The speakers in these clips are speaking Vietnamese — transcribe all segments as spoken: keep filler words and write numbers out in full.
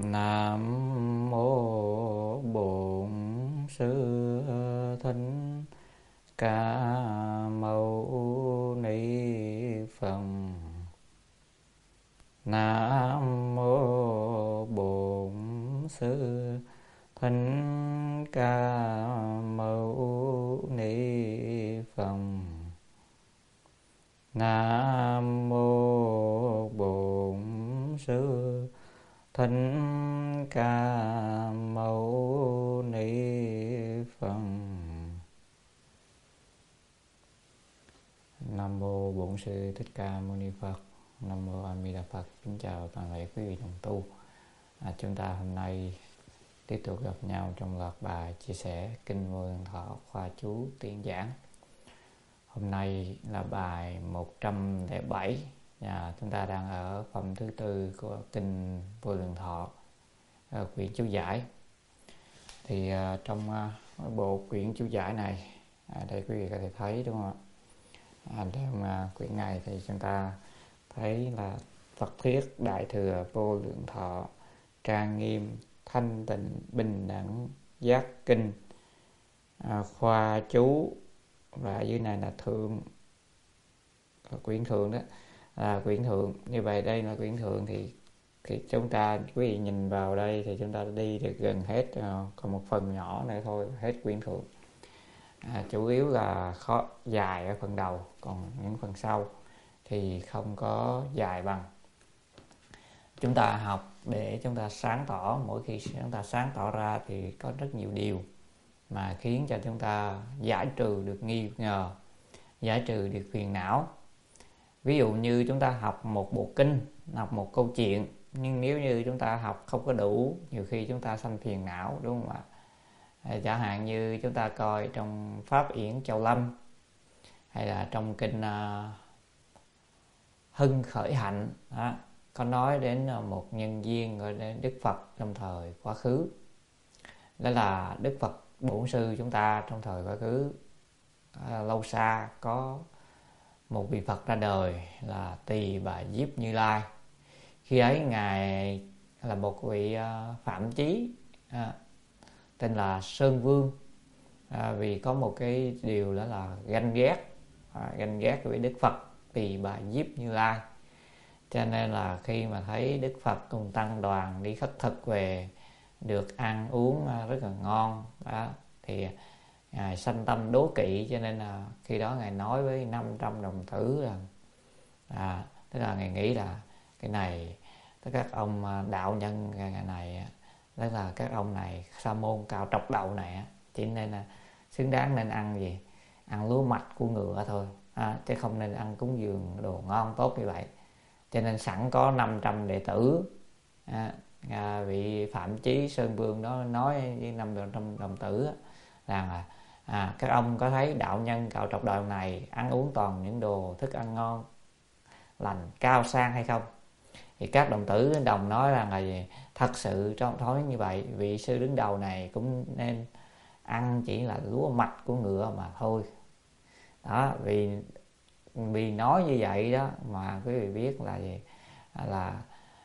Nam mô Bổn Sư Thích Ca Mâu Ni Phật. Nam mô Bổn Sư Thích Ca Mâu Ni Phật. Nam mô Bổn Sư Thích Ca Mâu Ni Phật. Nam mô Bổn Sư Thích Ca Mâu Ni Phật. Nam mô A Di Đà Phật. Kính chào toàn thể quý vị đồng tu. À, chúng ta hôm nay tiếp tục gặp nhau trong loạt bài chia sẻ Kinh Vô Lượng Thọ khoa chú tiên giảng. Hôm nay là bài một trăm lẻ bảy. À, chúng ta đang ở phẩm thứ tư của Kinh Vô Lượng Thọ, quyển chú giải. Thì uh, trong uh, bộ quyển chú giải này, à, đây quý vị có thể thấy đúng không ạ? À, trong uh, quyển này thì chúng ta thấy là Phật thuyết Đại Thừa Vô Lượng Thọ, trang nghiêm, thanh tịnh, bình đẳng, giác kinh, à, khoa chú, và dưới này là thượng, quyển thượng đó, là quyển thượng. Như vậy đây là quyển thượng thì thì chúng ta quý vị nhìn vào đây thì chúng ta đi được gần hết, còn một phần nhỏ nữa thôi hết quyển thượng. À, chủ yếu là khó dài ở phần đầu, còn những phần sau thì không có dài bằng. Chúng ta học để chúng ta sáng tỏ, mỗi khi chúng ta sáng tỏ ra thì có rất nhiều điều mà khiến cho chúng ta giải trừ được nghi ngờ, giải trừ được phiền não. Ví dụ như chúng ta học một bộ kinh, học một câu chuyện, nhưng nếu như chúng ta học không có đủ, nhiều khi chúng ta sanh phiền não, đúng không ạ? À, chẳng hạn như chúng ta coi trong Pháp Yển Châu Lâm, hay là trong kinh uh, Hưng Khởi Hạnh đó, có nói đến một nhân viên gọi đến Đức Phật trong thời quá khứ. Đó là Đức Phật Bổn Sư chúng ta trong thời quá khứ, à, lâu xa có một vị Phật ra đời là Tỳ Bà Diếp Như Lai. Khi ấy Ngài là một vị uh, phạm chí, uh, tên là Sơn Vương, uh, vì có một cái điều đó là ganh ghét, uh, ganh ghét với Đức Phật Tỳ Bà Diếp Như Lai. Cho nên là khi mà thấy Đức Phật cùng tăng đoàn đi khất thực về, được ăn uống uh, rất là ngon đó, thì Ngài sanh tâm đố kỵ. Cho nên là khi đó Ngài nói với năm trăm đồng tử là à, tức là Ngài nghĩ là cái này tất các ông đạo nhân ngày này, tức là các ông này sa môn cao trọc đầu này chỉ nên là xứng đáng nên ăn gì, ăn lúa mạch của ngựa thôi, à, chứ không nên ăn cúng dường đồ ngon tốt như vậy. Cho nên sẵn có năm trăm đệ tử, à, à, vị Phạm Chí Sơn Vương đó nói với năm trăm đồng tử rằng là à, các ông có thấy đạo nhân cạo trọc đầu này ăn uống toàn những đồ thức ăn ngon lành cao sang hay không? Thì các đồng tử đồng nói rằng là gì? Thật sự trong thói như vậy, vị sư đứng đầu này cũng nên ăn chỉ là lúa mạch của ngựa mà thôi. Đó, vì vì nói như vậy đó mà quý vị biết là gì? Là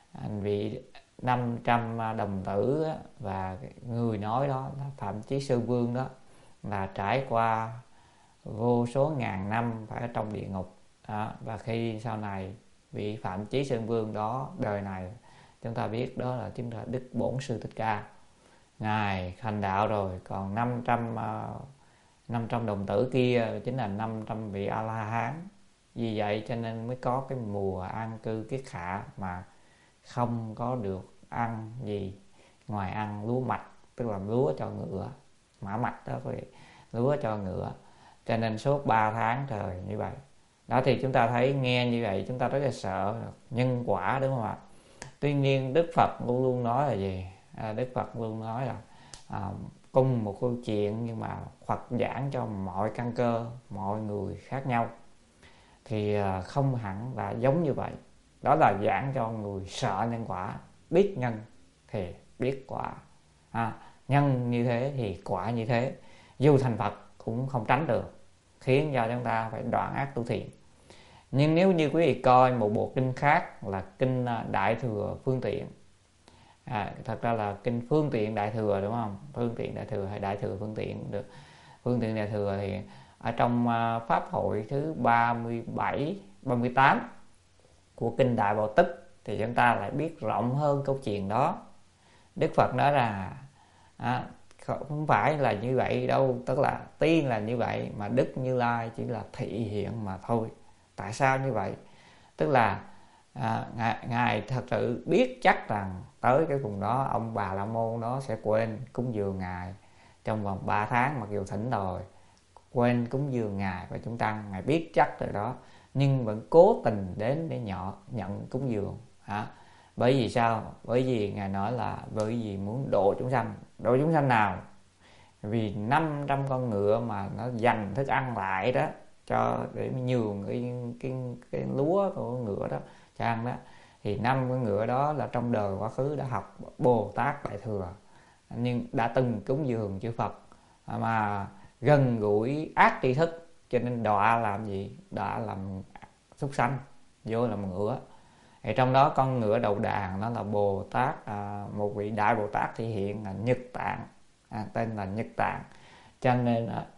vị năm trăm đồng tử và người nói đó là Phạm Chí Sư Vương đó là trải qua vô số ngàn năm phải ở trong địa ngục đó. Và khi sau này vị Phạm Chí Sơn Vương đó đời này, chúng ta biết đó là chính là Đức Bổn Sư Thích Ca. Ngài thành đạo rồi, còn năm trăm uh, năm trăm đồng tử kia chính là năm trăm vị A La Hán. Vì vậy cho nên mới có cái mùa an cư kiết hạ mà không có được ăn gì ngoài ăn lúa mạch, tức là lúa cho ngựa, mã mạch đó quý vị, lúa cho ngựa. Cho nên suốt ba tháng trời như vậy đó, thì chúng ta thấy nghe như vậy chúng ta rất là sợ nhân quả, đúng không ạ? Tuy nhiên Đức Phật luôn luôn nói là gì? À, Đức Phật luôn nói là à, cùng một câu chuyện nhưng mà Phật giảng cho mọi căn cơ, mọi người khác nhau, thì à, không hẳn là giống như vậy. Đó là giảng cho người sợ nhân quả, biết nhân thì biết quả, à, nhân như thế thì quả như thế. Dù thành Phật cũng không tránh được, khiến cho chúng ta phải đoạn ác tu thiện. Nhưng nếu như quý vị coi một bộ kinh khác là kinh Đại Thừa Phương Tiện, À, thật ra là kinh Phương Tiện Đại Thừa, đúng không? Phương Tiện Đại Thừa hay Đại Thừa Phương Tiện được. Phương Tiện Đại Thừa thì ở trong uh, pháp hội thứ ba mươi bảy, ba mươi tám của kinh Đại Bảo Tức thì chúng ta lại biết rộng hơn câu chuyện đó. Đức Phật nói là à, không phải là như vậy đâu, tức là tiên là như vậy mà Đức Như Lai chỉ là thị hiện mà thôi. Tại sao như vậy? Tức là à, ngài, ngài thật sự biết chắc rằng tới cái vùng đó ông Bà La Môn đó sẽ quên cúng dường ngài trong vòng ba tháng, mặc dù thỉnh rồi quên cúng dường ngài và chúng tăng. Ngài biết chắc rồi đó, nhưng vẫn cố tình đến để nhỏ nhận cúng dường. Hả? Bởi vì sao? Bởi vì ngài nói là bởi vì muốn độ chúng sanh. Độ chúng sanh nào? Vì năm trăm con ngựa mà nó dành thức ăn lại đó cho để nhường cái cái cái lúa của ngựa đó cho ăn đó, thì năm con ngựa đó là trong đời quá khứ đã học Bồ Tát Đại Thừa, nhưng đã từng cúng dường chư Phật mà gần gũi ác tri thức, cho nên đọa làm gì? Đọa làm súc sanh, vô làm ngựa. Thì trong đó con ngựa đầu đàn nó là Bồ Tát, à, một vị Đại Bồ Tát thị hiện là Nhật Tạng, à, tên là Nhật Tạng. Cho nên à,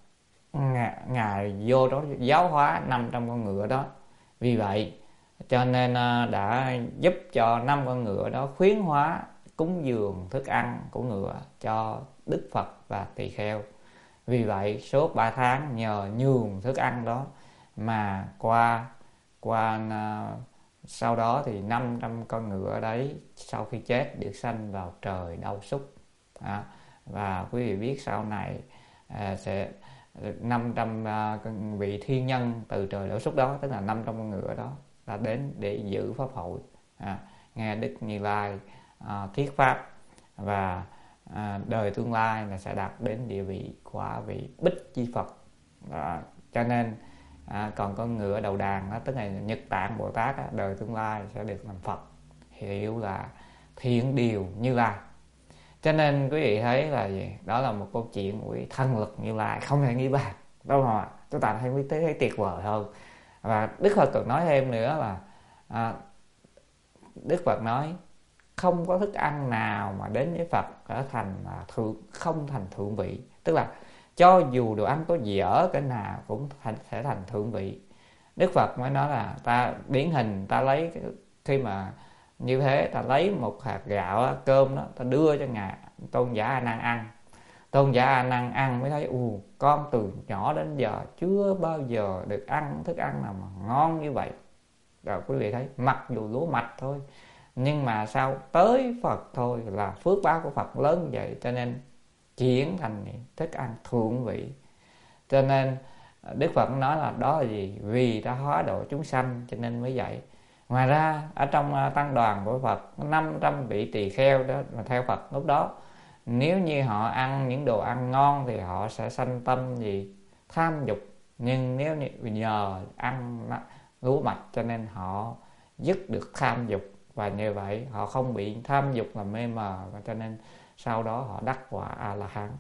ngài vô đó giáo hóa năm trăm con ngựa đó. Vì vậy cho nên à, đã giúp cho năm con ngựa đó khuyến hóa cúng dường thức ăn của ngựa cho Đức Phật và tỳ kheo. Vì vậy suốt ba tháng nhờ nhường thức ăn đó mà qua qua à, sau đó thì năm trăm con ngựa đấy sau khi chết được sanh vào trời Đau Súc. À, và quý vị biết sau này à, sẽ năm trăm à, vị thiên nhân từ trời Đau Súc đó, tức là năm trăm con ngựa đó là đến để giữ pháp hội, à, nghe Đức Như Lai à, thuyết pháp, và à, đời tương lai là sẽ đạt đến địa vị quả vị Bích Chi Phật. À, cho nên à, còn con ngựa đầu đàn đó, tức là Nhật Tạng Bồ Tát đó, đời tương lai sẽ được làm Phật, hiểu là Thiện Điều Như Lai. Cho nên quý vị thấy là gì? Đó là một câu chuyện của thân lực Như Lai không thể nghĩ bàn đâu mà chúng ta thấy thấy, thấy tuyệt vời hơn. Và Đức Phật còn nói thêm nữa là à, Đức Phật nói không có thức ăn nào mà đến với Phật trở thành là thượng, không thành thượng vị, tức là cho dù đồ ăn có dở cái nào cũng thành, sẽ thành thượng vị. Đức Phật mới nói là ta điển hình ta lấy khi mà như thế, ta lấy một hạt gạo cơm đó, ta đưa cho ngài Tôn giả A Nan ăn. Tôn giả A Nan ăn mới thấy ù con từ nhỏ đến giờ chưa bao giờ được ăn thức ăn nào mà ngon như vậy. Rồi quý vị thấy mặc dù lúa mạch thôi, nhưng mà sao tới Phật thôi là phước báo của Phật lớn như vậy, cho nên chuyển thành thức ăn thượng vị. Cho nên Đức Phật nói là đó là gì? Vì đã hóa độ chúng sanh cho nên mới vậy. Ngoài ra ở trong tăng đoàn của Phật năm trăm vị tỳ kheo đó mà theo Phật lúc đó, nếu như họ ăn những đồ ăn ngon thì họ sẽ sanh tâm gì? Tham dục. Nhưng nếu như nhờ ăn lúa mạch cho nên họ dứt được tham dục, và như vậy họ không bị tham dục làm mê mờ, và cho nên sau đó họ đắc quả A La Hán.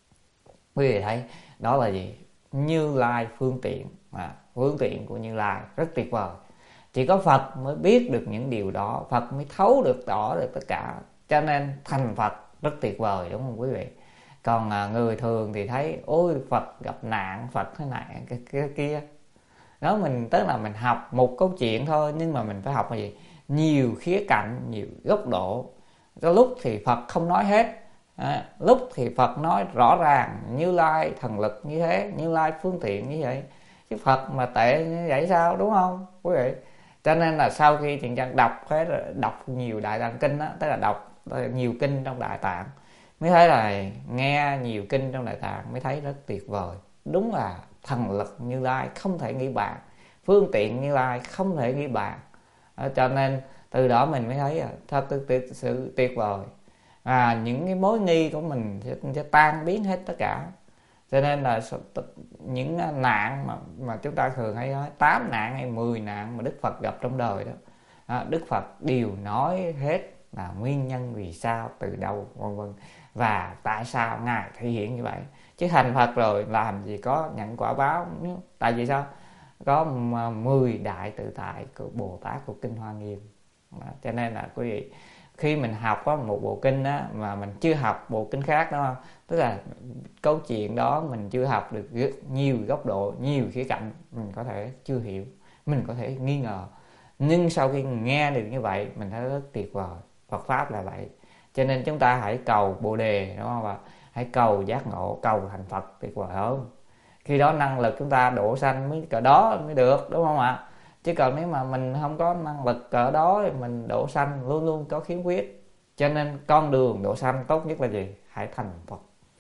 Quý vị thấy đó là gì? Như Lai phương tiện, à, phương tiện của Như Lai rất tuyệt vời. Chỉ có Phật mới biết được những điều đó, Phật mới thấu được tỏ được tất cả, cho nên thành Phật rất tuyệt vời, đúng không quý vị? Còn à, người thường thì thấy ôi Phật gặp nạn, Phật thế này cái, cái kia. Đó, mình tức là mình học một câu chuyện thôi, nhưng mà mình phải học là gì? Nhiều khía cạnh, nhiều góc độ. Có lúc thì Phật không nói hết, à, lúc thì Phật nói rõ ràng Như Lai thần lực như thế, Như Lai phương tiện như vậy. Chứ Phật mà tệ như vậy sao, đúng không quý vị? Cho nên là sau khi Thiện Chân đọc hết, đọc nhiều Đại Tạng Kinh đó, tức là đọc nhiều kinh trong Đại Tạng, mới thấy là nghe nhiều kinh trong Đại Tạng mới thấy rất tuyệt vời. Đúng là thần lực Như Lai không thể nghĩ bàn, phương tiện Như Lai không thể nghĩ bàn. Cho nên từ đó mình mới thấy thật sự tuyệt vời, và những cái mối nghi của mình sẽ, sẽ tan biến hết tất cả. Cho nên là những nạn mà, mà chúng ta thường hay nói tám nạn hay mười nạn mà Đức Phật gặp trong đời đó, à, Đức Phật đều nói hết là nguyên nhân vì sao, từ đâu, vân vân, và tại sao ngài thể hiện như vậy. Chứ thành Phật rồi làm gì có nhận quả báo. Tại vì sao? Có mười đại tự tại của Bồ Tát của Kinh Hoa Nghiêm. Cho nên là quý vị Khi mình học có một bộ kinh á, mà mình chưa học bộ kinh khác đó, tức là câu chuyện đó mình chưa học được rất nhiều góc độ, nhiều khía cạnh, mình có thể chưa hiểu, mình có thể nghi ngờ. Nhưng sau khi nghe được như vậy, mình thấy rất tuyệt vời. Phật pháp là vậy. Cho nên chúng ta hãy cầu Bồ đề, đúng không ạ? Hãy cầu giác ngộ, cầu thành Phật tuyệt vời hơn. Khi đó năng lực chúng ta độ sanh mới cỡ đó mới được, đúng không ạ? Chứ còn nếu mà mình không có năng lực cỡ đó thì mình độ sanh luôn luôn có khiếm khuyết. Cho nên con đường độ sanh tốt nhất là gì? Hãy thành Phật.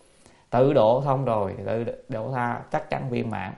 Tự độ thông rồi thì tự độ tha chắc chắn viên mãn.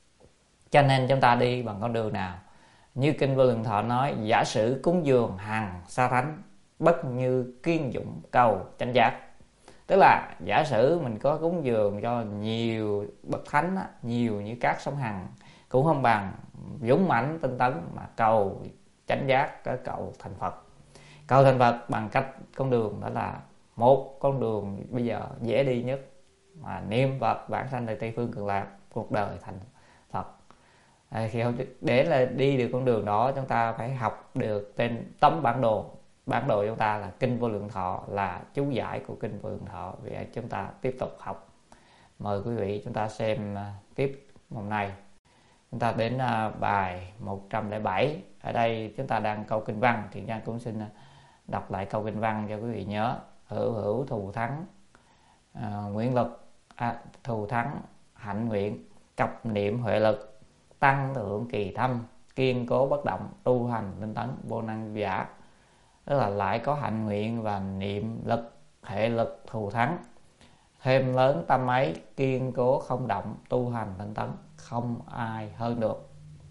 Cho nên chúng ta đi bằng con đường nào? Như Kinh Vô Lượng Thọ nói, giả sử cúng dường hằng sa thánh, bất như kiên dũng cầu chánh giác. Tức là giả sử mình có cúng dường cho nhiều bậc thánh á, nhiều như các sông Hằng, cũng không bằng dũng mãnh tinh tấn mà cầu chánh giác, cái cầu thành Phật. Cầu thành Phật bằng cách con đường đó là một con đường bây giờ dễ đi nhất, mà niệm Phật vãng sanh về Tây Phương Cực Lạc, cuộc đời thành Phật. À, thì để là đi được con đường đó, chúng ta phải học được trên tấm bản đồ. Bản đồ chúng ta là Kinh Vô Lượng Thọ, là chú giải của Kinh Vô Lượng Thọ. Vì vậy chúng ta tiếp tục học. Mời quý vị chúng ta xem tiếp hôm nay. Chúng ta đến bài một trăm lẻ bảy. Ở đây chúng ta đang câu kinh văn, thì Nhan cũng xin đọc lại câu kinh văn cho quý vị nhớ. Hữu hữu thù thắng, à, nguyện lực, à, thù thắng hạnh nguyện, cập niệm huệ lực, tăng thượng kỳ thâm, kiên cố bất động, tu hành tinh tấn vô năng giả. Tức là lại có hạnh nguyện và niệm lực, hệ lực thù thắng, thêm lớn tâm ấy, kiên cố không động, tu hành tinh tấn, không ai hơn được.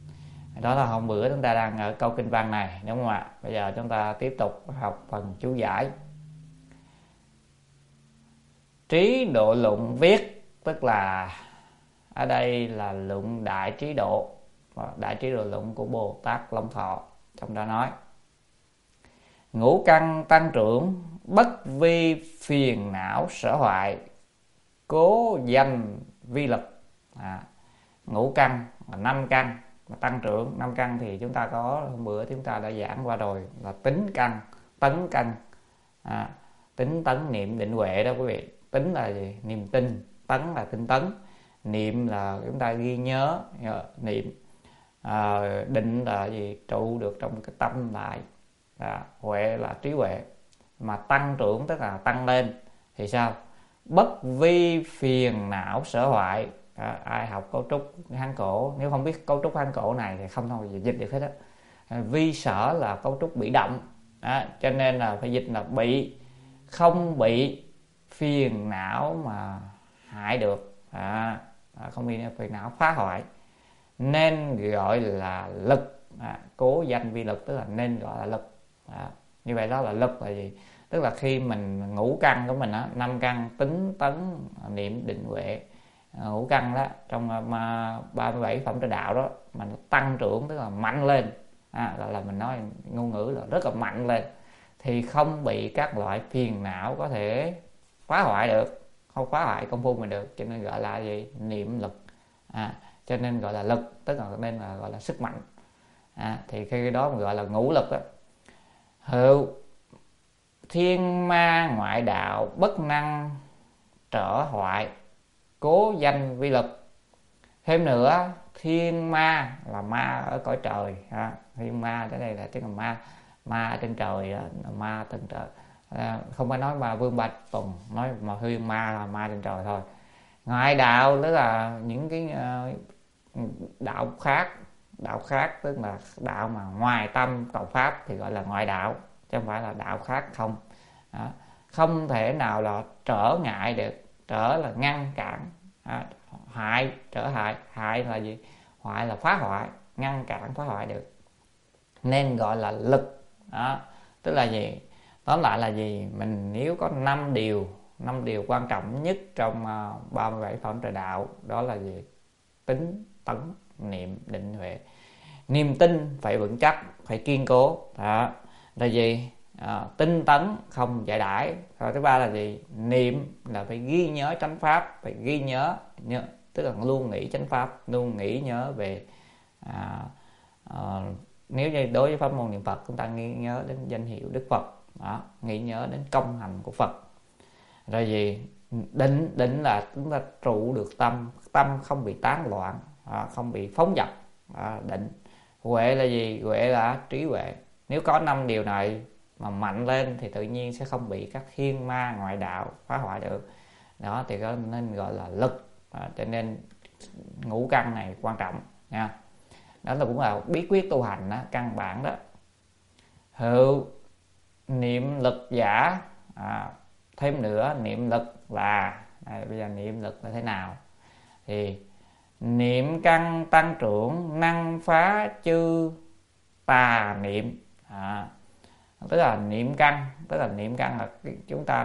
Đó là hôm bữa chúng ta đang ở câu kinh văn này, đúng không ạ? Bây giờ chúng ta tiếp tục học phần chú giải. Trí độ luận viết, tức là ở đây là luận đại trí độ, đại trí độ luận của Bồ Tát Long Thọ. Trong đó nói: ngũ căn tăng trưởng, bất vi phiền não sở hoại, cố danh vi lực. À, ngũ căn là năm căn mà tăng trưởng. Năm căn thì chúng ta có hôm bữa chúng ta đã giảng qua rồi, là tính căn, tấn căn, à, tính tấn niệm định huệ đó quý vị. Tính là gì? Niềm tin. Tấn là tinh tấn. Niệm là chúng ta ghi nhớ, niệm. À, định là gì? Trụ được trong cái tâm lại. À, huệ là trí huệ. Mà tăng trưởng tức là tăng lên thì sao? Bất vi phiền não sở hoại. À, ai học cấu trúc Hán cổ, nếu không biết cấu trúc Hán cổ này thì không bao giờ dịch được hết á. À, vi sở là cấu trúc bị động, à, cho nên là phải dịch là bị, không bị phiền não mà hại được, à, không bị phiền não phá hoại, nên gọi là lực. À, cố danh vi lực tức là nên gọi là lực. À, như vậy đó là lực là gì? Tức là khi mình ngũ căn của mình á, năm căn tính tấn niệm định huệ, ngũ căn đó trong ba mươi bảy phẩm trợ đạo đó mà nó tăng trưởng, tức là mạnh lên, à, gọi là mình nói ngôn ngữ là rất là mạnh lên, thì không bị các loại phiền não có thể phá hoại được, không phá hoại công phu mình được, cho nên gọi là gì? Niệm lực. À, cho nên gọi là lực, tức là nên là gọi là sức mạnh. À, thì khi đó mình gọi là ngũ lực đó. Hữu thiên ma ngoại đạo, bất năng trở hoại, cố danh vi lực. Thêm nữa, thiên ma là ma ở cõi trời, ha. Thiên ma ở đây là tức là ma ma ở trên trời, ma trên trời, à, không phải nói mà Vương Bạch Tùng, nói mà thiên ma là ma trên trời thôi. Ngoại đạo tức là những cái uh, đạo khác, đạo khác tức là đạo mà ngoài tâm cầu pháp thì gọi là ngoại đạo, chứ không phải là đạo khác không. Đó. Không thể nào là trở ngại được. Trở là ngăn cản, à, hại, trở hại. Hại là gì? Hoại là phá hoại, ngăn cản phá hoại được, nên gọi là lực. Đó. Tức là gì? Tóm lại là gì? Mình nếu có năm điều, năm điều quan trọng nhất trong uh, ba mươi bảy phẩm trợ đạo, đó là gì? Tính, tấn, niệm, định, huệ. Niềm tin phải vững chắc, phải kiên cố. Đó là gì? À, tinh tấn không giải đãi. Rồi thứ ba là gì? Niệm là phải ghi nhớ chánh pháp, phải ghi nhớ, nhớ tức là luôn nghĩ chánh pháp, luôn nghĩ nhớ về, à, à, nếu như đối với pháp môn niệm Phật chúng ta ghi nhớ đến danh hiệu Đức Phật, đó, nghĩ nhớ đến công hạnh của Phật. Rồi gì? Định, định là chúng ta trụ được tâm, tâm không bị tán loạn, à, không bị phóng dật, à, định. Huệ là gì? Huệ là trí huệ. Nếu có năm điều này mà mạnh lên thì tự nhiên sẽ không bị các thiên ma ngoại đạo phá hoại được. Đó thì có nên gọi là lực. À, cho nên ngũ căn này quan trọng nha. Đó là cũng là bí quyết tu hành đó, căn bản đó. Hữu niệm lực giả, à, thêm nữa niệm lực là đây, bây giờ niệm lực là thế nào? Thì niệm căn tăng trưởng năng phá chư tà niệm, à, tức là niệm căn, tức là niệm căn là chúng ta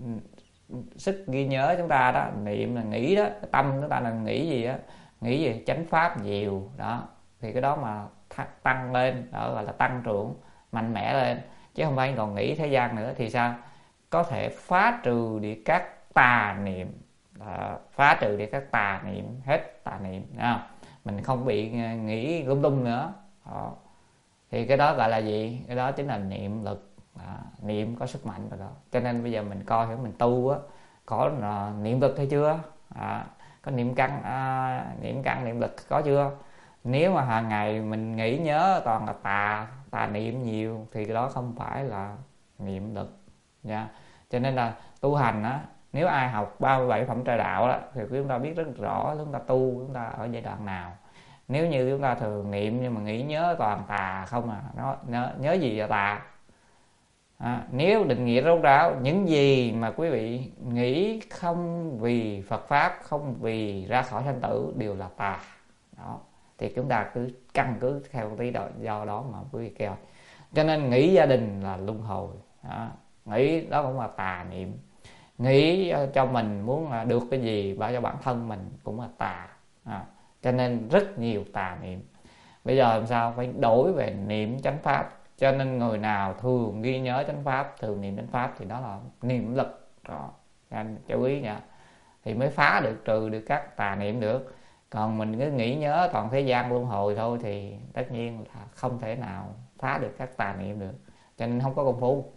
sức ghi nhớ chúng ta đó, niệm là nghĩ đó, tâm chúng ta là nghĩ gì á, nghĩ gì chánh pháp nhiều đó, thì cái đó mà tăng lên đó gọi là tăng trưởng mạnh mẽ lên, chứ không phải còn nghĩ thế gian nữa. Thì sao? Có thể phá trừ đi các tà niệm, đó, phá trừ đi các tà niệm, hết tà niệm, không? Mình không bị nghĩ lung tung nữa. Đó. Thì cái đó gọi là gì? Cái đó chính là niệm lực. Đó. Niệm có sức mạnh rồi đó. Cho nên bây giờ mình coi hiểu mình tu á, có là niệm lực hay chưa? Đó. Có niệm căn, à, niệm căn niệm lực có chưa? Nếu mà hàng ngày mình nghĩ nhớ toàn là tà tà niệm nhiều thì cái đó không phải là niệm lực nha. Cho nên là tu hành á, nếu ai học ba mươi bảy phẩm trời đạo đó thì chúng ta biết rất rõ chúng ta tu chúng ta ở giai đoạn nào. Nếu như chúng ta thường niệm nhưng mà nghĩ nhớ toàn tà không à, nó nhớ, nhớ gì là tà. À, nếu định nghĩa rốt ráo, những gì mà quý vị nghĩ không vì Phật pháp, không vì ra khỏi sanh tử đều là tà. Đó. Thì chúng ta cứ căn cứ theo tí đó, do đó mà quý vị kêu. Cho nên nghĩ gia đình là luân hồi. Đó. Nghĩ đó cũng là tà niệm. Nghĩ cho mình muốn được cái gì bảo cho bản thân mình cũng là tà. À, cho nên rất nhiều tà niệm. Bây giờ làm sao? Phải đổi về niệm chánh pháp. Cho nên người nào thường ghi nhớ chánh pháp, thường niệm chánh pháp thì đó là niệm lực. Đó. Anh chú ý nha. Thì mới phá được, trừ được các tà niệm được. Còn mình cứ nghĩ nhớ toàn thế gian luân hồi thôi thì tất nhiên là không thể nào phá được các tà niệm được. Cho nên không có công phu.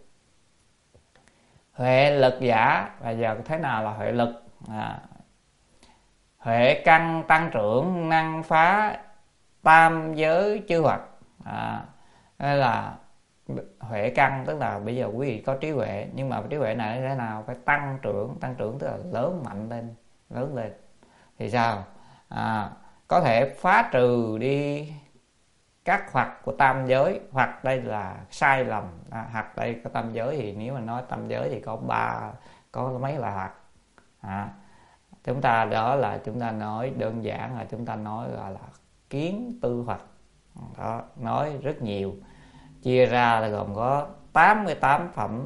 Huệ lực giả, bây giờ thế nào là huệ lực? À, huệ căn tăng trưởng năng phá tam giới chư hoặc. À, đây là huệ căn, tức là bây giờ quý vị có trí huệ, nhưng mà trí huệ này thế nào? Phải tăng trưởng, tăng trưởng tức là lớn mạnh lên, lớn lên. Thì sao? À, có thể phá trừ đi các hoặc của tam giới. Hoặc đây là sai lầm, à, hoặc đây có tam giới thì nếu mà nói tam giới thì có ba, có mấy là hoặc. À, chúng ta đó là chúng ta nói đơn giản là chúng ta nói gọi là kiến tư hoặc. Đó, nói rất nhiều, chia ra là gồm có tám mươi tám phẩm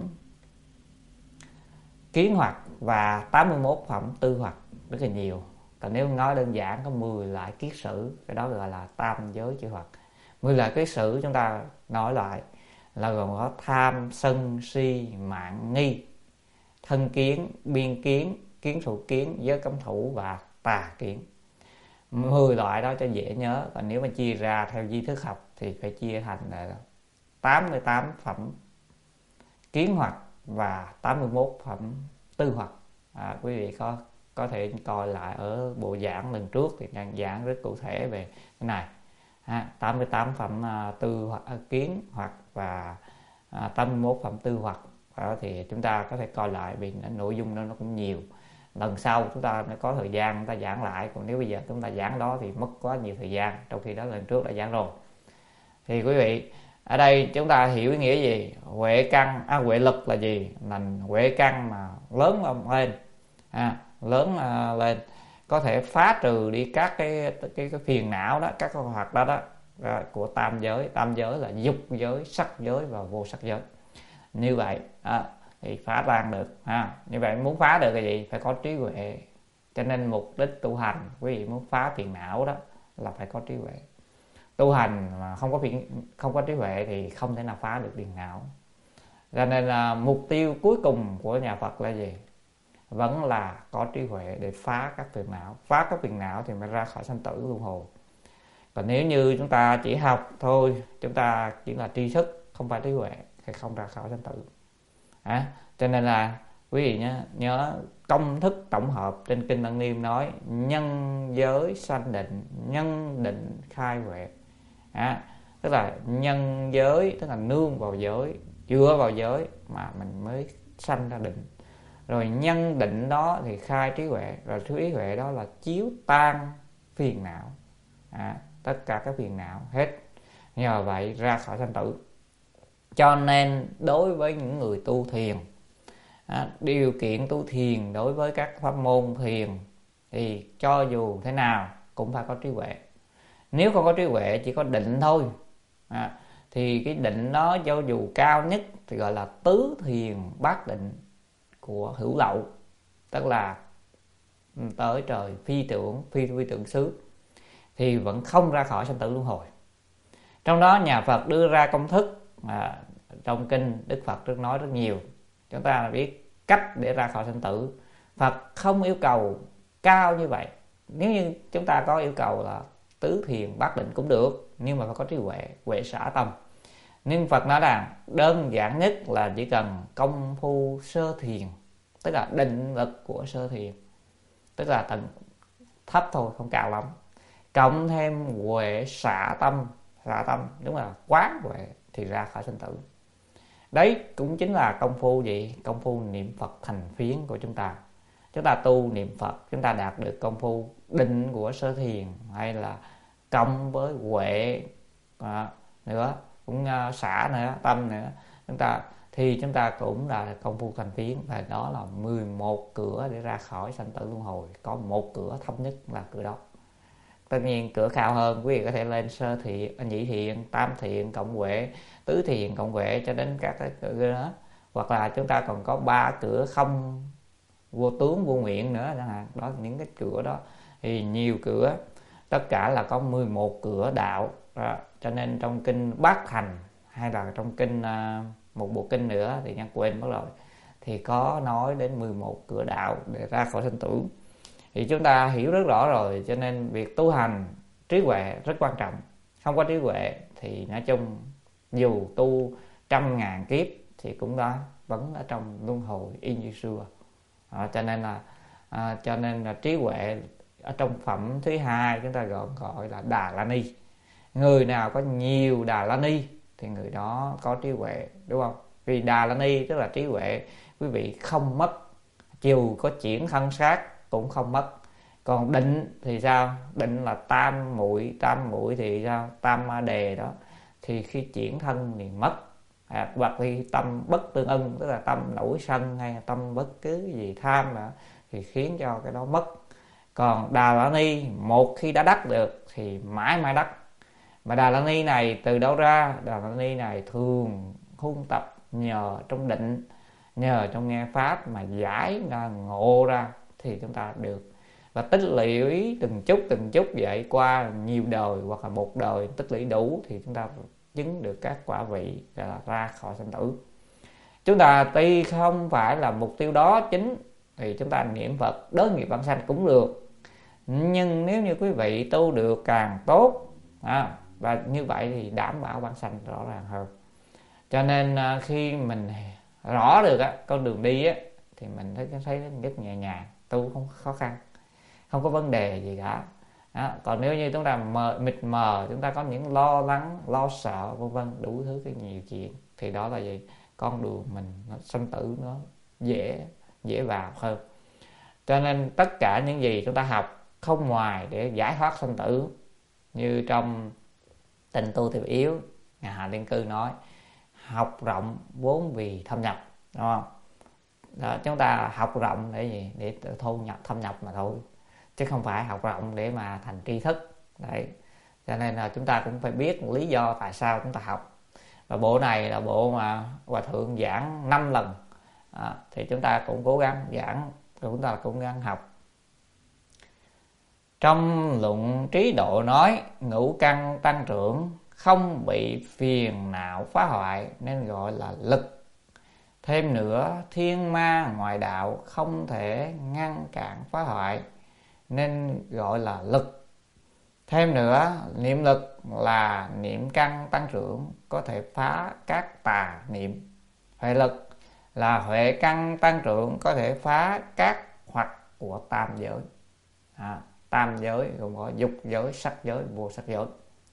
kiến hoặc và tám mươi mốt phẩm tư hoặc, rất là nhiều. Còn nếu nói đơn giản có mười loại kiết sử, cái đó gọi là tam giới chư hoặc. mười loại kiết sử chúng ta nói lại là gồm có tham, sân, si, mạng, nghi, thân kiến, biên kiến, kiến thủ kiến, giới cấm thủ và tà kiến. mười loại đó cho dễ nhớ. Còn nếu mà chia ra theo di thức học thì phải chia thành là tám mươi tám phẩm kiến hoặc và tám mươi mốt phẩm tư hoặc. À, quý vị có có thể coi lại ở bộ giảng lần trước thì đang giảng rất cụ thể về cái này. À, tám mươi tám phẩm uh, tư hoặc uh, kiến hoặc và uh, tám mươi mốt phẩm tư hoặc. Đó, thì chúng ta có thể coi lại vì nội dung đó nó cũng nhiều. Lần sau chúng ta có thời gian chúng ta giảng lại, còn nếu bây giờ chúng ta giảng đó thì mất quá nhiều thời gian, trong khi đó lần trước đã giảng rồi. Thì quý vị, ở đây chúng ta hiểu ý nghĩa gì? Huệ căn, à, huệ lực là gì? Là huệ căn mà lớn lên, à, lớn uh, lên, có thể phá trừ đi các cái cái, cái phiền não đó, các cái hoạt đó đó của tam giới. Tam giới là dục giới, sắc giới và vô sắc giới. Như vậy à, thì phá tan được. À, như vậy muốn phá được cái gì? Phải có trí huệ. Cho nên mục đích tu hành, quý vị muốn phá phiền não đó là phải có trí huệ. Tu hành mà không có phiền, không có trí huệ thì không thể nào phá được phiền não. Cho nên là mục tiêu cuối cùng của nhà Phật là gì? Vẫn là có trí huệ để phá các phiền não. Phá các phiền não thì mới ra khỏi sanh tử luân hồi. Còn nếu như chúng ta chỉ học thôi, chúng ta chỉ là tri thức, không phải trí huệ, thì không ra khỏi sanh tử. à, cho nên là quý vị nhớ, nhớ công thức tổng hợp trên kinh Lăng Nghiêm nói nhân giới sanh định, nhân định khai huệ. à, tức là nhân giới tức là nương vào giới, dựa vào giới mà mình mới sanh ra định, rồi nhân định đó thì khai trí huệ, rồi trí huệ đó là chiếu tan phiền não, à, tất cả các phiền não hết, nhờ vậy ra khỏi sanh tử. Cho nên đối với những người tu thiền, à, điều kiện tu thiền đối với các pháp môn thiền thì cho dù thế nào cũng phải có trí huệ. Nếu không có trí huệ, chỉ có định thôi, à, thì cái định đó cho dù cao nhất thì gọi là tứ thiền bát định của hữu lậu, tức là tới trời phi tưởng, phi phi tưởng xứ, thì vẫn không ra khỏi sanh tử luân hồi. Trong đó nhà Phật đưa ra công thức, à, trong kinh Đức Phật rất nói rất nhiều, chúng ta biết cách để ra khỏi sanh tử. Phật không yêu cầu cao như vậy. Nếu như chúng ta có yêu cầu là tứ thiền bát định cũng được, nhưng mà phải có trí huệ, huệ xả tâm. Nhưng Phật nói rằng đơn giản nhất là chỉ cần công phu sơ thiền, tức là định lực của sơ thiền, tức là tầng thấp thôi, không cao lắm, cộng thêm huệ xả tâm, xả tâm đúng là quán huệ thì ra khỏi sanh tử. Đấy cũng chính là công phu gì? Công phu niệm Phật thành phiến của chúng ta. Chúng ta tu niệm Phật, chúng ta đạt được công phu định của sơ thiền, hay là cộng với huệ à, nữa, cũng uh, xả nữa, tâm nữa, chúng ta thì chúng ta cũng là công phu thành phiến. Và đó là mười một cửa để ra khỏi sanh tử luân hồi. Có một cửa thấp nhất là cửa đó. Tất nhiên cửa cao hơn, quý vị có thể lên sơ thiện, nhị thiện, tam thiện, cộng huệ, tứ thiện, cộng huệ, cho đến các cái cửa đó. Hoặc là chúng ta còn có ba cửa không vô tướng, vô nguyện nữa chẳng hạn. Đó, những cái cửa đó thì nhiều cửa, tất cả là có mười một cửa đạo đó. Cho nên trong kinh Bát Thành, hay là trong kinh một bộ kinh nữa thì nhân quên mất rồi, thì có nói đến mười một cửa đạo để ra khỏi sanh tử. Thì chúng ta hiểu rất rõ rồi. Cho nên việc tu hành trí huệ rất quan trọng. Không có trí huệ thì nói chung dù tu trăm ngàn kiếp thì cũng đó vẫn ở trong luân hồi y như xưa. À, cho nên là à, cho nên là trí huệ ở trong phẩm thứ hai chúng ta gọi gọi là Đà La Ni. Người nào có nhiều Đà La Ni thì người đó có trí huệ, đúng không? Vì Đà La Ni tức là trí huệ, quý vị không mất, dù có chuyển thân xác cũng không mất. Còn định thì sao? Định là tam muội, tam muội thì sao? Tam ma đề đó, thì khi chuyển thân thì mất. À, hoặc khi tâm bất tương ưng, tức là tâm nổi sân hay là tâm bất cứ gì tham đó, thì khiến cho cái đó mất. Còn Đà La Ni một khi đã đắc được thì mãi mãi đắc. Mà Đà La Ni này từ đâu ra? Đà La Ni này thường huân tập nhờ trong định, nhờ trong nghe pháp mà giải ra, ngộ ra thì chúng ta được. Và tích lũy từng chút từng chút vậy qua nhiều đời hoặc là một đời tích lũy đủ thì chúng ta chứng được các quả vị là ra khỏi sanh tử. Chúng ta tuy không phải là mục tiêu đó chính thì chúng ta niệm Phật đới nghiệp vãng sanh cũng được. Nhưng nếu như quý vị tu được càng tốt, à, và như vậy thì đảm bảo vãng sanh rõ ràng hơn. Cho nên khi mình rõ được á, con đường đi á, thì mình thấy thấy rất nhẹ nhàng, tu không khó khăn, không có vấn đề gì cả. Đó. Còn nếu như chúng ta mờ, mịt mờ, chúng ta có những lo lắng, lo sợ vân vân, đủ thứ cái nhiều chuyện, thì đó là gì? Con đường mình nó sanh tử nó dễ dễ vào hơn. Cho nên tất cả những gì chúng ta học không ngoài để giải thoát sanh tử. Như trong Tình Tu Thiệp Yếu, nhà Hạ Liên Cư nói học rộng vốn vì thâm nhập, đúng không? Đó, chúng ta học rộng để gì? Để thâu nhập, thâm nhập mà thôi, chứ không phải học rộng để mà thành tri thức. Đấy. Cho nên là chúng ta cũng phải biết lý do tại sao chúng ta học. Và bộ này là bộ mà Hòa Thượng giảng năm lần, à, thì chúng ta cũng cố gắng giảng, chúng ta cũng cố gắng học. Trong luận trí độ nói ngũ căn tăng trưởng, không bị phiền não phá hoại nên gọi là lực. Thêm nữa, thiên ma ngoại đạo không thể ngăn cản phá hoại nên gọi là lực. Thêm nữa, niệm lực là niệm căn tăng trưởng, có thể phá các tà niệm. Huệ lực là huệ căn tăng trưởng có thể phá các hoặc của tam giới. À, tam giới gồm có dục giới, sắc giới, vô sắc giới.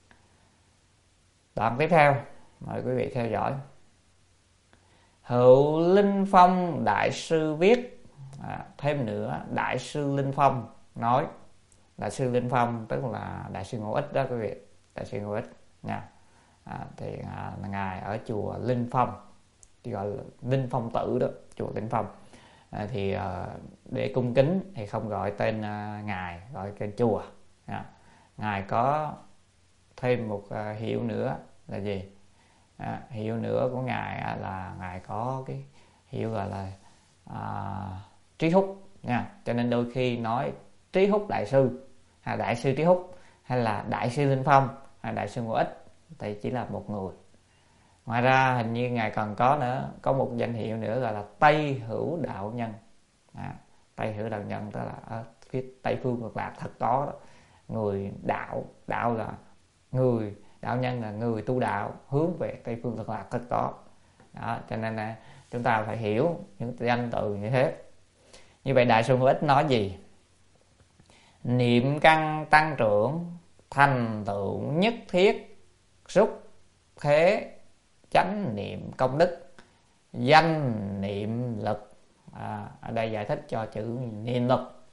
Đoạn tiếp theo mời quý vị theo dõi. Hữu Linh Phong đại sư viết, à, thêm nữa đại sư Linh Phong nói, đại sư Linh Phong tức là đại sư Ngộ Ích đó quý vị, đại sư Ngộ Ích nha. À, thì à, ngài ở chùa Linh Phong, thì gọi là Linh Phong Tự đó, chùa Linh Phong. À, thì à, để cung kính thì không gọi tên à, ngài, gọi tên chùa. À, ngài có thêm một à, hiệu nữa là gì? À, hiệu nữa của ngài à, là ngài có cái hiệu gọi là à, Trí Húc nha. Cho nên đôi khi nói Trí Húc đại sư, hay đại sư Trí Húc, hay là đại sư Linh Phong, hay đại sư Ngộ Ích, thì chỉ là một người. Ngoài ra hình như ngài còn có nữa, có một danh hiệu nữa gọi là Tây Hữu Đạo Nhân. À, Tây Hữu Đạo Nhân tức là ở phía Tây Phương Cực Lạc thật có đó. Người đạo, đạo là người, đạo nhân là người tu đạo hướng về Tây Phương Cực Lạc thật có đó. Cho nên là chúng ta phải hiểu những danh từ như thế. Như vậy đại sư Ngộ Ích nói gì? Niệm căn tăng trưởng thành tựu nhất thiết xúc thế chánh niệm công đức danh niệm lực. À, ở đây giải thích cho chữ niệm lực.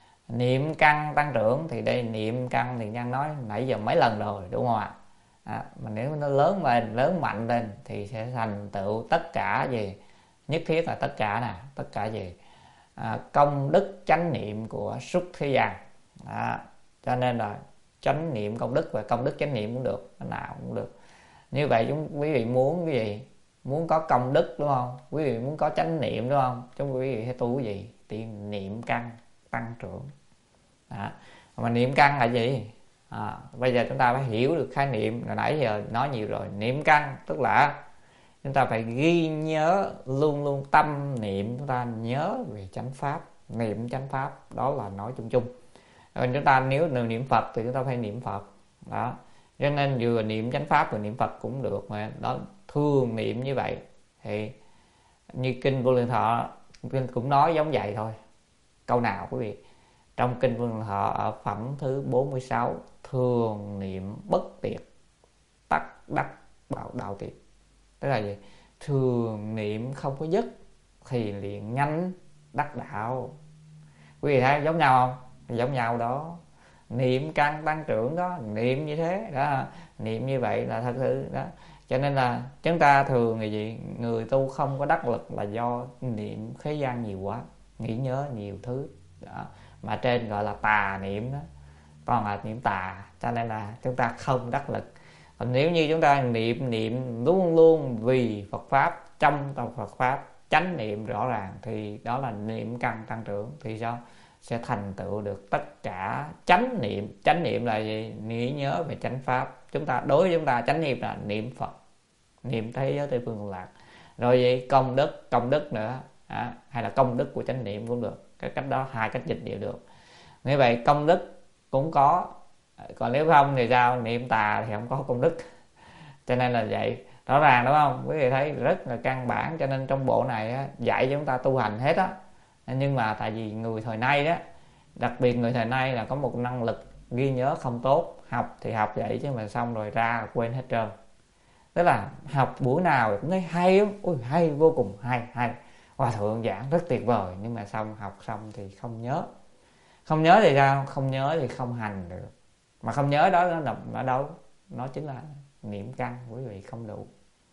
Niệm căn tăng trưởng thì đây niệm căn thì Nhân nói nãy giờ mấy lần rồi đúng không ạ? À, mà nếu nó lớn lên, lớn mạnh lên thì sẽ thành tựu tất cả gì? Nhất thiết là tất cả nè, tất cả gì? À, công đức chánh niệm của xuất thế gian. À, cho nên là chánh niệm công đức và công đức chánh niệm cũng được, cái nào cũng được. Như vậy chúng quý vị muốn cái gì? Muốn có công đức đúng không? Quý vị muốn có chánh niệm đúng không? Chúng quý vị phải tu cái gì? Tiên niệm căn tăng trưởng. Đó. Mà niệm căn là gì? À, bây giờ chúng ta phải hiểu được khái niệm. Hồi nãy giờ nói nhiều rồi. Niệm căn tức là chúng ta phải ghi nhớ, luôn luôn tâm niệm chúng ta nhớ về chánh pháp, niệm chánh pháp, đó là nói chung chung. Rồi chúng ta nếu niệm Phật thì chúng ta phải niệm Phật. Đó. Cho nên vừa niệm chánh pháp vừa niệm Phật cũng được mà. Đó, thường niệm như vậy. Thì như kinh Vô Lượng Thọ kinh cũng nói giống vậy thôi. Câu nào quý vị? Trong kinh Vô Lượng Thọ ở phẩm thứ bốn mươi sáu, thường niệm bất tiệt tắc đắc bảo đạo tiệt. Tức là gì? Thường niệm không có dứt thì liền nhanh đắc đạo. Quý vị thấy giống nhau không? Giống nhau đó. Niệm căn tăng trưởng đó, niệm như thế đó, niệm như vậy là thật sự đó. Cho nên là chúng ta thường là gì? Người tu không có đắc lực là do niệm thế gian nhiều quá, nghĩ nhớ nhiều thứ đó. Mà trên gọi là tà niệm đó, còn là niệm tà, cho nên là chúng ta không đắc lực. Còn nếu như chúng ta niệm niệm luôn luôn vì Phật pháp, trong tâm Phật pháp, chánh niệm rõ ràng thì đó là niệm căn tăng trưởng. Thì sao? Sẽ thành tựu được tất cả chánh niệm. Chánh niệm là gì? Nghĩ nhớ về chánh pháp. Chúng ta đối với chúng ta chánh niệm là niệm Phật, niệm thế giới Tây Phương Cực Lạc. Rồi gì? Công đức, công đức nữa à, hay là công đức của chánh niệm cũng được. Cái cách đó hai cách dịch đều được. Như vậy công đức cũng có, còn nếu không thì sao? Niệm tà thì không có công đức. Cho nên là vậy, rõ ràng đúng không? Quý vị thấy rất là căn bản. Cho nên trong bộ này á, dạy cho chúng ta tu hành hết á. Nhưng mà tại vì người thời nay đó, đặc biệt người thời nay là có một năng lực ghi nhớ không tốt. Học thì học vậy chứ mà xong rồi ra quên hết trơn. Tức là học buổi nào cũng thấy hay lắm. Ôi hay, vô cùng hay, hay. Hòa thượng giảng rất tuyệt vời. Nhưng mà xong học xong thì không nhớ. Không nhớ thì sao? Không nhớ thì không hành được. Mà không nhớ đó nó nằm ở đâu? Nó chính là niệm căn, quý vị không đủ.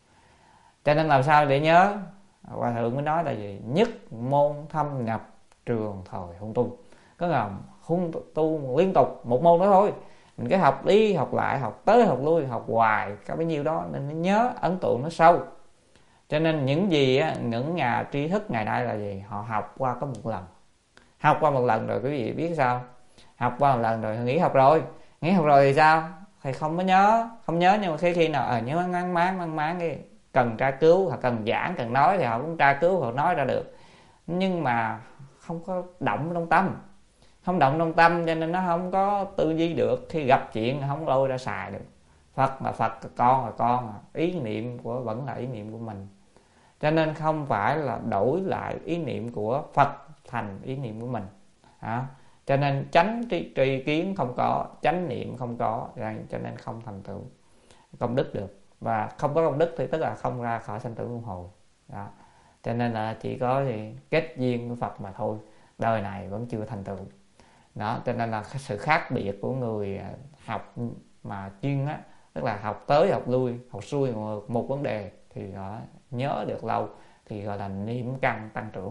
Cho nên làm sao để nhớ? Hòa thượng mới nói là gì? Nhất môn thâm nhập trường thời hung tu. Có là hung tu liên tục một môn đó thôi. Mình cứ học đi, học lại, học tới, học lui, học hoài có bấy nhiêu đó nên nó nhớ, ấn tượng nó sâu. Cho nên những gì á, những nhà tri thức ngày nay là gì? Họ học qua có một lần. Học qua một lần rồi quý vị biết sao? Học qua một lần rồi nghỉ học rồi. Nghỉ học rồi thì sao? Thì không có nhớ. Không nhớ nhưng mà khi khi nào ở nhớ mang máng mang máng cái cần tra cứu hoặc cần giảng cần nói thì họ cũng tra cứu họ nói ra được. Nhưng mà không có động trong tâm. Không động trong tâm cho nên nó không có tư duy được. Khi gặp chuyện không lôi ra xài được. Phật là Phật, con là con, ý niệm của vẫn là ý niệm của mình. Cho nên không phải là đổi lại ý niệm của Phật thành ý niệm của mình. À, cho nên chánh tri, tri kiến không có, chánh niệm không có, cho nên không thành tựu công đức được. Và không có công đức thì tức là không ra khỏi sanh tử luân hồi. Đó. Cho nên là chỉ có thì kết duyên với Phật mà thôi, đời này vẫn chưa thành tựu. Đó, cho nên là sự khác biệt của người học mà chuyên á, tức là học tới học lui, học xuôi một, một vấn đề thì đó, nhớ được lâu thì gọi là niệm căn tăng trưởng.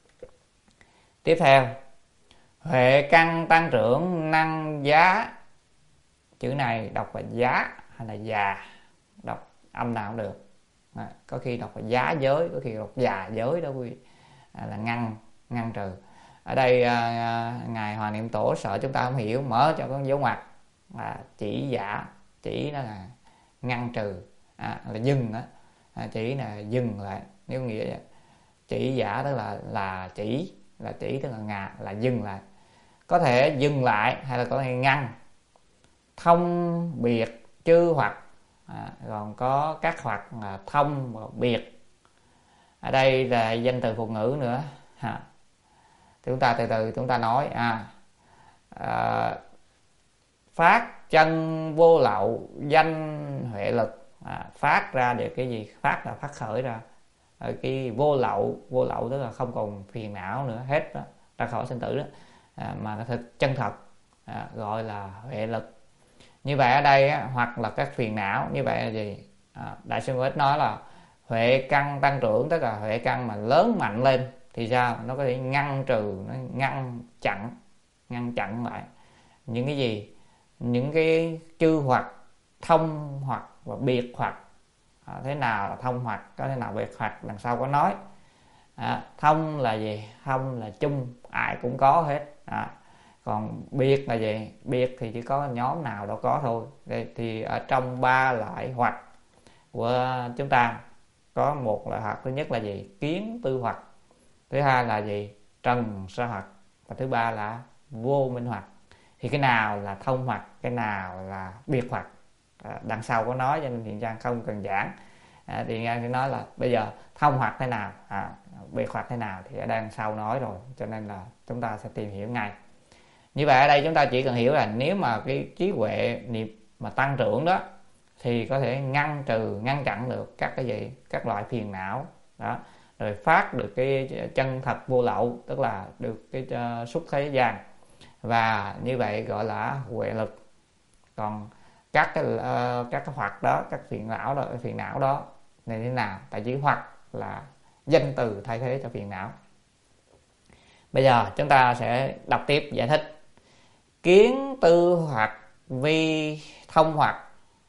Tiếp theo, huệ căn tăng trưởng năng giá. Chữ này đọc là giá hay là già, đọc âm nào cũng được. À, có khi đọc là giá giới, có khi đọc già giới đó quý vị. À, là ngăn, ngăn trừ. Ở đây à, Ngài Hòa Niệm Tổ sợ chúng ta không hiểu, mở cho con dấu ngoặc là chỉ giả, chỉ nó là ngăn trừ, à, là dừng đó. À, chỉ là dừng lại, nếu nghĩa vậy. Chỉ giả tức là là chỉ, là chỉ tức là ngà, là dừng lại. Có thể dừng lại hay là có thể ngăn. Thông biệt chư hoặc, à, còn có các hoặc là thông và biệt. Ở đây là danh từ phụ ngữ nữa. Ha. Chúng ta từ từ chúng ta nói à, à phát chân vô lậu danh huệ lực. À, phát ra được cái gì? Phát là phát khởi ra ở cái vô lậu, vô lậu tức là không còn phiền não nữa, hết đó, ra khỏi sinh tử đó. À, mà nó thực chân thật, à, gọi là huệ lực. Như vậy ở đây á, hoặc là các phiền não, như vậy là gì? À, Đại sư Nguyễn nói là huệ căn tăng trưởng, tức là huệ căn mà lớn mạnh lên thì sao? Nó có thể ngăn trừ, nó ngăn chặn, ngăn chặn lại những cái gì? Những cái chư hoặc, thông hoặc và biệt hoặc. À, thế nào là thông hoặc, có thế nào biệt hoặc, đằng sau có nói. À, thông là gì? Thông là chung, ai cũng có hết. À, còn biệt là gì? Biệt thì chỉ có nhóm nào đó có thôi. Đây thì ở trong ba loại hoặc của chúng ta có một loại hoặc, thứ nhất là gì? Kiến tư hoặc, thứ hai là gì? Trần sa hoặc, và thứ ba là vô minh hoặc. Thì cái nào là thông hoặc, cái nào là biệt hoặc, à, đằng sau có nói, cho nên Thiện Trang không cần giảng. À, Thiện Trang sẽ nói là bây giờ thông hoặc thế nào, à, biệt hoặc thế nào thì ở đằng sau nói rồi, cho nên là chúng ta sẽ tìm hiểu ngay. Như vậy ở đây chúng ta chỉ cần hiểu là nếu mà cái trí huệ niệm mà tăng trưởng đó thì có thể ngăn trừ, ngăn chặn được các cái gì, các loại phiền não đó, rồi phát được cái chân thật vô lậu, tức là được cái uh, xuất thế gian, và như vậy gọi là huệ lực. Còn các cái uh, các cái hoặc đó, các phiền não đó, phiền não đó này thế nào? Tại chữ hoặc là danh từ thay thế cho phiền não. Bây giờ chúng ta sẽ đọc tiếp giải thích. Kiến tư hoặc vi thông hoặc,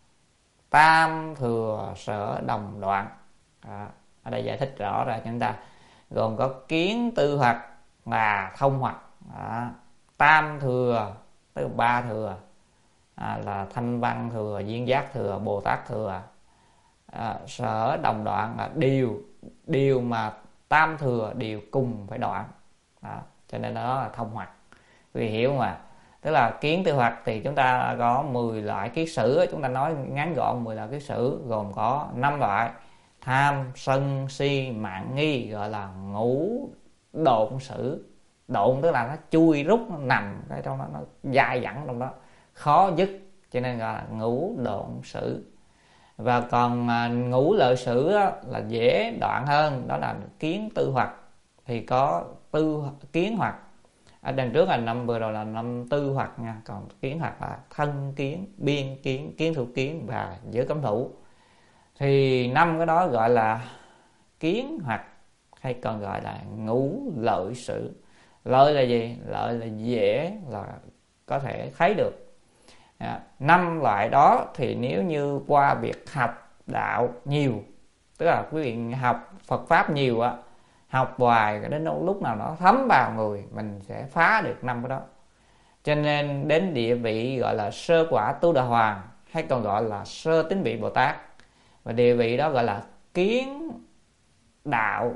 tam thừa sở đồng đoạn. À, ở đây giải thích rõ ra chúng ta gồm có kiến tư hoặc là thông hoặc, à, tam thừa tức là ba thừa, à, là thanh văn thừa, duyên giác thừa, Bồ Tát thừa. À, sở đồng đoạn là điều điều mà tam thừa đều cùng phải đoạn. Đó, cho nên đó là thông hoặc. Quý vị hiểu mà. Tức là kiến tư hoặc thì chúng ta có mười loại kiết sử, chúng ta nói ngắn gọn mười loại kiết sử gồm có năm loại: tham, sân, si, mạn, nghi, gọi là ngũ độn sử. Độn tức là nó chui rút, nó nằm cái trong đó, nó dai dẳng trong đó, khó dứt, cho nên gọi là ngũ độn sử. Và còn ngũ lợi sử là dễ đoạn hơn, đó là kiến tư hoặc. Thì có tư kiến hoặc, ở đằng trước là năm vừa rồi là năm tư hoặc nha, còn kiến hoặc là thân kiến, biên kiến, kiến thủ kiến và giới cấm thủ. Thì năm cái đó gọi là kiến hoặc, hay còn gọi là ngũ lợi sử. Lợi là gì? Lợi là dễ, là có thể thấy được. Năm loại đó thì nếu như qua việc học đạo nhiều, tức là quý vị học Phật Pháp nhiều á, học hoài đến lúc nào nó thấm vào người, mình sẽ phá được năm cái đó. Cho nên đến địa vị gọi là sơ quả Tu Đà Hoàng, hay còn gọi là sơ tín vị Bồ Tát, và địa vị đó gọi là kiến đạo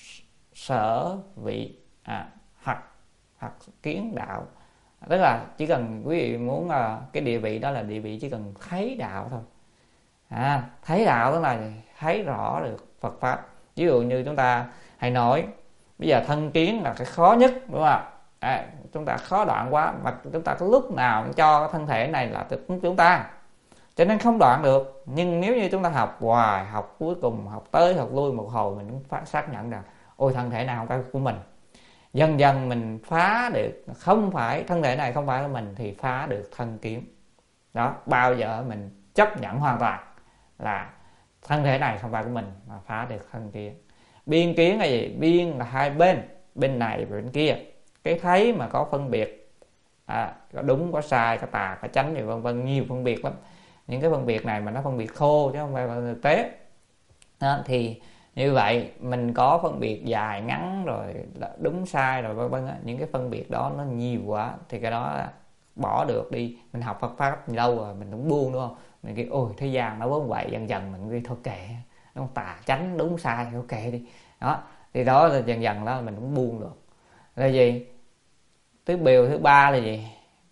sở vị, à, hoặc hoặc kiến đạo. Tức là chỉ cần quý vị muốn uh, cái địa vị đó là địa vị chỉ cần thấy đạo thôi. À, thấy đạo tức là thấy rõ được Phật Pháp. Ví dụ như chúng ta hay nói bây giờ thân kiến là cái khó nhất, đúng không? À, chúng ta khó đoạn quá, mà chúng ta có lúc nào cũng cho cái thân thể này là từ chúng ta, cho nên không đoạn được. Nhưng nếu như chúng ta học hoài, học cuối cùng học tới học lui một hồi, mình cũng phải xác nhận rằng ôi thân thể này không phải của mình. Dần dần mình phá được, không phải thân thể này không phải của mình thì phá được thân kiến. Đó, bao giờ mình chấp nhận hoàn toàn là thân thể này không phải của mình mà phá được thân kiến. Biên kiến là gì? Biên là hai bên, bên này và bên kia. Cái thấy mà có phân biệt, à, có đúng, có sai, có tà, có chánh, vân vân, nhiều phân biệt lắm. Những cái phân biệt này mà nó phân biệt khô chứ không phải là thực tế. Đó, thì như vậy mình có phân biệt dài ngắn rồi đúng sai rồi vân vân, những cái phân biệt đó nó nhiều quá thì cái đó bỏ được đi. Mình học Phật pháp lâu rồi mình cũng buông, đúng không? Mình kêu ôi thế gian nó vốn vậy, dần dần mình đi thôi kệ, nó tà chánh đúng sai ok đi. Đó, thì đó là dần dần đó mình cũng buông được. Là gì? Thứ điều thứ ba là gì?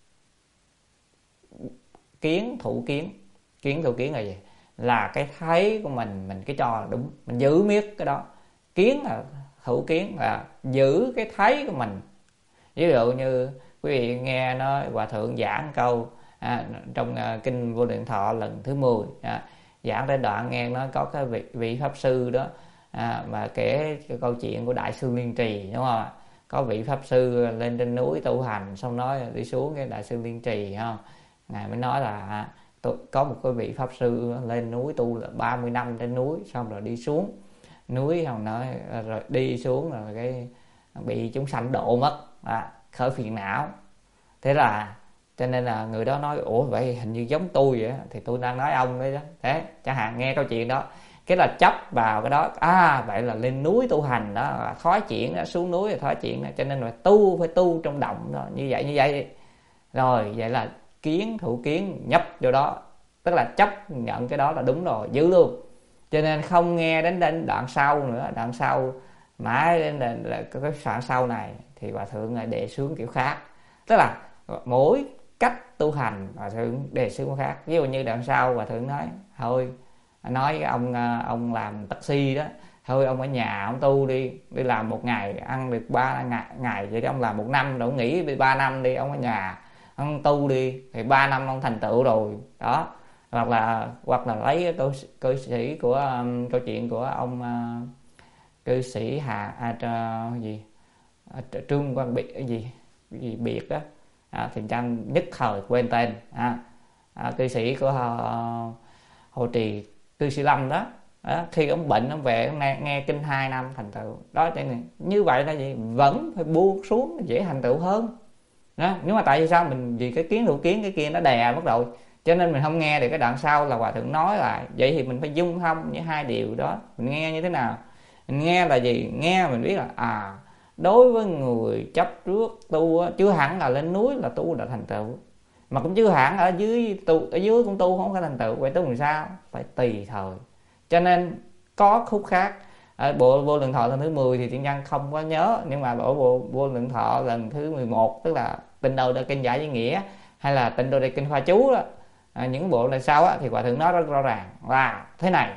Kiến thủ kiến. Kiến thủ kiến là gì? Là cái thấy của mình, mình cái cho là đúng, mình giữ miết cái đó. Kiến là thủ kiến, là giữ cái thấy của mình. Ví dụ như quý vị nghe nói Hòa Thượng giảng câu à, trong uh, Kinh Vô Lượng Thọ lần thứ mười, à, giảng tới đoạn nghe nói có cái vị, vị Pháp Sư đó à, mà kể cái câu chuyện của Đại sư Liên Trì, đúng không? Có vị Pháp Sư lên trên núi tu hành, xong nói đi xuống cái Đại sư Liên Trì, không? Ngài mới nói là à, tôi, có một cái vị Pháp Sư lên núi tu là ba mươi năm trên núi, xong rồi đi xuống núi, không nói rồi đi xuống rồi cái bị chúng sanh độ mất, à, khởi phiền não. Thế là cho nên là người đó nói ủa vậy hình như giống tôi vậy, thì tôi đang nói ông đấy đó. Thế chẳng hạn nghe câu chuyện đó, cái là chấp vào cái đó, à vậy là lên núi tu hành đó, thói chuyển đó, xuống núi là thói chuyển đó, cho nên là tu phải tu trong động đó, như vậy như vậy đi. Rồi vậy là kiến thủ kiến nhập vô đó, tức là chấp nhận cái đó là đúng rồi, giữ luôn. Cho nên không nghe đến đến đoạn sau nữa, đoạn sau mãi đến là cái đoạn sau này thì Hòa Thượng lại đề xướng kiểu khác. Tức là mỗi cách tu hành Hòa Thượng đề xướng khác. Ví dụ như đoạn sau Hòa Thượng nói thôi, nói ông ông làm taxi đó, thôi ông ở nhà ông tu đi, đi làm một ngày ăn được ba ngày, ngày vậy đó, ông làm một năm rồi ông nghỉ đi ba năm đi, ông ở nhà ông tu đi thì ba năm ông thành tựu rồi đó. Hoặc là hoặc là lấy cái câu, câu sĩ của um, câu chuyện của ông uh, cư sĩ Hà à, gì à, Trương Quang Biệt gì gì Biệt đó, à, thì Trang nhất thời quên tên, à, à, cư sĩ của uh, Hộ Trì cư sĩ Lâm đó. Đó, khi ông bệnh ông về ông nghe, nghe kinh hai năm thành tựu đó. Cho nên như vậy là gì, vẫn phải buông xuống dễ thành tựu hơn đó. Nhưng mà tại vì sao mình vì cái kiến thủ kiến cái kia nó đè mất rồi, cho nên mình không nghe được cái đoạn sau là Hòa Thượng nói lại. Vậy thì mình phải dung thông với hai điều đó. Mình nghe như thế nào? Mình nghe là gì? Nghe mình biết là à, đối với người chấp trước tu chưa hẳn là lên núi là tu đã thành tựu, mà cũng chưa hẳn ở dưới tu, ở dưới cũng tu không có thành tựu. Vậy tu làm sao? Phải tùy thời. Cho nên có khúc khác. Ở bộ Vô Lượng Thọ lần thứ mười thì Thiện Nhân không có nhớ, nhưng mà bộ Vô, Vô Lượng Thọ lần thứ mười một, tức là Tịnh Độ Đại Kinh Giải Với Nghĩa hay là Tịnh Độ Đại Kinh Khoa Chú đó, à, những bộ lần sau á, thì Hòa Thượng nói rất rõ ràng là thế này: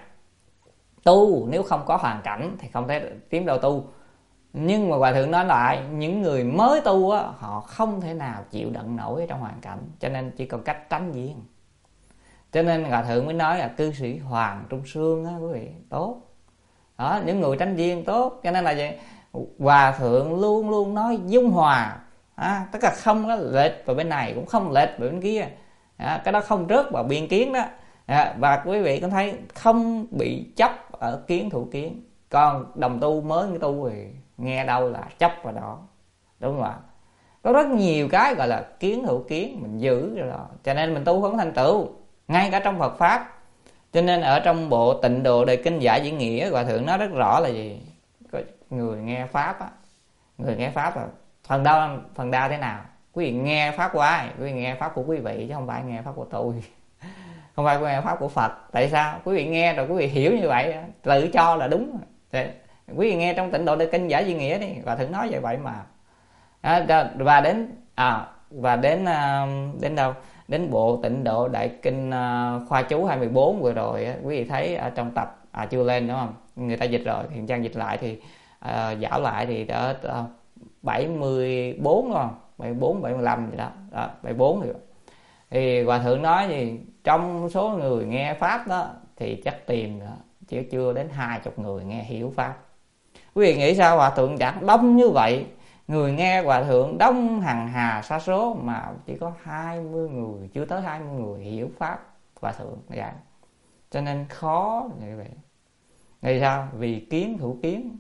tu nếu không có hoàn cảnh thì không thể tiến đâu tu. Nhưng mà Hòa Thượng nói lại những người mới tu á, họ không thể nào chịu đựng nổi trong hoàn cảnh, cho nên chỉ còn cách tránh duyên. Cho nên Hòa Thượng mới nói là cư sĩ Hoàng Trung Sương á, quý vị, tốt đó, những người tránh duyên tốt. Cho nên là vậy, Hòa Thượng luôn luôn nói dung hòa, à, tức là không có lệch vào bên này cũng không lệch vào bên kia, à, cái đó không rớt vào biên kiến đó, à, và quý vị có thấy không bị chấp ở kiến thủ kiến. Còn đồng tu mới cái tu thì nghe đâu là chấp vào đó, đúng không ạ? Có rất nhiều cái gọi là kiến thủ kiến mình giữ rồi đó, cho nên mình tu không thành tựu ngay cả trong Phật pháp. Cho nên ở trong bộ Tịnh Độ Đại Kinh Giải Diễn Nghĩa, Hòa Thượng nói rất rõ là gì, người nghe pháp á, người nghe pháp là phần đa phần đa thế nào, quý vị nghe pháp của ai? Quý vị nghe pháp của quý vị chứ không phải nghe pháp của tôi, không phải nghe pháp của Phật. Tại sao? Quý vị nghe rồi quý vị hiểu như vậy, tự cho là đúng. Thì quý vị nghe trong Tịnh Độ Đại Kinh Giải Diễn Nghĩa đi, Hòa Thượng nói vậy vậy mà. À, và đến à và đến đến đâu? Đến bộ Tịnh Độ Đại Kinh Khoa Chú hai mươi bốn vừa rồi á, quý vị thấy ở trong tập à chưa lên đúng không? người ta dịch rồi, Thiện Trang dịch lại thì uh, dảo lại thì ở uh, bảy mươi bốn đúng không, bảy mươi bốn bảy mươi lăm gì đó, đó bảy mươi bốn thì thì hòa thượng nói gì trong số người nghe pháp đó thì chắc tìm chỉ chưa đến hai chục người nghe hiểu pháp. Quý vị nghĩ sao hòa thượng giảng đông như vậy, người nghe hòa thượng đông hằng hà sa số mà chỉ có hai mươi người, chưa tới hai mươi người hiểu pháp hòa thượng giảng. Cho nên khó như vậy. Vì sao? Vì kiến thủ kiến.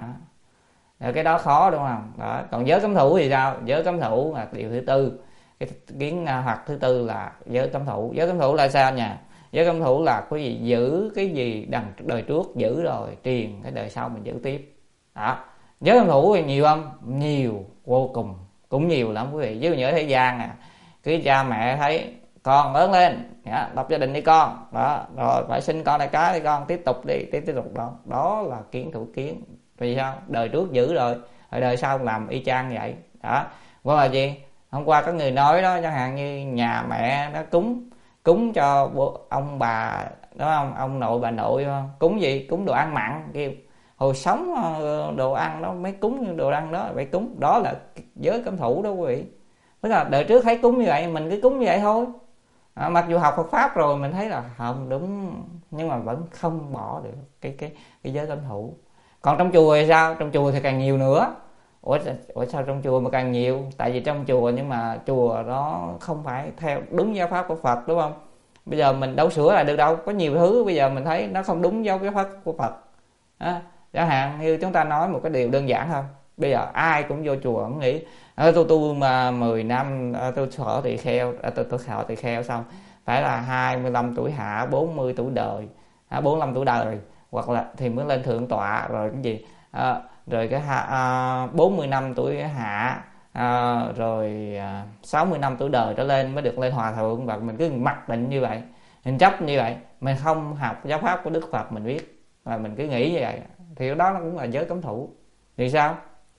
À, cái đó khó đúng không? Đó. Còn giới cấm thủ thì sao? Giới cấm thủ là điều thứ tư. Cái kiến hoặc thứ tư là giới cấm thủ. Giới cấm thủ là sao nha? Giới cấm thủ là quý vị giữ cái gì đằng đời trước giữ rồi, truyền cái đời sau mình giữ tiếp. Đó. Giới cấm thủ thì nhiều không? Nhiều vô cùng, cũng nhiều lắm quý vị. Chứ như ở thế gian à, cái cha mẹ thấy con lớn lên, dạ, lập gia đình đi con, đó, rồi phải sinh con đại cái đi con, tiếp tục đi, tiếp tiếp tục đó, đó là kiến thủ kiến. Vì sao? Đời trước giữ rồi, rồi đời sau làm y chang vậy. Đó. Qua là gì? Hôm qua có người nói đó, chẳng hạn như nhà mẹ nó cúng cúng cho bố, ông bà đúng không, ông nội bà nội đúng không? Cúng gì? Cúng đồ ăn mặn, kêu hồi sống đồ ăn đó mới cúng đồ ăn đó, phải cúng, đó là giới cấm thủ đó quý vị. Tức là đời trước thấy cúng như vậy mình cứ cúng như vậy thôi. À, mặc dù học Phật pháp rồi mình thấy là không đúng, nhưng mà vẫn không bỏ được cái cái cái giới cấm thủ. Còn trong chùa thì sao? Trong chùa thì càng nhiều nữa. Ủa, ủa sao trong chùa mà càng nhiều? Tại vì trong chùa nhưng mà chùa nó không phải theo đúng giáo pháp của Phật đúng không? Bây giờ mình đâu sửa lại được đâu, có nhiều thứ bây giờ mình thấy nó không đúng giáo pháp của Phật. À, chẳng hạn như chúng ta nói một cái điều đơn giản thôi. Bây giờ ai cũng vô chùa cũng nghĩ à, tôi tu mà mười năm à, tôi thọ tỳ kheo, à, tôi tôi thọ tỳ kheo xong phải là hai mươi lăm tuổi hạ, bốn mươi tuổi đời, à, bốn mươi lăm tuổi đời, hoặc là thì mới lên thượng tọa rồi cái gì à, rồi cái à, bốn mươi năm tuổi hạ à, rồi à, sáu mươi năm tuổi đời trở lên mới được lên hòa thượng. Và mình cứ mặc định như vậy, mình chấp như vậy, mình không học giáo pháp của Đức Phật mình biết, và mình cứ nghĩ như vậy thì đó nó cũng là giới cấm thủ. Vì sao?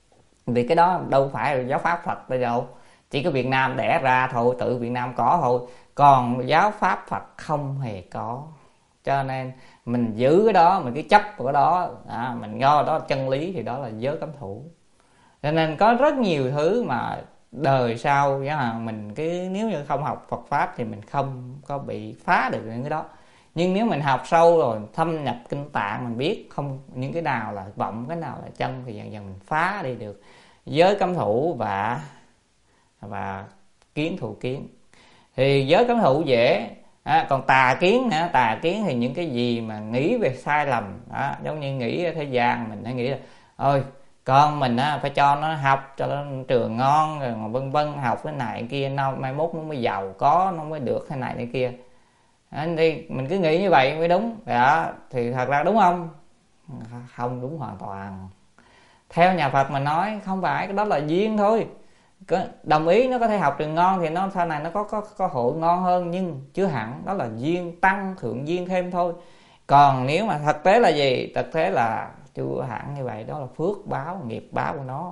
Vì cái đó đâu phải là giáo pháp Phật bây giờ, chỉ có Việt Nam đẻ ra thôi, tự Việt Nam có thôi, còn giáo pháp Phật không hề có. Cho nên mình giữ cái đó, mình cứ chấp vào cái đó, à, mình do đó chân lý thì đó là giới cấm thủ. Cho nên có rất nhiều thứ mà đời sau mình cứ nếu như không học Phật pháp thì mình không có bị phá được những cái đó. Nhưng nếu mình học sâu rồi, thâm nhập kinh tạng, mình biết không những cái nào là vọng, cái nào là chân, thì dần dần mình phá đi được giới cấm thủ và và kiến thủ kiến. Thì giới cấm thủ dễ, à, còn tà kiến nữa, tà kiến thì những cái gì mà nghĩ về sai lầm, đó, giống như nghĩ ở thế gian mình hay nghĩ là ôi con mình á, phải cho nó học cho nó trường ngon rồi vân vân, học cái này kia nó mai mốt nó mới giàu có, nó mới được thế này thế kia. À, thì mình cứ nghĩ như vậy mới đúng. Đó, thì thật ra đúng không? Không đúng hoàn toàn. Theo nhà Phật mà nói không phải, cái đó là duyên thôi. Đồng ý nó có thể học trường ngon thì nó sau này nó có có có hội ngon hơn, nhưng chưa hẳn, đó là duyên tăng thượng duyên thêm thôi. Còn nếu mà thực tế là gì? Thực tế là chưa hẳn như vậy, đó là phước báo, nghiệp báo của nó.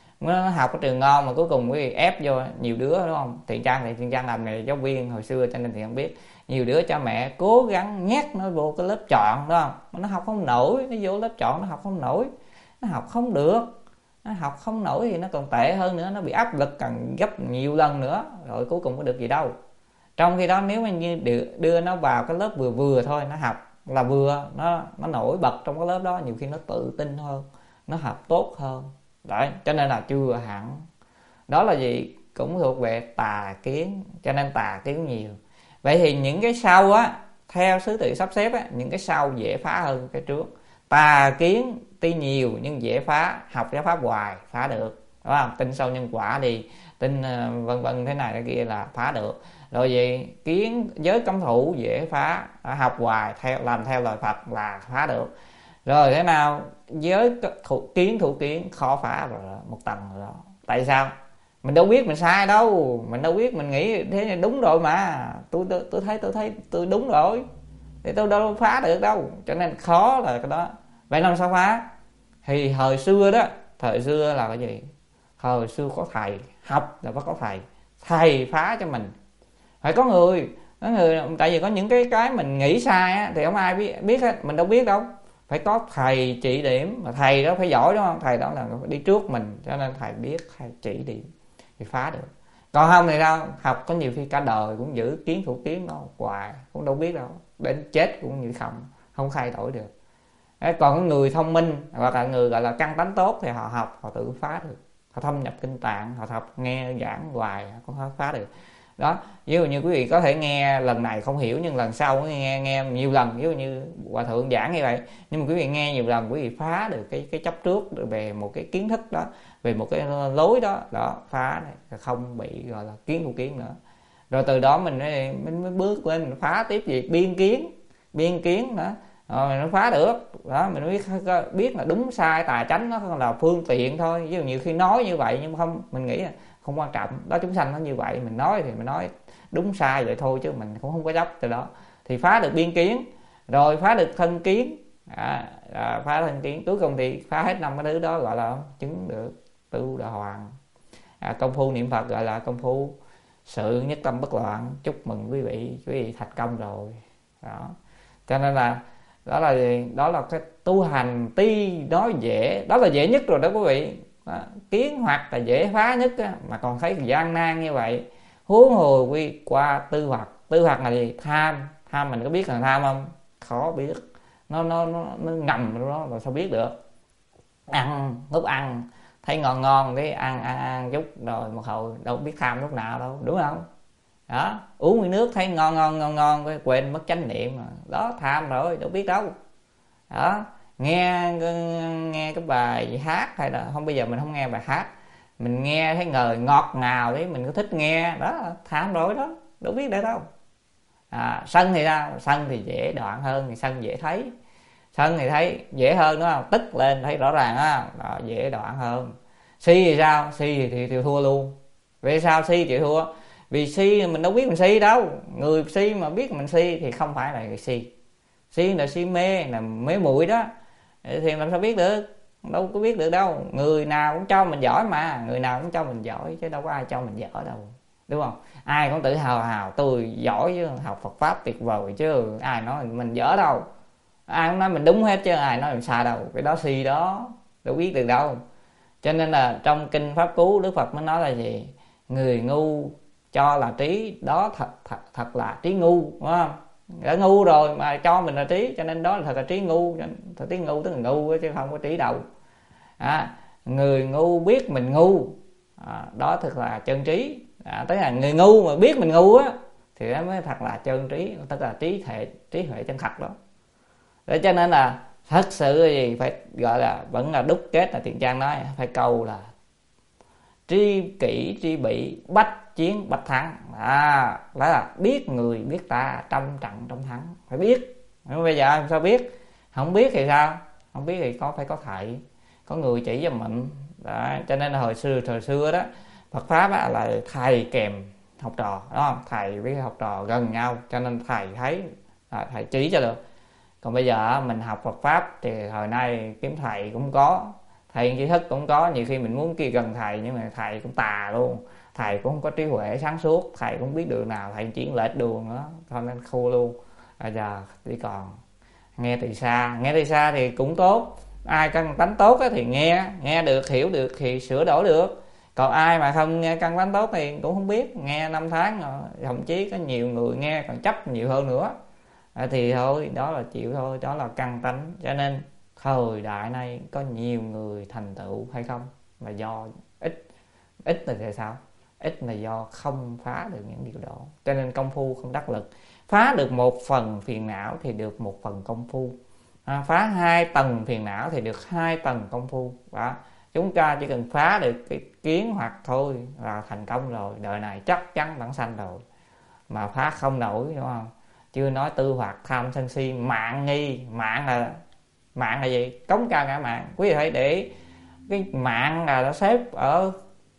Nó học cái trường ngon mà cuối cùng quý vị ép vô nhiều đứa đúng không? Thiện Trang thì Thiện Trang làm nghề giáo viên hồi xưa cho nên thì không biết. Nhiều đứa cha mẹ cố gắng nhét nó vô cái lớp chọn đúng không? Mà nó học không nổi, nó vô lớp chọn nó học không nổi, nó học không được, nó học không nổi thì nó còn tệ hơn nữa, nó bị áp lực càng gấp nhiều lần nữa, rồi cuối cùng có được gì đâu. Trong khi đó nếu mà như đưa nó vào cái lớp vừa vừa thôi, nó học là vừa, nó nó nổi bật trong cái lớp đó, nhiều khi nó tự tin hơn, nó học tốt hơn. Đấy, cho nên là chưa hẳn. Đó là gì? Cũng thuộc về tà kiến, cho nên tà kiến nhiều. Vậy thì những cái sau á, theo thứ tự sắp xếp á, những cái sau dễ phá hơn cái trước. Tà kiến tuy nhiều nhưng dễ phá, học giáo pháp hoài phá được, đúng không? Tin sâu nhân quả đi, tin uh, vân vân thế này thế kia là phá được. Rồi gì? Kiến giới cấm thủ dễ phá, học hoài theo làm theo lời Phật là phá được. Rồi thế nào? Giới thủ, kiến thủ kiến khó phá rồi đó, một tầng rồi đó. Tại sao? Mình đâu biết mình sai đâu, mình đâu biết mình nghĩ thế này đúng rồi mà. Tôi tôi, tôi thấy tôi thấy tôi đúng rồi, thì tôi đâu phá được đâu, cho nên khó là cái đó. Vậy làm sao phá? Thì thời xưa đó, thời xưa là cái gì? Thời xưa có thầy, học là phải có thầy, thầy phá cho mình. Phải có người, có người, tại vì có những cái cái mình nghĩ sai á, thì không ai biết biết hết, mình đâu biết đâu. phải có thầy chỉ điểm, mà thầy đó phải giỏi đúng không, thầy đó là đi trước mình, cho nên thầy biết, thầy chỉ điểm thì phá được. Còn không thì sao, học có nhiều khi cả đời cũng giữ kiến thủ kiến đó hoài cũng đâu biết đâu, đến chết cũng như không không thay đổi được. Đấy, còn người thông minh hoặc là người gọi là căn tánh tốt thì họ học họ tự phá được, họ thâm nhập kinh tạng, họ học nghe giảng hoài cũng phá được. Đó, ví dụ như quý vị có thể nghe lần này không hiểu nhưng lần sau nghe nghe nhiều lần, ví dụ như hòa thượng giảng như vậy, nhưng mà quý vị nghe nhiều lần quý vị phá được cái cái chấp trước về một cái kiến thức đó, về một cái lối đó, đó phá này, không bị gọi là kiến thủ kiến nữa. Rồi từ đó mình mới, mình mới bước lên mình phá tiếp gì biên kiến, biên kiến nữa, rồi nó phá được đó. Mình biết biết là đúng sai tà chánh nó là phương tiện thôi, ví dụ như khi nói như vậy nhưng không, mình nghĩ là không quan trọng đó, chúng sanh nó như vậy, mình nói thì mình nói đúng sai vậy thôi chứ mình cũng không có chấp từ đó, thì phá được biên kiến, rồi phá được thân kiến, à, à, phá thân kiến, cuối cùng thì phá hết năm cái thứ đó, gọi là chứng được tu đà hoàng. À, công phu niệm Phật gọi là công phu sự nhất tâm bất loạn. Chúc mừng quý vị, quý vị thành công rồi đó. Cho nên là đó là đó là cái tu hành tuy nói dễ, đó là dễ nhất rồi đó quý vị. Đó, kiến hoặc là dễ phá nhất á, mà còn thấy gian nan như vậy, huống hồ quy qua tư hoặc. Tư hoặc là gì? Tham. Tham mình có biết là tham không? Khó biết, nó nó nó, nó ngầm đó là sao biết được. Ăn lúc ăn thấy ngon ngon cái ăn ăn ăn chút rồi một hồi đâu biết tham lúc nào đâu, đúng không? Đó, uống miếng nước thấy ngon ngon ngon ngon cái quên mất chánh niệm mà. Đó tham rồi, đâu biết đâu. Đó, nghe nghe cái bài hát hay là không, bây giờ mình không nghe bài hát, mình nghe thấy ngời ngọt ngào đấy, mình có thích nghe đó, tham rồi đó, đâu biết để đâu. À, sân thì sao? Sân thì dễ đoạn hơn, thì sân dễ thấy, sân thì thấy dễ hơn đúng không? Tức lên thấy rõ ràng á, đó, dễ đoạn hơn. Si thì sao? Si thì, thì, thì thua luôn. Vì sao si chịu thua? Vì si mình đâu biết mình si đâu, người si mà biết mình si thì không phải là người si. Si là si mê, là mê muội đó, thì làm sao biết được, đâu có biết được đâu. Người nào cũng cho mình giỏi mà, người nào cũng cho mình giỏi chứ đâu có ai cho mình giỏi đâu, đúng không? Ai cũng tự hào hào tôi giỏi chứ, học Phật pháp tuyệt vời chứ, ai nói mình dở đâu, ai cũng nói mình đúng hết chứ ai nói mình sai đâu. Cái đó si đó, đâu biết được đâu. Cho nên là trong kinh Pháp Cú Đức Phật mới nói là gì? Người ngu cho là trí, đó thật thật, thật là trí ngu, đúng không? Đã ngu rồi mà cho mình là trí, cho nên đó là thật là trí ngu. Thật trí ngu tức là ngu chứ không có trí đầu. À, người ngu biết mình ngu, à, đó thật là chân trí. À, tức là người ngu mà biết mình ngu á thì đó mới thật là chân trí, tức là trí thể, trí huệ chân thật đó. Để cho nên là thật sự gì phải gọi là vẫn là đúc kết, là Thiện Trang nói phải câu là tri kỷ tri bị bách chiến bách thắng. À, đó là biết người biết ta trăm trận trăm thắng, phải biết. Nhưng bây giờ sao biết? Không biết thì sao? Không biết thì có phải có thầy, có người chỉ cho mình đó. Cho nên là hồi xưa thời xưa đó Phật pháp á, là thầy kèm học trò, đúng không? Thầy với học trò gần nhau, cho nên thầy thấy à, thầy chỉ cho được. Còn bây giờ mình học Phật pháp thì hồi nay kiếm thầy cũng có, thầy tri thức cũng có, nhiều khi mình muốn kia gần thầy nhưng mà thầy cũng tà luôn, thầy cũng không có trí huệ sáng suốt, thầy cũng biết đường nào, thầy chuyển lệch đường đó, thôi nên khô luôn. Bây giờ chỉ còn nghe từ xa, nghe từ xa thì cũng tốt, ai căn tánh tốt thì nghe, nghe được hiểu được thì sửa đổi được. Còn ai mà không nghe căn tánh tốt thì cũng không biết, nghe năm tháng rồi, thậm chí có nhiều người nghe còn chấp nhiều hơn nữa. À, thì thôi đó là chịu thôi, đó là căn tánh. Cho nên thời đại này có nhiều người thành tựu hay không là do ít. Ít là tại sao? Ít là do không phá được những điều đó, cho nên công phu không đắc lực. Phá được một phần phiền não thì được một phần công phu, à, phá hai tầng phiền não thì được hai tầng công phu đó. Chúng ta chỉ cần phá được cái kiến hoặc thôi là thành công rồi, đời này chắc chắn vãng sanh rồi. Mà phá không nổi, đúng không? Chưa nói tư hoặc tham sân si mạng nghi. Mạng là mạng là gì? Cống cao ngã mạng. Quý vị hãy để ý, cái mạng là nó xếp ở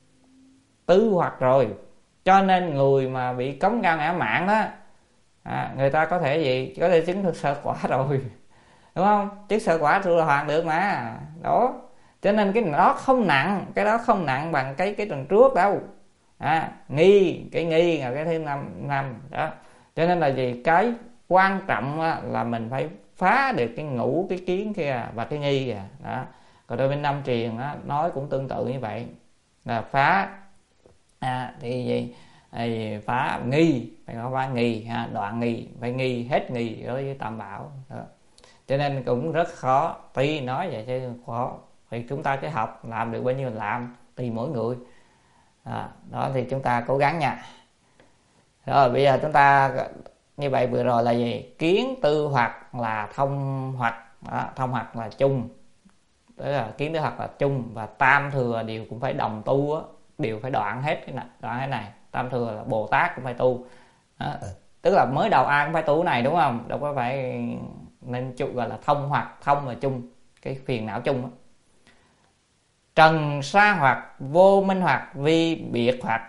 tư hoặc rồi, cho nên người mà bị cống cao ngã mạng đó, à, người ta có thể gì? Có thể chứng thực sơ quả rồi, đúng không? Chứng sơ quả tu là hoàn được mà đó. Cho nên cái đó không nặng, cái đó không nặng bằng cái cái tuần trước đâu. À, nghi, cái nghi là cái thứ năm năm đó. Cho nên là gì? Cái quan trọng là mình phải phá được cái ngũ, cái kiến kia và cái nghi kìa đó. Còn đôi bên năm truyền á, nói cũng tương tự như vậy, là phá à, thì gì thì phá nghi, phải có phá nghi ha, đoạn nghi, phải nghi hết nghi đối với tam bảo đó. Cho nên cũng rất khó, tuy nói vậy chứ khó, thì chúng ta cứ học, làm được bao nhiêu làm, tùy mỗi người đó, đó thì chúng ta cố gắng nha. Rồi bây giờ chúng ta như vậy vừa rồi là gì? Kiến tư hoặc là thông hoặc đó, thông hoặc là chung, tức là kiến tư hoặc là chung, và tam thừa đều cũng phải đồng tu á, đều phải đoạn hết cái này, đoạn cái này. Tam thừa là Bồ Tát cũng phải tu đó. Tức là mới đầu ai cũng phải tu cái này đúng không, đâu có phải, nên chung gọi là thông hoặc, thông là chung, cái phiền não chung đó. Trần sa hoặc vô minh hoặc vi biệt hoặc,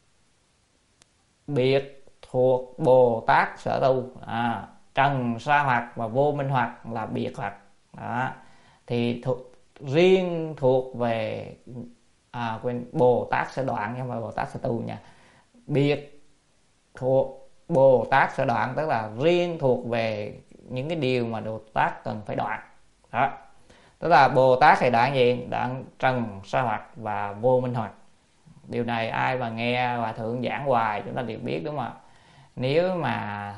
biệt thuộc Bồ Tát sở tu à, trần sa hoặc và vô minh hoặc là biệt hoặc đó, thì thuộc, riêng thuộc về à, quên, Bồ Tát sẽ đoạn nhưng mà Bồ Tát sẽ tu nha. Biệt thuộc Bồ Tát sẽ đoạn tức là riêng thuộc về những cái điều mà Bồ Tát cần phải đoạn đó. Tức là Bồ Tát thì đoạn gì? Đoạn trần sa hoặc và vô minh hoặc. Điều này ai mà nghe Hòa Thượng giảng hoài chúng ta đều biết đúng không ạ? Nếu mà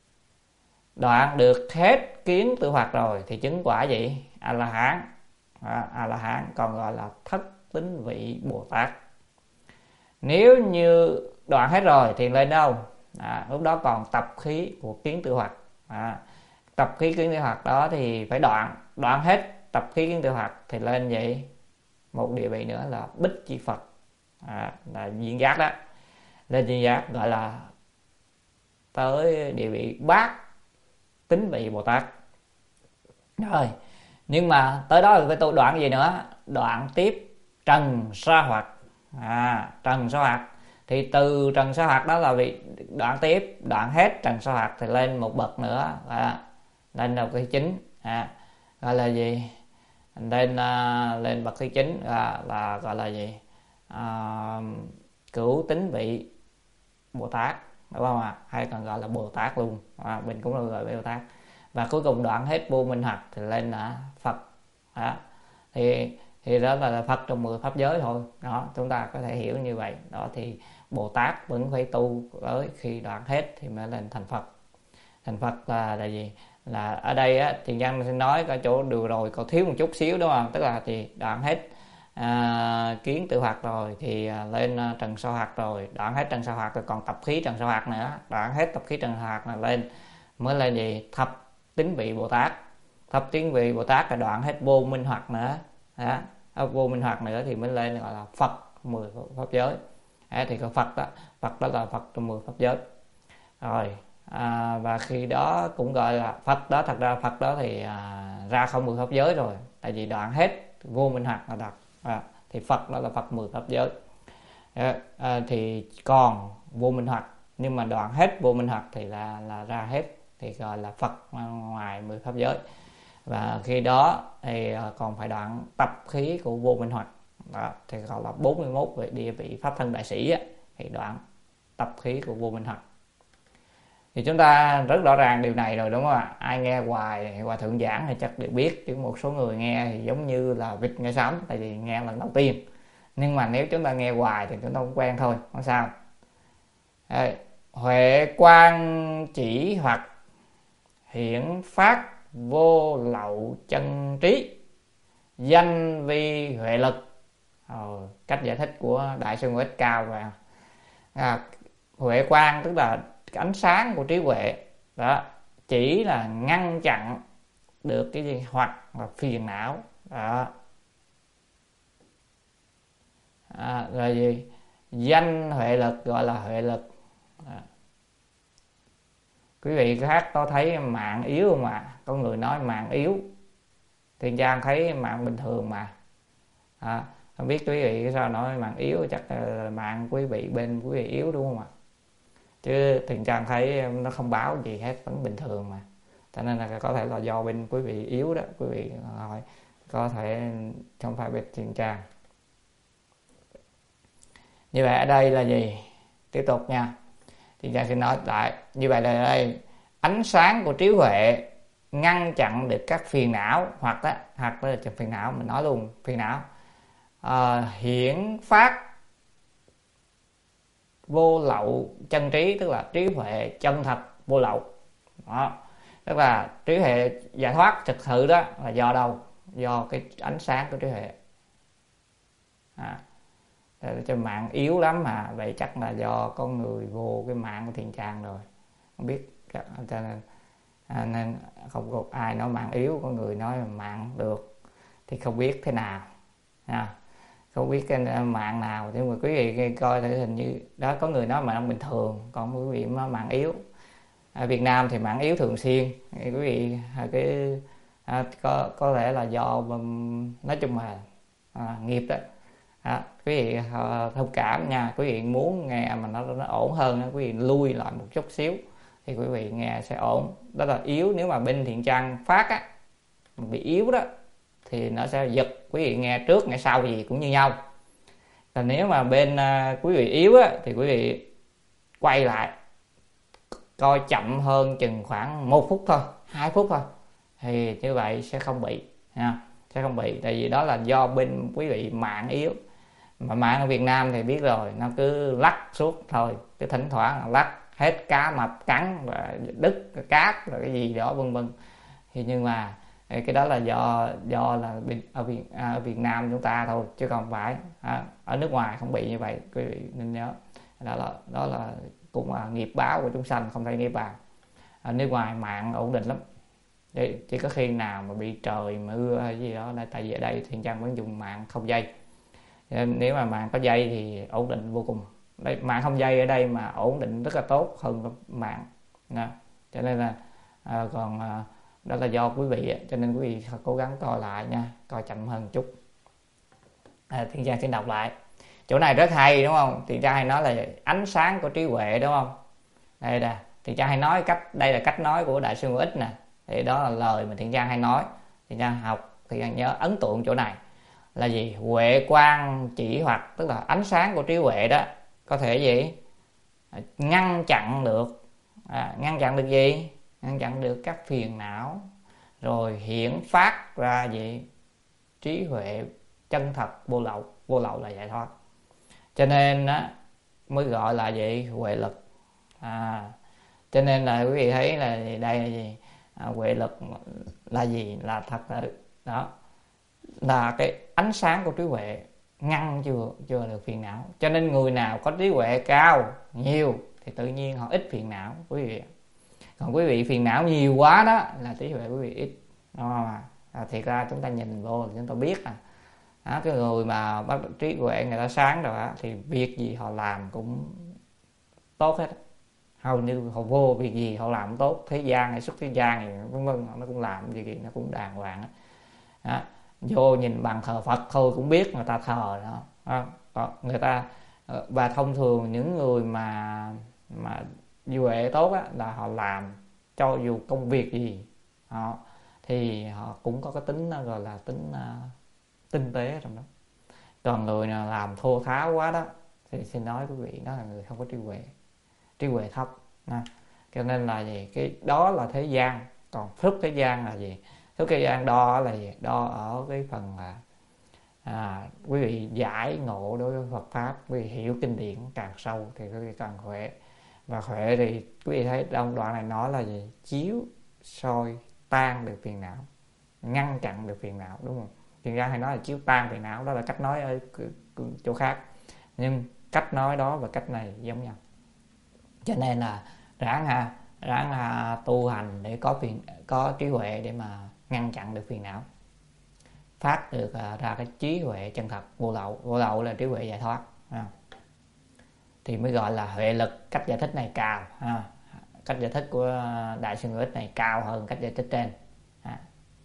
đoạn được hết kiến tư hoặc rồi thì chứng quả gì? A La Hán. A La Hán còn gọi là thất tín vị Bồ Tát. Nếu như đoạn hết rồi thì lên đâu? À, lúc đó còn tập khí của kiến tư hoặc. À, tập khí kiến tư hoặc đó thì phải đoạn, đoạn hết tập khí kiến tư hoặc thì lên vậy một địa vị nữa là Bích Chi Phật, à, là duyên giác đó. Lên duyên giác gọi là tới địa vị bát tín vị Bồ Tát. Rồi, nhưng mà tới đó phải tu đoạn gì nữa? Đoạn tiếp trần sa hoặc. À, trần sa hoặc thì từ trần sa hoặc đó là vị đoạn tiếp, đoạn hết trần sa hoặc thì lên một bậc nữa, à, lên đầu cái chính, à, gọi là gì? Lên uh, lên bậc thứ chín à, là gọi là gì? À, cửu tín vị Bồ Tát, đúng không ạ? Hay còn gọi là Bồ Tát luôn, à, mình cũng là gọi Bồ Tát. Và cuối cùng đoạn hết vô minh hoặc thì lên là Phật. Đó. Thì thì đó là Phật trong mười pháp giới thôi. Đó, chúng ta có thể hiểu như vậy. Đó thì Bồ Tát vẫn phải tu tới khi đoạn hết thì mới lên thành Phật. Thành Phật là là gì? Là ở đây á, thì Giang sẽ nói có chỗ được rồi, còn thiếu một chút xíu đúng không? Tức là thì đoạn hết à, kiến tự hoặc rồi thì lên trần sa hoặc rồi, đoạn hết trần sa hoặc rồi còn tập khí trần sa hoặc nữa, đoạn hết tập khí trần sa hoặc là lên mới lên gì? Thập tín vị Bồ Tát. Thập tín vị Bồ Tát là đoạn hết vô minh hoặc nữa. Đó, vô minh hoặc nữa thì mới lên gọi là Phật mười pháp giới. Đấy, thì còn Phật đó, Phật đó là Phật trong mười pháp giới. Rồi à, và khi đó cũng gọi là Phật đó, thật ra Phật đó thì à, ra không mười pháp giới rồi, tại vì đoạn hết vô minh hoặc là đặt à, thì Phật đó là Phật mười pháp giới. À, à, thì còn vô minh hoặc, nhưng mà đoạn hết vô minh hoặc thì là là ra hết thì gọi là Phật ngoài mười pháp giới. Và khi đó thì còn phải đoạn tập khí của vô minh hoặc đó, thì gọi là bốn mươi mốt về địa vị pháp thân đại sĩ á, thì đoạn tập khí của vô minh hoặc. Thì chúng ta rất rõ ràng điều này rồi đúng không ạ? Ai nghe hoài Hòa Thượng giảng thì chắc đều biết, chứ một số người nghe thì giống như là vịt nghe sấm, tại vì nghe lần đầu tiên. Nhưng mà nếu chúng ta nghe hoài thì chúng ta cũng quen thôi, không sao. Đây, huệ quang chỉ hoặc hiển phát vô lậu chân trí, danh vi huệ lực. Ờ, cách giải thích của Đại sư Ngũ Ích Cao vậy. À, huệ quang tức là ánh sáng của trí huệ đó, chỉ là ngăn chặn được cái gì hoặc là phiền não đó. À, rồi gì? Danh huệ lực gọi là huệ lực. À, quý vị khác có thấy mạng yếu không ạ? À? Có người nói mạng yếu, Thiên Trang thấy mạng bình thường mà. À, không biết quý vị sao nói mạng yếu, chắc là mạng quý vị bên quý vị yếu đúng không ạ? Chứ Thiên Trang thấy nó không báo gì hết, vẫn bình thường mà. Cho nên là có thể là do bên quý vị yếu đó, quý vị hỏi có thể không phải bên Thiên Trang. Như vậy ở đây là gì? Tiếp tục nha. Thiên Trang sẽ nói lại. Như vậy là đây ánh sáng của trí huệ ngăn chặn được các phiền não, hoặc đó hoặc là phiền não mình nói luôn phiền não à, hiển phát vô lậu chân trí, tức là trí huệ chân thật vô lậu đó. Tức là trí huệ giải thoát thực sự đó là do đâu? Do cái ánh sáng của trí huệ à. Cho mạng yếu lắm mà, vậy chắc là do con người vô cái mạng của Thiện Trang rồi, không biết, cho nên à, nên không có ai nói mạng yếu, có người nói mạng được thì không biết thế nào à, không biết cái mạng nào. Nhưng mà quý vị coi thử, hình như đó có người nói mạng bình thường, còn quý vị nói mạng yếu. Ở Việt Nam thì mạng yếu thường xuyên, quý vị cái à, có có lẽ là do nói chung là à, nghiệp đó à, quý vị à, thông cảm nha. Quý vị muốn nghe mà nó, nó ổn hơn, quý vị lui lại một chút xíu thì quý vị nghe sẽ ổn. Đó là yếu. Nếu mà bên Thiện Trang phát á bị yếu đó thì nó sẽ giật quý vị nghe trước nghe sau gì cũng như nhau. Còn nếu mà bên uh, quý vị yếu á thì quý vị quay lại coi chậm hơn chừng khoảng một phút thôi, hai phút thôi, thì như vậy sẽ không bị nha, sẽ không bị. Tại vì đó là do bên quý vị mạng yếu. Mà mạng ở Việt Nam thì biết rồi, nó cứ lắc suốt thôi, cứ thỉnh thoảng lắc hết cá mập cắn và đứt cát rồi cái gì đó vân vân. Thì nhưng mà cái đó là do do là ở Việt ở Việt Nam chúng ta thôi, chứ không phải à, ở nước ngoài không bị như vậy, quý vị nên nhớ. Đó là đó là cũng là nghiệp báo của chúng sanh, không thể nghiệp vào. Ở nước ngoài mạng ổn định lắm, chỉ, chỉ có khi nào mà bị trời mưa hay gì đó. Tại vì ở đây Thiện Trang vẫn dùng mạng không dây, nếu mà mạng có dây thì ổn định vô cùng. Đây, mạng không dây ở đây mà ổn định rất là tốt hơn mạng đó. Cho nên là à, còn à, đó là do quý vị, cho nên quý vị cố gắng coi lại nha, coi chậm hơn chút. à, Thiện Trang xin đọc lại chỗ này rất hay đúng không? Thiện Trang hay nói là ánh sáng của trí huệ đúng không? Đây nè, Thiện Trang hay nói cách, đây là cách nói của Đại sư Ngũ Ích nè, thì đó là lời mà Thiện Trang hay nói. Thiện Trang học thì Trang nhớ ấn tượng chỗ này là gì? Huệ quang chỉ hoặc, tức là ánh sáng của trí huệ đó có thể gì ngăn chặn được à, ngăn chặn được gì? Ngăn chặn được các phiền não, rồi hiển phát ra gì? Trí huệ chân thật vô lậu. Vô lậu là giải thoát, cho nên á mới gọi là gì? Huệ lực à. Cho nên là quý vị thấy là đây là gì? À, huệ lực là gì? Là thật sự đó là cái ánh sáng của trí huệ ngăn chưa chưa được phiền não. Cho nên người nào có trí huệ cao nhiều thì tự nhiên họ ít phiền não quý vị. Còn quý vị phiền não nhiều quá đó là trí huệ quý vị ít đó mà. À, thiệt ra chúng ta nhìn vô chúng ta biết à, à cái người mà bắt trí huệ người ta sáng rồi á thì việc gì họ làm cũng tốt hết, hầu như họ vô việc gì họ làm cũng tốt. Thế gian hay xuất thế gian thì vân vân nó cũng làm gì gì nó cũng đàng hoàng á. Vô nhìn bàn thờ Phật thôi cũng biết người ta thờ đó, đó. Người ta và thông thường những người mà mà huệ tốt á là họ làm cho dù công việc gì họ thì họ cũng có cái tính gọi là tính uh, tinh tế trong đó. Còn người nào làm thô tháo quá đó thì xin nói quý vị đó là người không có trí huệ, trí huệ thấp nha. Cho nên là gì? Cái đó là thế gian. Còn thức thế gian là gì? Thức thế gian đo là gì? Đo ở cái phần là à, quý vị giải ngộ đối với Phật pháp, quý vị hiểu kinh điển càng sâu thì quý vị càng huệ. Và huệ thì quý vị thấy trong đoạn này nói là gì? Chiếu soi tan được phiền não, ngăn chặn được phiền não, đúng không? Thiện Trang hay nói là chiếu tan phiền não, đó là cách nói ở chỗ khác, nhưng cách nói đó và cách này giống nhau. Cho nên là ráng ha, ráng ha, tu hành để có phiền, có trí huệ để mà ngăn chặn được phiền não, phát được uh, ra cái trí huệ chân thật vô lậu. Vô lậu là trí huệ giải thoát ha. Thì mới gọi là huệ lực. Cách giải thích này cao ha. Cách giải thích của Đại sư Ngũ Ích này cao hơn cách giải thích trên ha.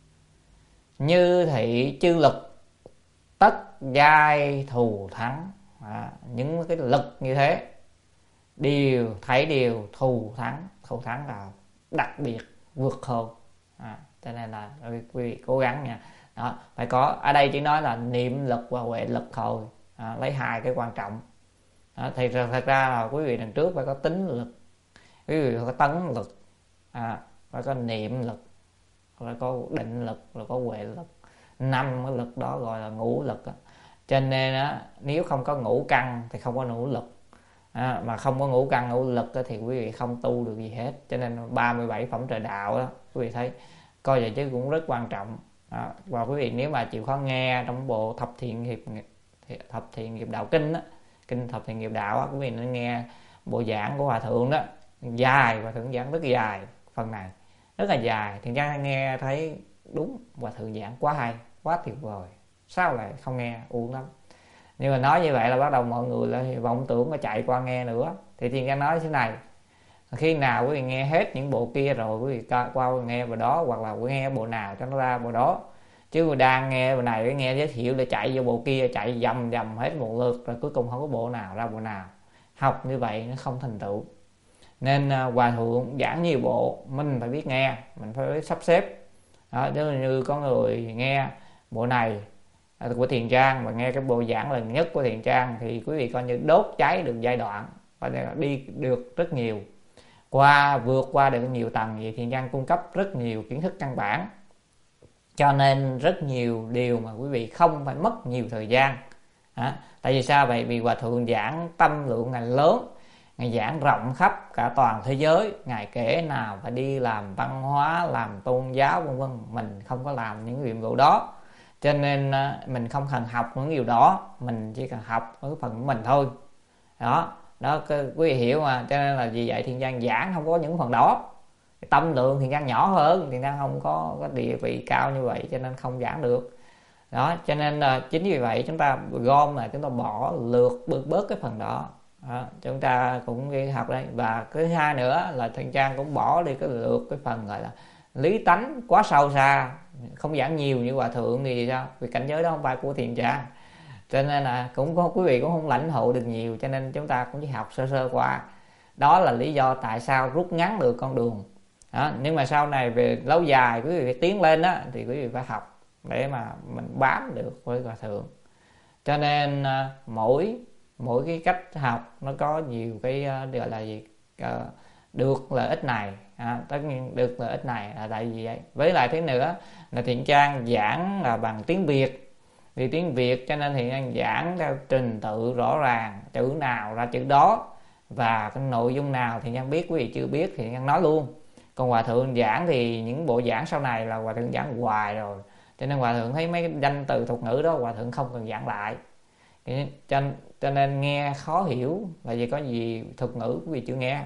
Như thị chư lực tất giai thù thắng à, những cái lực như thế đều thấy đều thù thắng. Thù thắng là đặc biệt vượt hơn à, cho nên là quý vị cố gắng nha. Đó, phải có ở đây chỉ nói là niệm lực và huệ lực thôi à, lấy hai cái quan trọng đó. Thì thật ra là quý vị đằng trước phải có tính lực, quý vị phải có tấn lực à, phải có niệm lực rồi có định lực, rồi có huệ lực. Năm cái lực đó gọi là ngũ lực á. Cho nên á, nếu không có ngũ căn thì không có ngũ lực. À, mà không có ngũ căn ngũ lực á, thì quý vị không tu được gì hết. Cho nên ba mươi bảy phẩm trời đạo đó, quý vị thấy coi vậy chứ cũng rất quan trọng. À, và quý vị nếu mà chịu khó nghe trong bộ thập thiện nghiệp thập thiện nghiệp đạo kinh đó, kinh thập thiện nghiệp đạo đó, quý vị nên nghe bộ giảng của hòa thượng đó, dài, hòa thượng giảng rất dài, phần này rất là dài, thì ra nghe thấy đúng, hòa thượng giảng quá hay, quá tuyệt vời, sao lại không nghe, uổng lắm. Nhưng mà nói như vậy là bắt đầu mọi người lại vọng tưởng mà chạy qua nghe nữa. Thì Thiện Can nói thế này, khi nào quý vị nghe hết những bộ kia rồi quý vị qua nghe bộ đó, hoặc là quý nghe bộ nào cho nó ra bộ đó, chứ đang nghe bộ này nghe giới thiệu để chạy vô bộ kia, chạy dầm dầm hết một lượt rồi cuối cùng không có bộ nào ra bộ nào. Học như vậy nó không thành tựu. Nên uh, hòa thượng giảng nhiều bộ, mình phải biết nghe, mình phải biết sắp xếp đó. Chứ như có người nghe bộ này của Thiện Trang và nghe cái bộ giảng lần nhất của Thiện Trang thì quý vị coi như đốt cháy được giai đoạn và đi được rất nhiều, qua vượt qua được nhiều tầng. Vậy Thiện Trang cung cấp rất nhiều kiến thức căn bản, cho nên rất nhiều điều mà quý vị không phải mất nhiều thời gian. À, tại vì sao vậy? Vì hòa thượng giảng tâm lượng ngài lớn, ngài giảng rộng khắp cả toàn thế giới, ngài kể nào phải đi làm văn hóa, làm tôn giáo vân vân, mình không có làm những nhiệm vụ đó, cho nên mình không cần học những điều đó, mình chỉ cần học ở phần của mình thôi. Đó, đó quý vị hiểu mà. Cho nên là vì vậy Thiện Trang giảng không có những phần đó. Tâm lượng Thiện Trang nhỏ hơn, Thiện Trang không có, có địa vị cao như vậy cho nên không giảng được. Đó, cho nên là chính vì vậy chúng ta gom là chúng ta bỏ lượt bớt bớt cái phần đó. Đó, chúng ta cũng đi học đây. Và cái thứ hai nữa là Thiện Trang cũng bỏ đi cái lượt cái phần gọi là lý tánh quá sâu xa, không giảng nhiều như hòa thượng thì sao? Vì cảnh giới đó không phải của Thiện Trang, cho nên là cũng có quý vị cũng không lãnh hội được nhiều, cho nên chúng ta cũng chỉ học sơ sơ qua. Đó là lý do tại sao rút ngắn được con đường đó. Nhưng mà sau này về lâu dài quý vị phải tiến lên đó, thì quý vị phải học để mà mình bám được với hòa thượng. Cho nên mỗi mỗi cái cách học nó có nhiều cái gọi là gì được lợi ích này. À, tất nhiên được lợi ích này là tại vì vậy. Với lại thế nữa là Thiện Trang giảng là bằng tiếng Việt, vì tiếng Việt cho nên Thiện Trang giảng theo trình tự rõ ràng, chữ nào ra chữ đó, và cái nội dung nào Thiện Trang biết quý vị chưa biết thì Thiện Trang nói luôn. Còn hòa thượng giảng thì những bộ giảng sau này là hòa thượng giảng hoài rồi, cho nên hòa thượng thấy mấy cái danh từ thuật ngữ đó hòa thượng không cần giảng lại, cho, cho nên nghe khó hiểu là vì có gì thuật ngữ quý vị chưa nghe.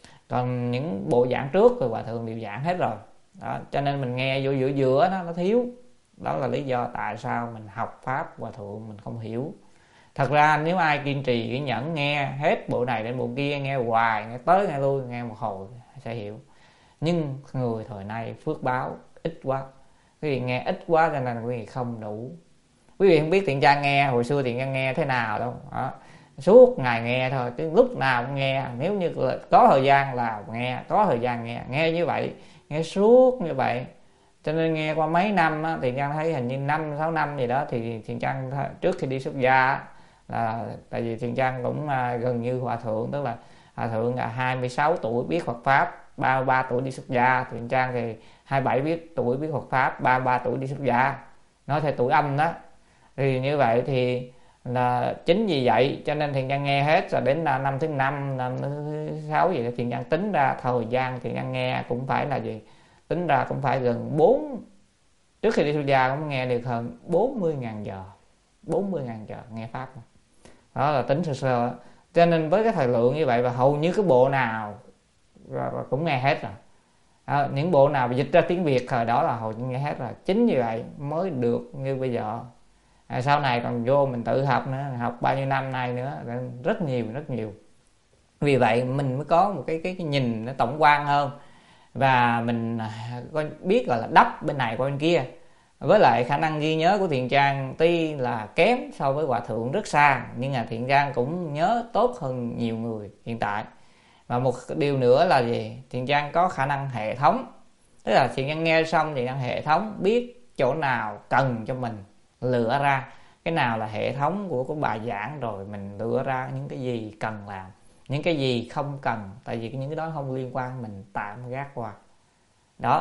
Còn những bộ giảng trước thì hòa thượng đều giảng hết rồi đó, cho nên mình nghe vô giữa giữa đó nó thiếu. Đó là lý do tại sao mình học pháp hòa thượng mình không hiểu. Thật ra nếu ai kiên trì kiên nhẫn nghe hết bộ này đến bộ kia, nghe hoài, nghe tới nghe lui, nghe một hồi sẽ hiểu. Nhưng người thời nay phước báo ít quá, quý vị nghe ít quá cho nên quý vị không đủ. Quý vị không biết Thiện Trang nghe hồi xưa Thiện Trang nghe thế nào đâu đó. Suốt ngày nghe thôi, chứ lúc nào cũng nghe. Nếu như có thời gian là nghe, có thời gian nghe, nghe như vậy, nghe suốt như vậy. Cho nên nghe qua mấy năm á, Thiện Trang thấy hình như năm sáu năm gì đó, thì Thiện Trang trước khi đi xuất gia là tại vì Thiện Trang cũng gần như hòa thượng, tức là hòa thượng là hai mươi sáu tuổi biết Phật pháp, ba mươi ba tuổi đi xuất gia. Thiện Trang thì hai mươi bảy biết tuổi biết Phật pháp, ba mươi ba tuổi đi xuất gia, nói theo tuổi âm đó. Thì như vậy thì là chính vì vậy cho nên Thiện Trang nghe hết rồi đến năm thứ năm, năm thứ sáu gì đó Thiện Trang tính ra thời gian Thiện Trang nghe cũng phải là gì, tính ra cũng phải gần bốn, trước khi đi xuất gia cũng nghe được hơn bốn mươi ngàn giờ, bốn mươi ngàn giờ nghe pháp. Đó là tính sơ sơ. Cho nên với cái thời lượng như vậy và hầu như cái bộ nào cũng nghe hết rồi. À, những bộ nào dịch ra tiếng Việt thời đó là hầu như nghe hết rồi. Chính vì vậy mới được như bây giờ. À, sau này còn vô mình tự học nữa, học bao nhiêu năm nay nữa, rất nhiều rất nhiều. Vì vậy mình mới có một cái cái, cái nhìn nó tổng quan hơn, và mình biết gọi là đắp bên này qua bên kia. Với lại khả năng ghi nhớ của Thiện Trang tuy là kém so với hòa thượng rất xa, nhưng mà Thiện Trang cũng nhớ tốt hơn nhiều người hiện tại. Và một điều nữa là gì? Thiện Trang có khả năng hệ thống, tức là Thiện Trang nghe xong Thiện Trang hệ thống, biết chỗ nào cần cho mình, lựa ra cái nào là hệ thống của cái bài giảng, rồi mình lựa ra những cái gì cần làm, những cái gì không cần, tại vì những cái đó không liên quan mình tạm gác qua. Đó,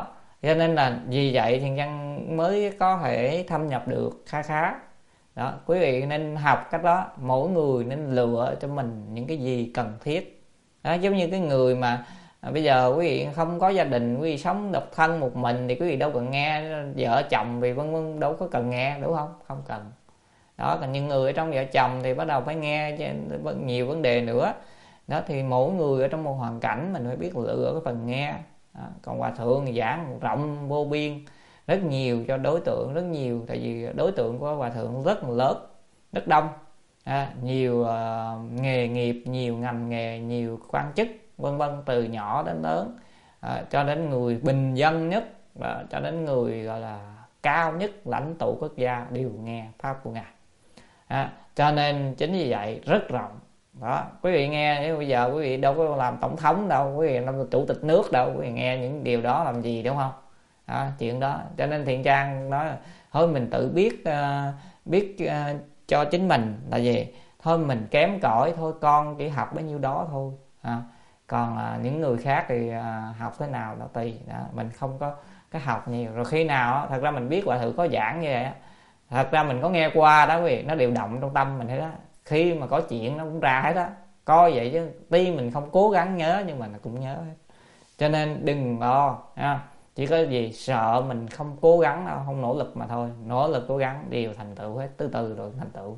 Cho nên là vì vậy Thiện Nhân mới có thể thâm nhập được khá khá. Đó, quý vị nên học cách đó. Mỗi người nên lựa cho mình những cái gì cần thiết. Đó, giống như cái người mà à, bây giờ quý vị không có gia đình, quý vị sống độc thân một mình thì quý vị đâu cần nghe vợ chồng vì vân vân, đâu có cần nghe, đúng không? Không cần. Đó, còn những người ở trong vợ chồng thì bắt đầu phải nghe nhiều vấn đề nữa. Đó, thì mỗi người ở trong một hoàn cảnh mình phải biết lựa cái phần nghe. Đó, còn Hòa Thượng thì giảng rộng vô biên, rất nhiều cho đối tượng, rất nhiều. Tại vì đối tượng của Hòa Thượng rất lớn, rất đông. À, nhiều uh, nghề nghiệp, nhiều ngành nghề, nhiều quan chức vân vân, từ nhỏ đến lớn, à, cho đến người bình dân nhất, và cho đến người gọi là cao nhất, lãnh tụ quốc gia đều nghe pháp của ngài. À, cho nên chính vì vậy rất rộng. Đó, quý vị nghe, bây giờ quý vị đâu có làm tổng thống đâu, quý vị làm chủ tịch nước đâu, quý vị nghe những điều đó làm gì, đúng không? Đó, chuyện đó. Cho nên Thiện Trang nói thôi mình tự biết uh, biết uh, cho chính mình là gì, thôi mình kém cỏi thôi, con chỉ học bấy nhiêu đó thôi. À, còn à, những người khác thì à, học thế nào đó tùy. Đó, mình không có cái học nhiều. Rồi khi nào thật ra mình biết Hòa Thượng có giảng như vậy, thật ra mình có nghe qua đó quý vị, nó đều động trong tâm mình hết đó. Khi mà có chuyện nó cũng ra hết đó, coi vậy chứ tuy mình không cố gắng nhớ nhưng mà nó cũng nhớ hết. Cho nên đừng lo ha. Chỉ có gì sợ mình không cố gắng đâu, không nỗ lực mà thôi. Nỗ lực cố gắng đều thành tựu hết, từ từ rồi thành tựu.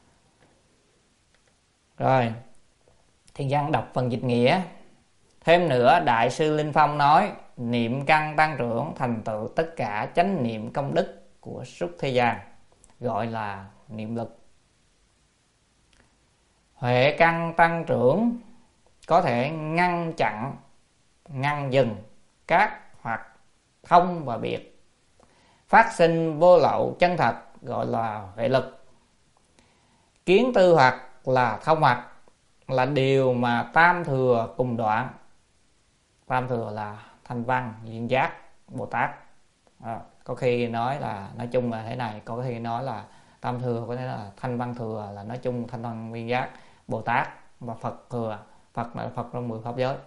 Rồi Thiện Văn đọc phần dịch nghĩa. Thêm nữa, Đại sư Linh Phong nói niệm căn tăng trưởng thành tựu tất cả chánh niệm công đức của suốt thế gian, gọi là niệm lực. Huệ căn tăng trưởng có thể ngăn chặn, ngăn dừng các hoặc thông và biệt, phát sinh vô lậu chân thật, gọi là huệ lực. Kiến tư hoặc là thông hoặc là điều mà tam thừa cùng đoạn. Tam thừa là Thanh Văn, Duyên Giác, Bồ Tát. À, có khi nói là nói chung là thế này, có khi nói là tam thừa có thể là Thanh Văn thừa, là nói chung Thanh Văn, Duyên Giác, Bồ Tát và Phật thừa. Phật là Phật trong mười pháp giới,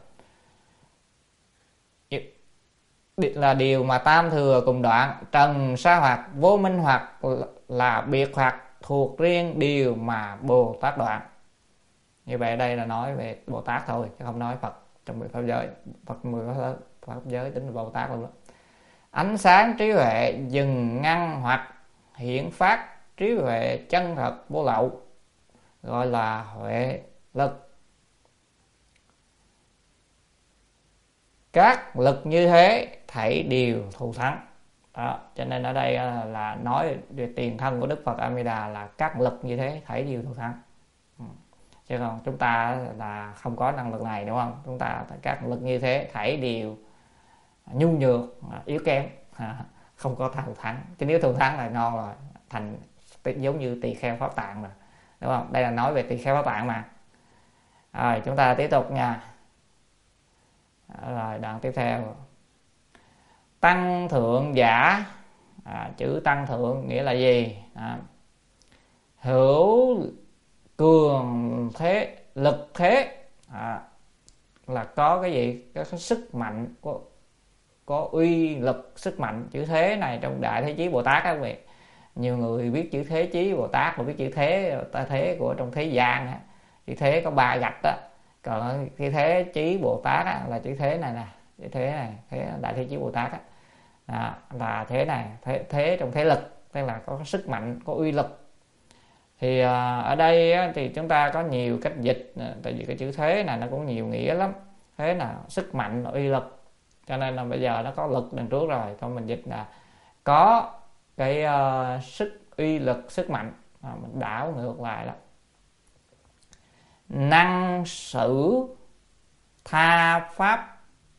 là điều mà tam thừa cùng đoạn. Trần sa hoặc, vô minh hoặc là biệt hoặc thuộc riêng điều mà Bồ Tát đoạn. Như vậy đây là nói về Bồ Tát thôi, chứ không nói Phật trong mười pháp giới. Phật mười pháp giới tính là Bồ Tát luôn đó. Ánh sáng trí huệ dừng ngăn hoặc hiển phát trí huệ chân thật vô lậu, gọi là huệ lực. Các lực như thế thảy đều thù thắng. Đó, cho nên ở đây là nói về tiền thân của Đức Phật A Di Đà là các lực như thế thảy đều thù thắng. Chứ còn chúng ta là không có năng lực này, đúng không? Chúng ta các lực như thế thảy đều nhu nhược, yếu kém, không có thù thắng. Chứ nếu thù thắng là ngon rồi, thành giống như tỳ kheo pháp tạng rồi, đúng không? Đây là nói về tỳ kheo pháp tạng mà. Rồi chúng ta tiếp tục nha. Rồi đoạn tiếp theo, tăng thượng giả. À, chữ tăng thượng nghĩa là gì? À, hữu cường thế, lực thế, à, là có cái gì? Có cái sức mạnh, có, có uy lực, sức mạnh. Chữ thế này trong Đại Thế Chí Bồ Tát các vị, nhiều người biết chữ Thế Chí Bồ Tát và biết chữ thế, ta thế của trong thế gian á, chữ thế có ba gạch đó. Còn cái Thế Chí Bồ Tát á, là chữ thế này nè, chữ thế này, thế Đại Thế Chí Bồ Tát á, à, là thế này, thế, thế trong thế lực, tức là có sức mạnh, có uy lực. Thì à, ở đây á, thì chúng ta có nhiều cách dịch, tại vì cái chữ thế này nó cũng nhiều nghĩa lắm. Thế là sức mạnh, là uy lực, cho nên là bây giờ nó có lực đằng trước rồi, thôi mình dịch là có cái uh, sức uy lực, sức mạnh, à, mình đảo ngược lại đó. Năng sử tha pháp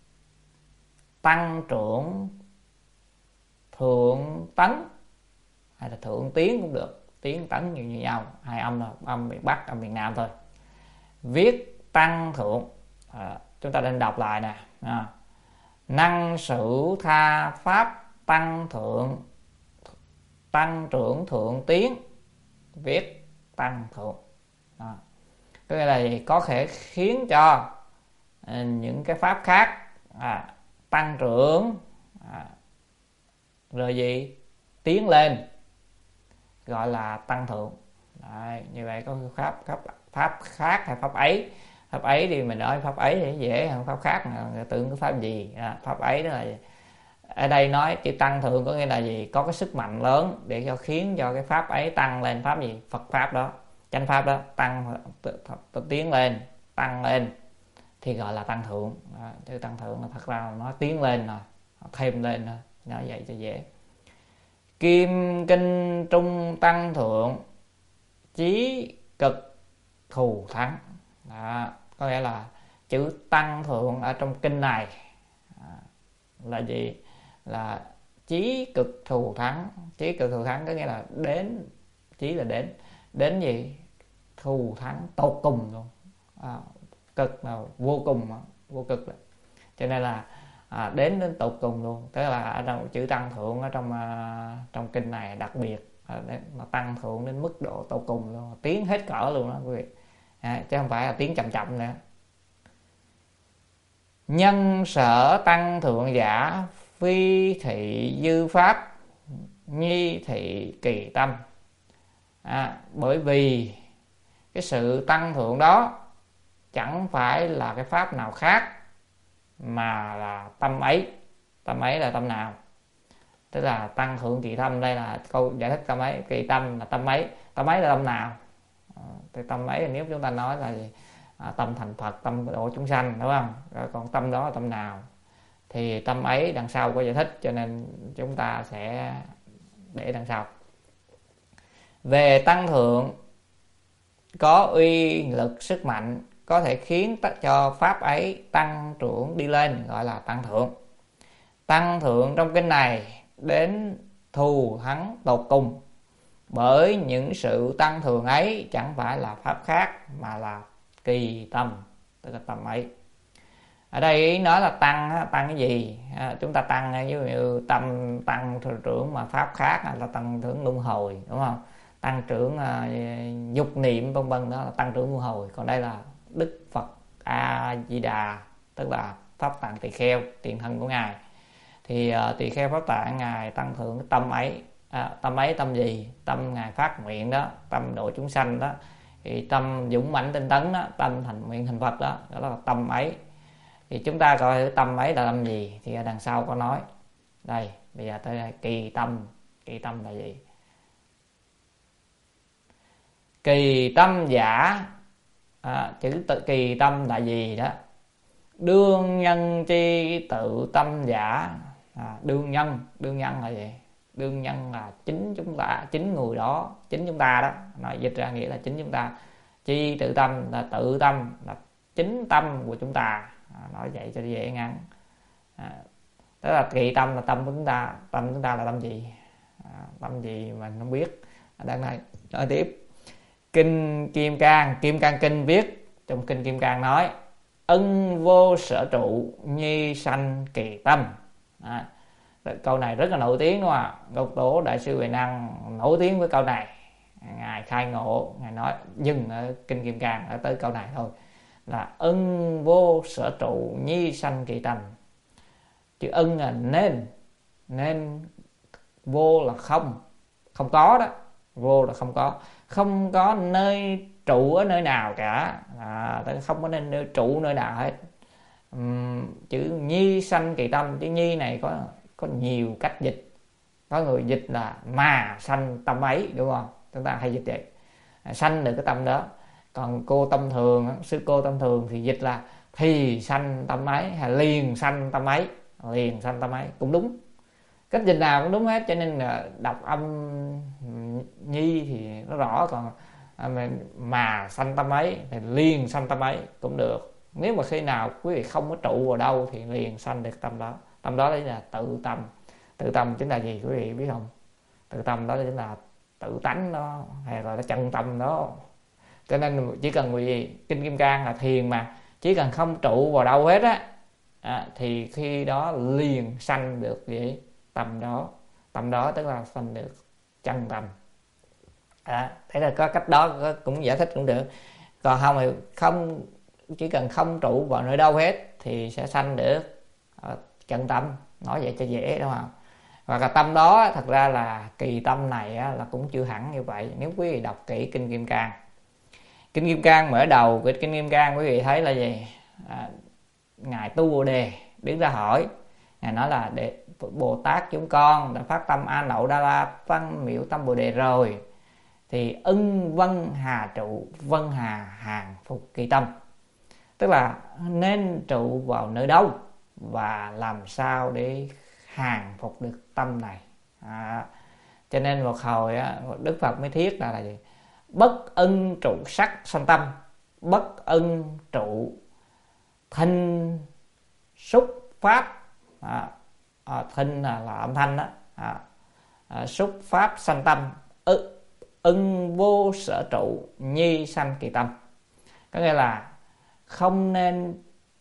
tăng trưởng thượng tấn, hay là thượng tiến cũng được, tiến tấn như, như nhau, hai âm là âm miền Bắc, âm miền Nam thôi. Viết tăng thượng, à, chúng ta nên đọc lại nè. À, năng sử tha pháp tăng thượng, tăng trưởng thượng tiến, viết tăng thượng. À, cái này có thể khiến cho à, những cái pháp khác à, tăng trưởng, à, rồi gì tiến lên, gọi là tăng thượng. Đấy, như vậy có pháp pháp pháp khác hay pháp ấy. Pháp ấy thì mình nói pháp ấy thì dễ hơn pháp khác, người tưởng cái pháp gì. À, pháp ấy đó là gì? Ở đây nói chữ tăng thượng có nghĩa là gì? Có cái sức mạnh lớn để cho khiến cho cái pháp ấy tăng lên. Pháp gì? Phật pháp đó, chánh pháp đó, tăng tiến lên, tăng lên thì gọi là tăng thượng. Đó, chữ tăng thượng là thật ra nó tiến lên rồi, thêm lên rồi, nói vậy cho dễ. Kim kinh trung tăng thượng, chí cực thù thắng. Đó, có nghĩa là chữ tăng thượng ở trong kinh này là gì? Là chí cực thù thắng. Chí cực thù thắng có nghĩa là đến, chí là đến, đến gì? Thù thắng tột cùng luôn. À, cực là vô cùng mà, vô cực đó. Cho nên là à, đến đến tột cùng luôn. Tức là ở trong chữ tăng thượng ở trong à, trong kinh này đặc biệt à, mà tăng thượng đến mức độ tột cùng luôn, tiến hết cỡ luôn đó quý vị. À, chứ không phải là tiến chậm chậm nữa. Nhân sở tăng thượng giả, phi thị dư pháp, nhi thị kỳ tâm. À, bởi vì cái sự tăng thượng đó chẳng phải là cái pháp nào khác mà là tâm ấy. Tâm ấy là tâm nào? Tức là tăng thượng kỳ tâm, đây là câu giải thích tâm ấy. Kỳ tâm là tâm ấy. Tâm ấy là tâm nào? À, thì tâm ấy nếu chúng ta nói là gì? À, tâm thành Phật, tâm độ chúng sanh, đúng không? Rồi còn tâm đó là tâm nào? Thì tâm ấy đằng sau có giải thích, cho nên chúng ta sẽ để đằng sau. Về tăng thượng có uy lực sức mạnh, có thể khiến cho pháp ấy tăng trưởng đi lên, gọi là tăng thượng. Tăng thượng trong kinh này đến thù thắng tột cùng, bởi những sự tăng thượng ấy chẳng phải là pháp khác mà là kỳ tâm, tức là tâm ấy. Ở đây nói là tăng, tăng cái gì? À, chúng ta tăng ví dụ như tâm tăng trưởng mà pháp khác là tăng trưởng luân hồi, đúng không? Tăng trưởng uh, dục niệm vân vân, đó là tăng trưởng luân hồi. Còn đây là Đức Phật A Di Đà, tức là pháp tạng tỳ kheo, tiền thân của ngài. Thì uh, tỳ kheo pháp tạng ngài tăng thượng cái tâm ấy. À, tâm ấy tâm gì? Tâm ngài phát nguyện đó, tâm độ chúng sanh đó. Thì tâm dũng mãnh tinh tấn đó, tâm thành nguyện thành Phật đó, đó là tâm ấy. Thì chúng ta coi tâm ấy là tâm gì? Thì ở đằng sau có nói. Đây, bây giờ tới đây, kỳ tâm. Kỳ tâm là gì? Kỳ tâm giả. À, chữ tự kỳ tâm là gì đó? Đương nhân chi tự tâm giả. À, đương nhân, đương nhân là gì? Đương nhân là chính chúng ta, chính người đó, chính chúng ta đó. Nói dịch ra nghĩa là chính chúng ta. Chi tự tâm là tự tâm, là chính tâm của chúng ta. À, nói vậy cho dễ ngắn. À, tức là kỳ tâm là tâm của chúng ta. Tâm của chúng ta là tâm gì? À, tâm gì mình không biết. Ở đây này nói tiếp. Kinh Kim Cang, Kim Cang Kinh viết, trong Kinh Kim Cang nói: ân vô sở trụ, nhi sanh kỳ tâm. À, câu này rất là nổi tiếng, đúng không ạ? Ngọc Tổ Đại sư Huệ Năng nổi tiếng với câu này. Ngài khai ngộ, ngài nói dừng ở Kinh Kim Cang ở tới câu này thôi, là ân vô sở trụ, nhi sanh kỳ tâm. Chữ ân là nên, nên vô là không, không có đó, vô là không có, không có nơi trụ ở nơi nào cả, à, không có nên nơi trụ nơi nào hết. Uhm, chữ nhi sanh kỳ tâm, chữ nhi này có có nhiều cách dịch. Có người dịch là mà sanh tâm ấy, đúng không? Chúng ta hay dịch vậy, à, sanh được cái tâm đó. Còn cô tâm thường, sư cô tâm thường thì dịch là thì sanh tâm ấy, hay liền sanh tâm ấy, liền sanh tâm ấy cũng đúng. Cách dịch nào cũng đúng hết, cho nên là đọc âm nhi thì nó rõ. Còn mà sanh tâm ấy thì liền sanh tâm ấy cũng được. Nếu mà khi nào quý vị không có trụ vào đâu thì liền sanh được tâm đó. Tâm đó đấy là tự tâm. Tự tâm chính là gì quý vị biết không? Tự tâm đó chính là tự tánh đó, hay là chân tâm đó. Cho nên chỉ cần quý vị, Kinh Kim Cang là thiền mà, chỉ cần không trụ vào đâu hết á, à, thì khi đó liền sanh được gì? Tâm đó. Tâm đó tức là sanh được chân tâm. À, thế là có cách đó cũng giải thích cũng được. Còn không thì không, chỉ cần không trụ vào nơi đâu hết thì sẽ sanh được chân tâm. Nói vậy cho dễ, đúng không? Hoặc là tâm đó thật ra là kỳ tâm này á, là cũng chưa hẳn như vậy. Nếu quý vị đọc kỹ Kinh Kim Cang, Kinh Kim Cang mở đầu của Kinh Kim Cang quý vị thấy là gì? À, Ngài Tu Bồ Đề đứng ra hỏi, Ngài nói là để Bồ Tát chúng con đã phát tâm A Nậu Đa La văn miệu tâm Bồ Đề rồi, thì ưng vân hà trụ, vân hà hàng phục kỳ tâm. Tức là nên trụ vào nơi đâu và làm sao để hàng phục được tâm này. À, cho nên một hồi á, Đức Phật mới thiết là, là gì? Bất ưng trụ sắc sanh tâm, bất ưng trụ thanh xúc pháp. À, à, thanh là, là âm thanh đó. À, à, xúc pháp sanh tâm, ư, ưng vô sở trụ nhi sanh kỳ tâm. Có nghĩa là không nên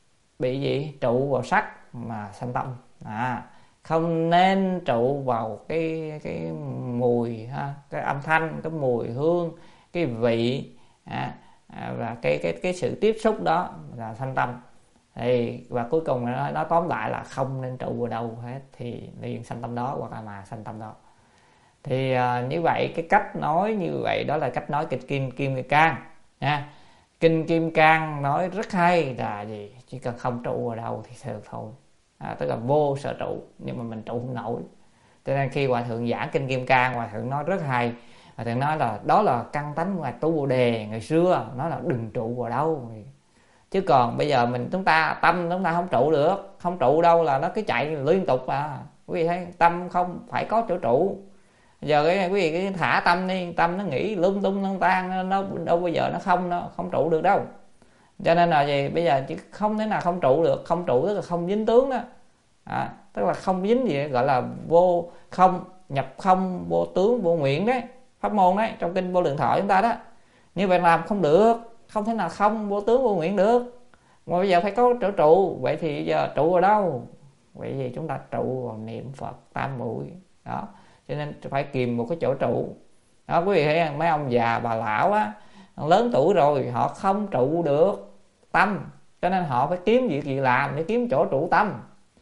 bị gì trụ vào sắc mà sanh tâm. À, không nên trụ vào cái cái mùi ha, cái âm thanh, cái mùi hương, cái vị à, à, và cái cái cái sự tiếp xúc đó là sanh tâm. Thì và cuối cùng nó, nó tóm lại là không nên trụ vào đâu hết thì liền sanh tâm đó, hoặc là mà sanh tâm đó. Thì à, như vậy cái cách nói như vậy đó là cách nói kịch Kim Kim Cang nha. Kinh Kim Cang nói rất hay là gì? Chỉ cần không trụ vào đâu thì được thôi. À, tức là vô sở trụ, nhưng mà mình trụ không nổi. Cho nên khi Hòa Thượng giảng Kinh Kim Cang, Hòa Thượng nói rất hay. Hòa Thượng nói là đó là căn tánh của Tu Bồ Đề ngày xưa, nói là đừng trụ vào đâu. Chứ còn bây giờ mình chúng ta tâm chúng ta không trụ được, không trụ đâu là nó cứ chạy liên tục à. Quý vị thấy tâm không phải có chỗ trụ. Giờ cái quý vị cứ thả tâm đi, tâm nó nghĩ lung tung lung tan, nó đâu bao giờ nó không nó không trụ được đâu. Cho nên là gì? Bây giờ chỉ không thể nào không trụ được, không trụ tức là không dính tướng đó. À, tức là không dính gì gọi là vô không, nhập không, vô tướng, vô nguyện đấy, pháp môn đấy trong kinh Vô Lượng Thọ chúng ta đó. Như vậy làm không được, không thể nào không vô tướng vô nguyện được. Mà bây giờ phải có chỗ trụ, vậy thì giờ trụ ở đâu? Vậy thì chúng ta trụ vào niệm Phật tam muội đó. Cho nên phải kìm một cái chỗ trụ đó. Quý vị thấy mấy ông già bà lão á, lớn tuổi rồi họ không trụ được tâm, cho nên họ phải kiếm việc gì làm để kiếm chỗ trụ tâm.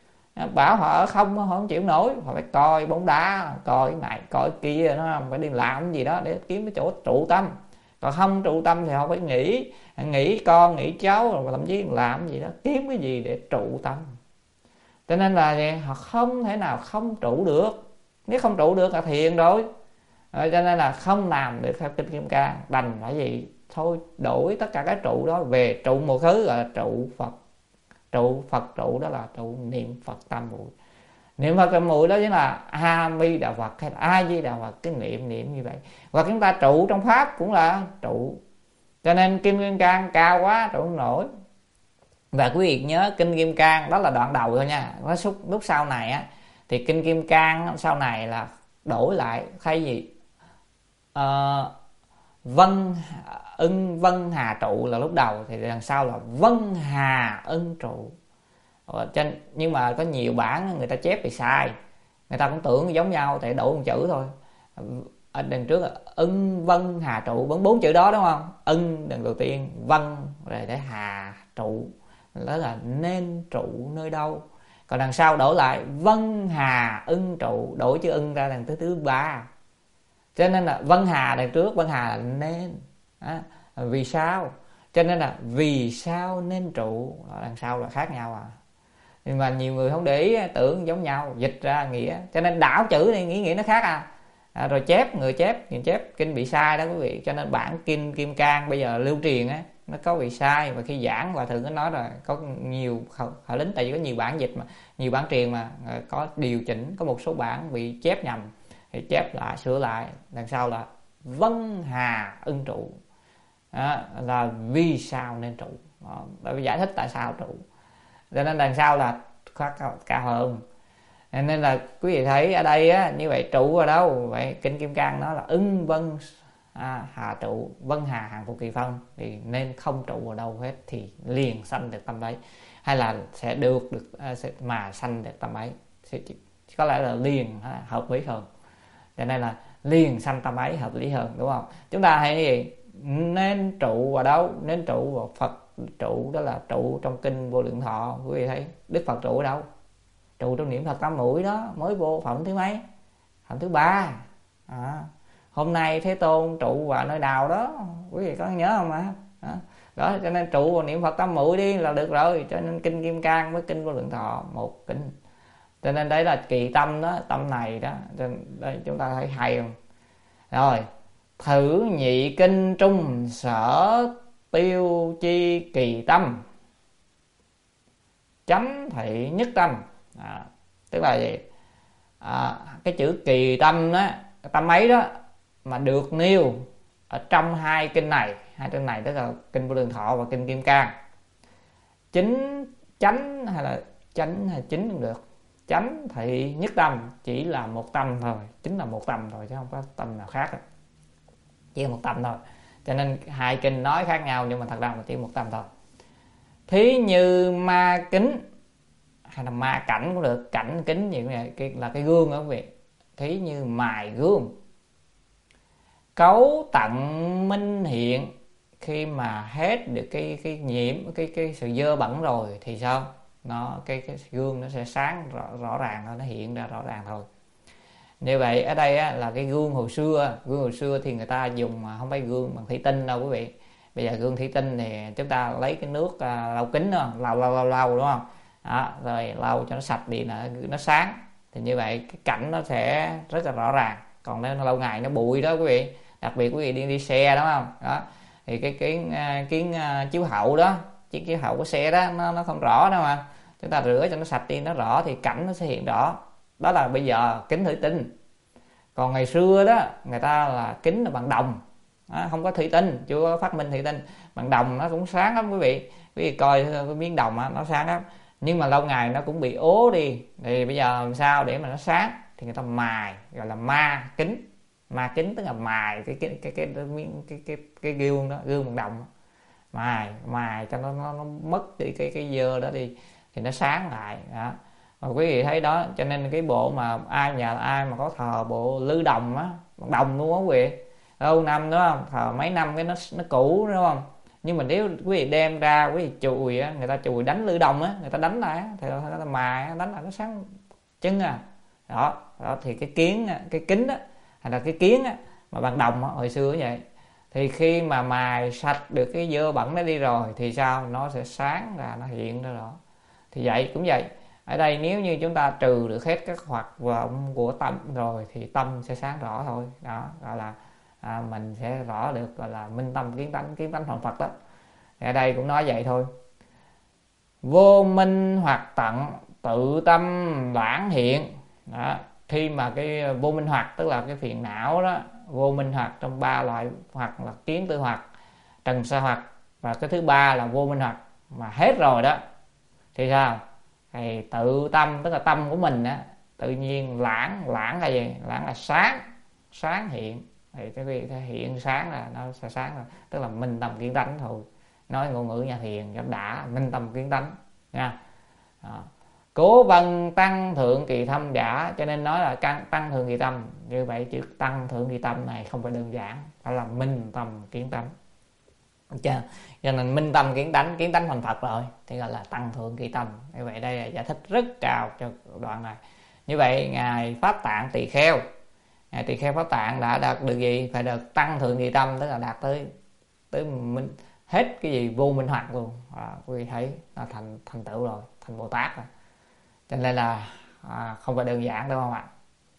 Bảo họ ở không, họ không chịu nổi, họ phải coi bóng đá, coi cái này coi cái kia, nó phải đi làm cái gì đó để kiếm cái chỗ trụ tâm. Còn không trụ tâm thì họ phải nghĩ nghĩ con nghĩ cháu, rồi thậm chí làm cái gì đó, kiếm cái gì để trụ tâm. Cho nên là họ không thể nào không trụ được. Nếu không trụ được là thiền rồi. À, cho nên là không làm được theo Kinh Kim Cang, đành phải gì thôi đổi tất cả các trụ đó về trụ một thứ gọi là trụ Phật. Trụ Phật trụ đó là trụ niệm Phật tam muội. Niệm Phật tam muội đó chính là A Mi Đà Phật hay là A Di Đà Phật, cái niệm niệm như vậy. Hoặc chúng ta trụ trong pháp cũng là trụ. Cho nên Kinh Kim Cang cao quá trụ không nổi. Và quý vị nhớ Kinh Kim Cang đó là đoạn đầu thôi nha. Nó xúc lúc sau này á thì Kinh Kim Cang sau này là đổi lại thay gì uh, Vân ưng vân hà trụ là lúc đầu, thì đằng sau là vân hà ưng trụ. Ờ, trên, nhưng mà có nhiều bản người ta chép thì sai, người ta cũng tưởng giống nhau tại đổi một chữ thôi. Ở đằng trước là ưng vân hà trụ, bốn bốn chữ đó đúng không? Ưng đằng đầu tiên, vân rồi để hà trụ, đó là nên trụ nơi đâu. Còn đằng sau đổi lại vân hà ưng trụ, đổi chữ ưng ra đằng thứ thứ ba. Cho nên là vân hà đằng trước, vân hà là nên à, vì sao, cho nên là vì sao nên trụ, đằng sau là khác nhau à. Nhưng mà nhiều người không để ý, tưởng giống nhau, dịch ra nghĩa, cho nên đảo chữ này nghĩ nghĩa nó khác à. À, rồi chép người chép người chép kinh bị sai đó quý vị. Cho nên bản Kinh Kim Cang bây giờ lưu truyền á nó có bị sai, và khi giảng Hòa Thượng có nói là có nhiều họ lính, tại vì có nhiều bản dịch mà nhiều bản truyền mà có điều chỉnh, có một số bản bị chép nhầm thì chép lại sửa lại, đằng sau là vân hà ưng trụ à, là vì sao nên trụ đó, bởi vì giải thích tại sao trụ, cho nên đằng sau là khác cao hơn. Nên là quý vị thấy ở đây á, như vậy trụ ở đâu? Vậy Kinh Kim Cang nó là ưng vân à, hà trụ, vân hà hàng phục kỳ phân, thì nên không trụ vào đâu hết thì liền sanh được tâm ấy, hay là sẽ được được sẽ, mà sanh được tâm ấy, sẽ, có lẽ là liền hợp lý hơn. Cho nên là liền sanh tâm ấy hợp lý hơn, đúng không? Chúng ta hay gì nên trụ vào đâu? Nên trụ vào Phật trụ, đó là trụ trong kinh Vô Lượng Thọ. Quý vị thấy Đức Phật trụ ở đâu? trụ trong niệm Phật tam muội đó mới vô phẩm thứ mấy? Phẩm thứ ba. À, hôm nay Thế Tôn trụ vào nơi nào đó, quý vị có nhớ không ạ? À? Đó, cho nên trụ vào niệm Phật tam muội đi là được rồi. Cho nên kinh Kim Cang với kinh Vô Lượng Thọ một kinh. Cho nên đấy là kỳ tâm đó, tâm này đó. Đây chúng ta thấy hay không? Rồi, thử nhị kinh trung sở tiêu chi kỳ tâm, chánh thị nhất tâm. À, tức là gì? À, cái chữ kỳ tâm đó, cái tâm ấy đó mà được nêu ở trong hai kinh này, hai kinh này tức là kinh Vô Lượng Thọ và kinh Kim Cang. Chính chánh hay là chánh hay chính cũng được. Chánh thị nhất tâm chỉ là một tâm thôi, chính là một tâm thôi chứ không có tâm nào khác. Chỉ là một tâm thôi. Cho nên hai kinh nói khác nhau nhưng mà thật ra là chỉ một tâm thôi. Thí như ma kính hay là ma cảnh cũng được, cảnh kính gì cũng vậy, là cái gương đó quý vị. Thí như mài gương, cấu tận minh hiện, khi mà hết được cái cái nhiễm cái cái sự dơ bẩn rồi thì sao? Nó cái cái gương nó sẽ sáng rõ, rõ ràng thôi, nó hiện ra rõ ràng thôi. Như vậy ở đây á, là cái gương hồi xưa, gương hồi xưa thì người ta dùng mà không phải gương bằng thủy tinh đâu quý vị. Bây giờ gương thủy tinh thì chúng ta lấy cái nước à, lau kính đó, lau lau lau lau đúng không? Đó, rồi lau cho nó sạch đi, nó nó sáng. Thì như vậy cái cảnh nó sẽ rất là rõ ràng. Còn nếu nó lâu ngày nó bụi đó quý vị, đặc biệt quý vị đi đi xe đúng không? Đó. Thì cái kiến kiến chiếu hậu đó, chiếc chiếu hậu của xe đó nó nó không rõ đâu mà. Chúng ta rửa cho nó sạch đi, nó rõ thì cảnh nó sẽ hiện rõ. Đó là bây giờ kính thủy tinh. Còn ngày xưa đó người ta là kính là bằng đồng đó, không có thủy tinh, chưa có phát minh thủy tinh. Bằng đồng nó cũng sáng lắm quý vị. Quý vị coi cái miếng đồng đó, nó sáng lắm. Nhưng mà lâu ngày nó cũng bị ố đi. Thì bây giờ làm sao để mà nó sáng? Thì người ta mài, gọi là ma kính. Ma kính tức là mài cái cái cái cái cái cái cái, cái, cái gương đó, gương bằng đồng đó. Mài mài cho nó, nó nó mất đi cái cái dơ đó đi thì nó sáng lại đó. Mà quý vị thấy đó, cho nên cái bộ mà ai nhà ai mà có thờ bộ lư đồng á, bằng đồng luôn á quý vị, lâu năm đúng không, thờ mấy năm cái nó nó cũ đúng không. Nhưng mà nếu quý vị đem ra quý vị chùi á, người ta chùi đánh lư đồng á, người ta đánh lại á, thì người ta mài đánh lại nó sáng chân à. Đó, đó thì cái kiến cái kính á hay là cái kiến á mà bằng đồng á, hồi xưa như vậy. Thì khi mà mài sạch được cái dơ bẩn nó đi rồi thì sao? Nó sẽ sáng ra, nó hiện ra rõ. Thì vậy cũng vậy. Ở đây nếu như chúng ta trừ được hết các hoạt vọng của tâm rồi thì tâm sẽ sáng rõ thôi. Đó, gọi là à, mình sẽ rõ được gọi là minh tâm kiến tánh, kiến tánh thành Phật đó. Thì ở đây cũng nói vậy thôi. Vô minh hoặc tận tự tâm loãng hiện. Đó, khi mà cái vô minh hoặc tức là cái phiền não đó, vô minh hoặc trong ba loại hoặc là kiến tư hoặc, trần sa hoặc, và cái thứ ba là vô minh hoặc mà hết rồi đó thì sao? Thì tự tâm tức là tâm của mình á tự nhiên lãng, lãng là gì? Lãng là sáng, sáng hiện. Thì cái việc hiện sáng là nó sẽ sáng rồi, tức là minh tâm kiến tánh thôi. Nói ngôn ngữ nhà thiền cho đã minh tâm kiến tánh nha. Đó. Cố vân tăng thượng kỳ thâm giả, cho nên nói là tăng thượng kỳ tâm. Như vậy chữ tăng thượng kỳ tâm này không phải đơn giản, phải là minh tâm kiến tánh. Cho nên minh tâm kiến tánh, kiến tánh thành Phật rồi thì gọi là tăng thượng kỳ tâm. Như vậy đây là giải thích rất cao cho đoạn này. Như vậy ngài Pháp Tạng Tỳ Kheo, ngài Tỳ Kheo Pháp Tạng đã đạt được gì? Phải được tăng thượng kỳ tâm, tức là đạt tới tới minh hết cái gì vô minh hoặc luôn. À, quý vị thấy là thành thành tựu rồi, thành Bồ Tát rồi. Cho nên là à, không phải đơn giản đúng không ạ?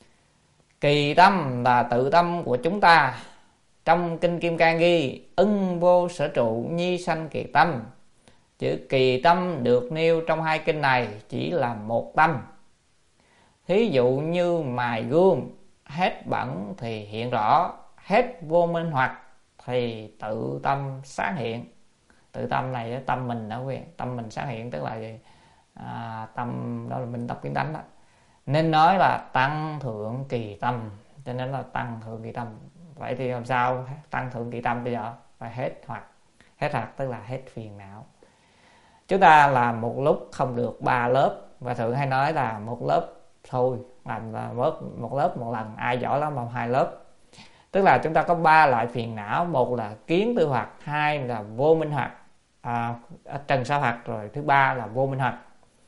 Kỳ tâm là tự tâm của chúng ta. Trong kinh Kim Cang ghi ưng vô sở trụ nhi sanh kỳ tâm. Chữ kỳ tâm được nêu trong hai kinh này chỉ là một tâm. Thí dụ như mài gương, hết bẩn thì hiện rõ, hết vô minh hoặc thì tự tâm sáng hiện. Tự tâm này tâm mình đó quý vị, tâm mình sáng hiện tức là gì? À, tâm đó là minh tâm kiến tánh đó. Nên nói là tăng thượng kỳ tâm, cho nên là tăng thượng kỳ tâm. Vậy thì làm sao tăng thượng kỳ tâm bây giờ? Phải hết hoặc. Hết hoặc tức là hết phiền não. Chúng ta làm một lúc không được ba lớp, và thường hay nói là một lớp thôi, làm một, một lớp một lần, ai giỏi lắm làm hai lớp. Tức là chúng ta có ba loại phiền não, một là kiến tư hoặc, hai là vô minh hoặc, à, trần sa hoặc, rồi thứ ba là vô minh hoặc.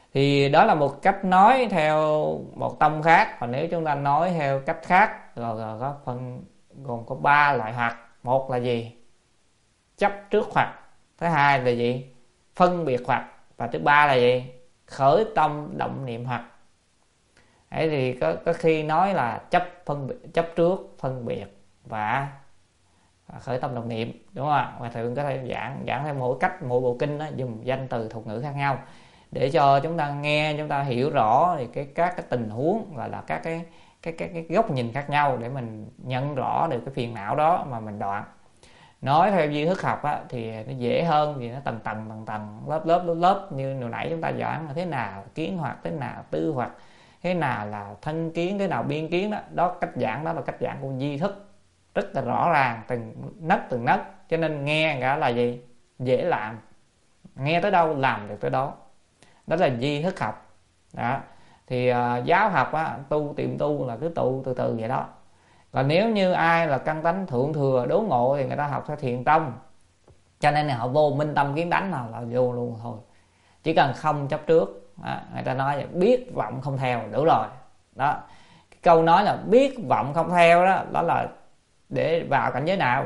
Thì đó là một cách nói theo một tông khác. Còn nếu chúng ta nói theo cách khác, rồi, rồi có phân gồm có ba loại hoặc. Một là gì? Chấp trước hoặc. Thứ hai là gì? Phân biệt hoặc. Và thứ ba là gì? Khởi tâm động niệm hoặc. Đấy, thì có, có khi nói là chấp phân biệt, chấp trước, phân biệt và khởi tâm động niệm, đúng không ạ? Và thường có thể giảng giảng theo mỗi cách, mỗi bộ kinh đó, dùng danh từ thuật ngữ khác nhau để cho chúng ta nghe, chúng ta hiểu rõ thì cái các cái tình huống, gọi là các cái cái cái cái góc nhìn khác nhau để mình nhận rõ được cái phiền não đó mà mình đoạn. Nói theo duy thức học á, thì nó dễ hơn, vì nó tầng tầng tầng tầng, lớp lớp lớp lớp như hồi nãy chúng ta giảng là thế nào kiến hoặc, thế nào tư hoặc, thế nào là thân kiến, thế nào biên kiến đó. Đó cách giảng đó là cách giảng của duy thức, rất là rõ ràng, từng nấc từng nấc, cho nên nghe cả là gì? Dễ làm, nghe tới đâu làm được tới đó. Đó là duy thức học đó. Thì uh, giáo học á, tu tìm tu là cứ tu từ từ vậy đó. Còn nếu như ai là căn tánh thượng thừa đốn ngộ thì người ta học theo thiền tông, cho nên là họ vô minh tâm kiến tánh nào là vô luôn thôi. Chỉ cần không chấp trước đó, người ta nói là biết vọng không theo đủ rồi đó. Cái câu nói là biết vọng không theo đó, đó là để vào cảnh giới nào?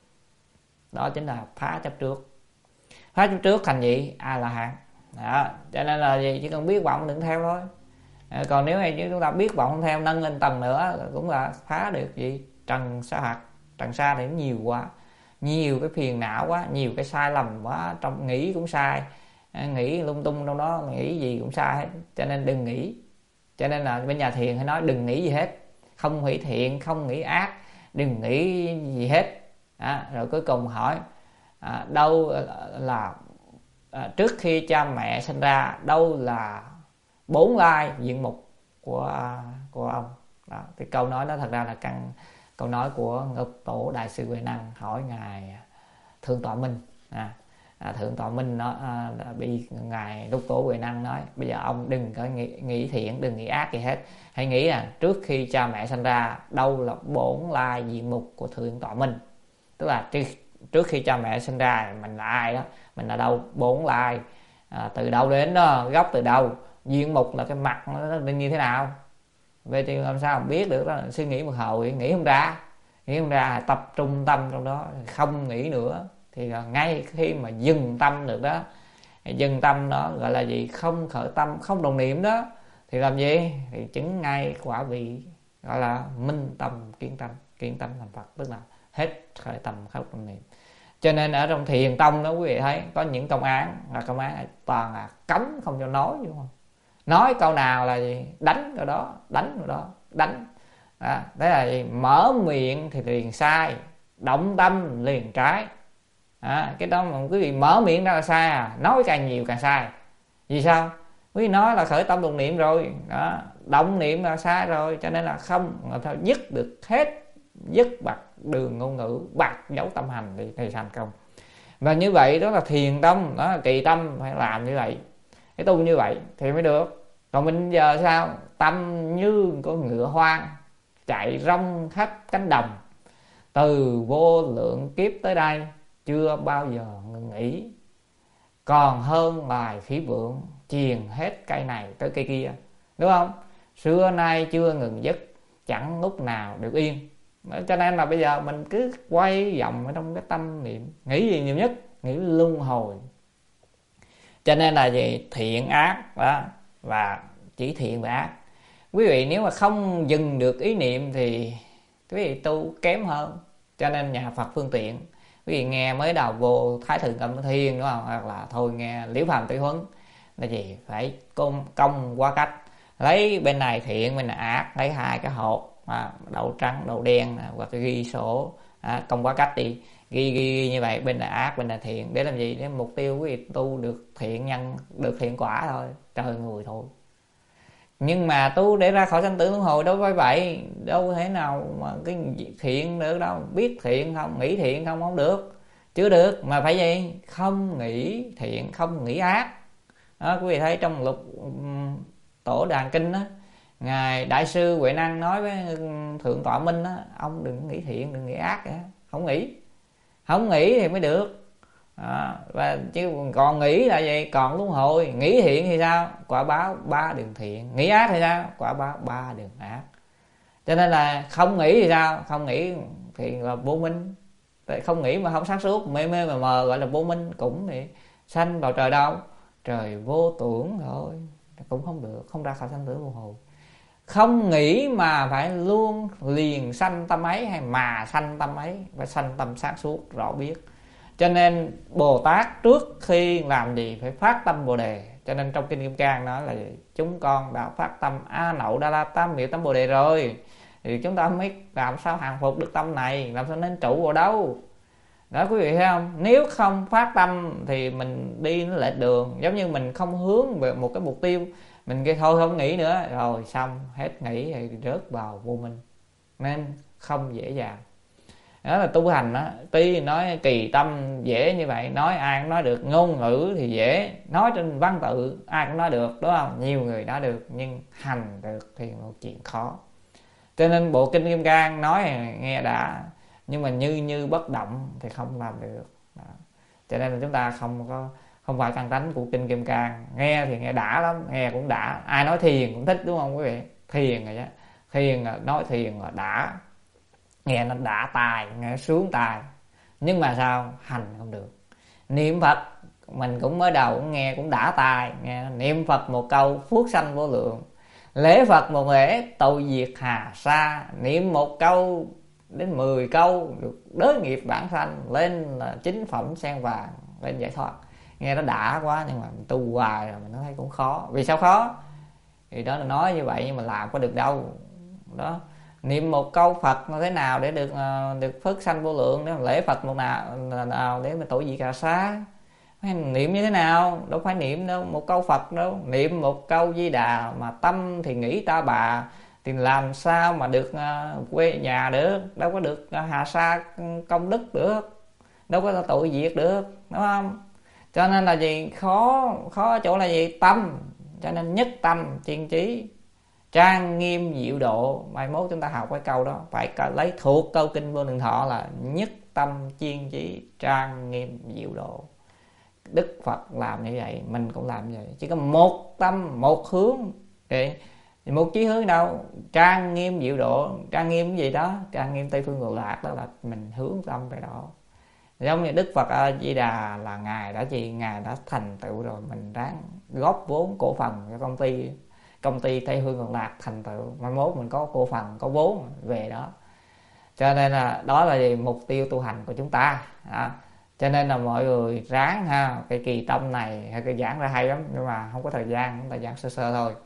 Đó chính là phá chấp trước. Phá chấp trước thành gì? A La Hán đó. Cho nên là gì? Chỉ cần biết vọng đừng theo thôi. À, còn nếu như chúng ta biết vọng không theo, nâng lên tầng nữa cũng là phá được gì? Trần sa hạt. Trần sa thì nhiều quá, nhiều cái phiền não quá, nhiều cái sai lầm quá, trong nghĩ cũng sai, à, nghĩ lung tung trong đó, nghĩ gì cũng sai hết. Cho nên đừng nghĩ. Cho nên là bên nhà thiền hay nói đừng nghĩ gì hết, không nghĩ thiện, không nghĩ ác, đừng nghĩ gì hết. À, rồi cuối cùng hỏi à, đâu là à, trước khi cha mẹ sinh ra, đâu là bốn lai diện mục của của ông đó. Cái câu nói đó thật ra là căn câu nói của Ngục Tổ Đại sư Huệ Năng hỏi ngài Thượng Tọa Minh. à, à, Thượng Tọa Minh nó à, bị ngài Ngục Tổ Huệ Năng nói bây giờ ông đừng có nghĩ, nghĩ thiện, đừng nghĩ ác gì hết, hãy nghĩ là trước khi cha mẹ sinh ra, đâu là bốn lai diện mục của Thượng Tọa Minh. Tức là trước, trước khi cha mẹ sinh ra mình là ai đó, mình là đâu, bốn lai, à, từ đâu đến đó, gốc từ đâu, diện mục là cái mặt nó như thế nào. Vậy thì làm sao mà biết được đó? Suy nghĩ một hồi nghĩ không ra, nghĩ không ra, tập trung tâm trong đó, không nghĩ nữa. Thì ngay khi mà dừng tâm được đó, dừng tâm đó gọi là gì? Không khởi tâm, không đồng niệm đó, thì làm gì? Thì chứng ngay quả vị, gọi là minh tâm kiến tâm, kiến tâm thành Phật, tức là hết khởi tâm không đồng niệm. Cho nên ở trong thiền tông đó quý vị thấy có những công án là công án toàn là cấm không cho nói, đúng không? Nói câu nào là gì? Đánh câu đó, đánh câu đó, đánh. À, thế là gì? Mở miệng thì liền sai, động tâm liền trái. À, cái đó mà quý vị mở miệng ra là sai à, nói càng nhiều càng sai. Vì sao? Quý vị nói là khởi tâm đồng niệm rồi đó, động niệm là sai rồi, cho nên là không phải dứt được hết, dứt bạc đường ngôn ngữ, bạc dấu tâm hành thì, thì thành công. Và như vậy đó là thiền tâm, đó là trì tâm, phải làm như vậy, cái tu như vậy thì mới được. Còn bây giờ sao? Tâm như con ngựa hoang chạy rong khắp cánh đồng, từ vô lượng kiếp tới đây chưa bao giờ ngừng nghỉ, còn hơn loài phỉ vượng truyền hết cây này tới cây kia, đúng không? Xưa nay chưa ngừng dứt, chẳng lúc nào được yên. Cho nên là bây giờ mình cứ quay vòng ở trong cái tâm niệm, nghĩ gì nhiều nhất? Nghĩ luân hồi. Cho nên là gì? Thiện ác đó, và chỉ thiện và ác. Quý vị nếu mà không dừng được ý niệm thì quý vị tu kém hơn. Cho nên nhà Phật phương tiện, quý vị nghe mới đầu vô Thái Thượng Cầm Thiên, đúng không? Hoặc là thôi nghe Liễu Phàm Tự Huấn là gì? Phải công, công qua cách, lấy bên này thiện, bên này ác, lấy hai cái hộp, à, đậu trắng, đậu đen, hoặc ghi sổ, à, công qua cách đi, ghi, ghi ghi như vậy, bên này ác, bên này thiện, để làm gì? Để mục tiêu quý vị tu được thiện nhân, được thiện quả thôi, trời người thôi. Nhưng mà tu để ra khỏi sanh tử luân hồi đâu phải vậy, đâu thể nào mà cái thiện được đâu. Biết thiện không, nghĩ thiện không, không được, chưa được. Mà phải gì? Không nghĩ thiện, không nghĩ ác đó. Quý vị thấy trong lục Tổ Đàn Kinh đó, ngài Đại sư Huệ Năng nói với Thượng Tọa Minh đó, ông đừng nghĩ thiện, đừng nghĩ ác, không nghĩ, không nghĩ thì mới được. Đó. Và chứ còn nghĩ là vậy, còn luân hồi. Nghĩ thiện thì sao? Quả báo ba đường thiện. Nghĩ ác thì sao? Quả báo ba đường ác. Cho nên là không nghĩ thì sao? Không nghĩ thì là vô minh. Tại không nghĩ mà không sáng suốt, mê mê mà mờ gọi là vô minh. Cũng thì sanh vào trời đâu? Trời vô tưởng thôi. Cũng không được, không ra khỏi sanh tử luân hồi. Không nghĩ mà phải luôn liền sanh tâm ấy, hay mà sanh tâm ấy, phải sanh tâm sáng suốt rõ biết. Cho nên Bồ Tát trước khi làm gì phải phát tâm Bồ Đề. Cho nên trong Kinh Kim Cang nói là chúng con đã phát tâm A Nậu Đa La Tam Miệu Tâm Bồ Đề rồi, thì chúng ta không biết làm sao hàng phục được tâm này, làm sao nên trụ vào đâu. Đó quý vị thấy không? Nếu không phát tâm thì mình đi nó lệch đường. Giống như mình không hướng về một cái mục tiêu, mình kêu thôi không nghĩ nữa, rồi xong hết nghĩ thì rớt vào vô minh. Nên không dễ dàng. Đó là tu hành đó. Tuy nói kỳ tâm dễ như vậy, nói ai cũng nói được, ngôn ngữ thì dễ, nói trên văn tự ai cũng nói được, đúng không? Nhiều người nói được, nhưng hành được thì một chuyện khó. Cho nên bộ Kinh Kim Cang nói nghe đã, nhưng mà như như bất động thì không làm được. Đó. Cho nên là chúng ta không có không phải căn tánh của Kinh Kim Cang. Nghe thì nghe đã lắm, nghe cũng đã. Ai nói thiền cũng thích, đúng không quý vị? Thiền rồi đó, thiền là nói thiền là đã, nghe nó đã tai, nghe sướng tai. Nhưng mà sao? Hành không được. Niệm Phật mình cũng mới đầu cũng nghe cũng đã tai, nghe niệm Phật một câu phước sanh vô lượng, lễ Phật một lễ tội diệt hà sa, niệm một câu đến mười câu được đới nghiệp bản sanh, lên là chính phẩm sen vàng, lên giải thoát. Nghe nó đã quá, nhưng mà mình tu hoài rồi mình thấy cũng khó. Vì sao khó? Thì đó là nói như vậy nhưng mà làm có được đâu. Đó, niệm một câu Phật như thế nào để được uh, được phước sanh vô lượng, để lễ Phật một nào, nào để mà tội diệt hà sa. Niệm như thế nào? Đâu phải niệm đâu một câu Phật đâu. Niệm một câu Di Đà mà tâm thì nghĩ ta bà, thì làm sao mà được uh, quê nhà được? Đâu có được uh, hà sa công đức được, đâu có tội diệt được, đúng không? Cho nên là gì? Khó khó ở chỗ là gì? Tâm. Cho nên nhất tâm chuyên trí, trang nghiêm diệu độ. Mai mốt chúng ta học cái câu đó phải lấy thuộc câu Kinh Vô Lượng Thọ là nhất tâm chuyên trí, trang nghiêm diệu độ. Đức Phật làm như vậy, mình cũng làm như vậy. Chỉ có một tâm, một hướng. Thì một chí hướng đâu? Trang nghiêm diệu độ. Trang nghiêm cái gì đó? Trang nghiêm Tây Phương Cực Lạc, đó là mình hướng tâm về đó. Giống như Đức Phật A Di Đà là Ngài đã gì? Ngài đã thành tựu rồi. Mình ráng góp vốn cổ phần cho công ty Công ty Tây Phương Cực Lạc thành tựu. Mai mốt mình có cổ phần, có vốn về đó. Cho nên là đó là gì? Mục tiêu tu hành của chúng ta đó. Cho nên là mọi người ráng ha. Cái kỳ tâm này hay cái giảng ra hay lắm, nhưng mà không có thời gian, chúng ta giảng sơ sơ thôi.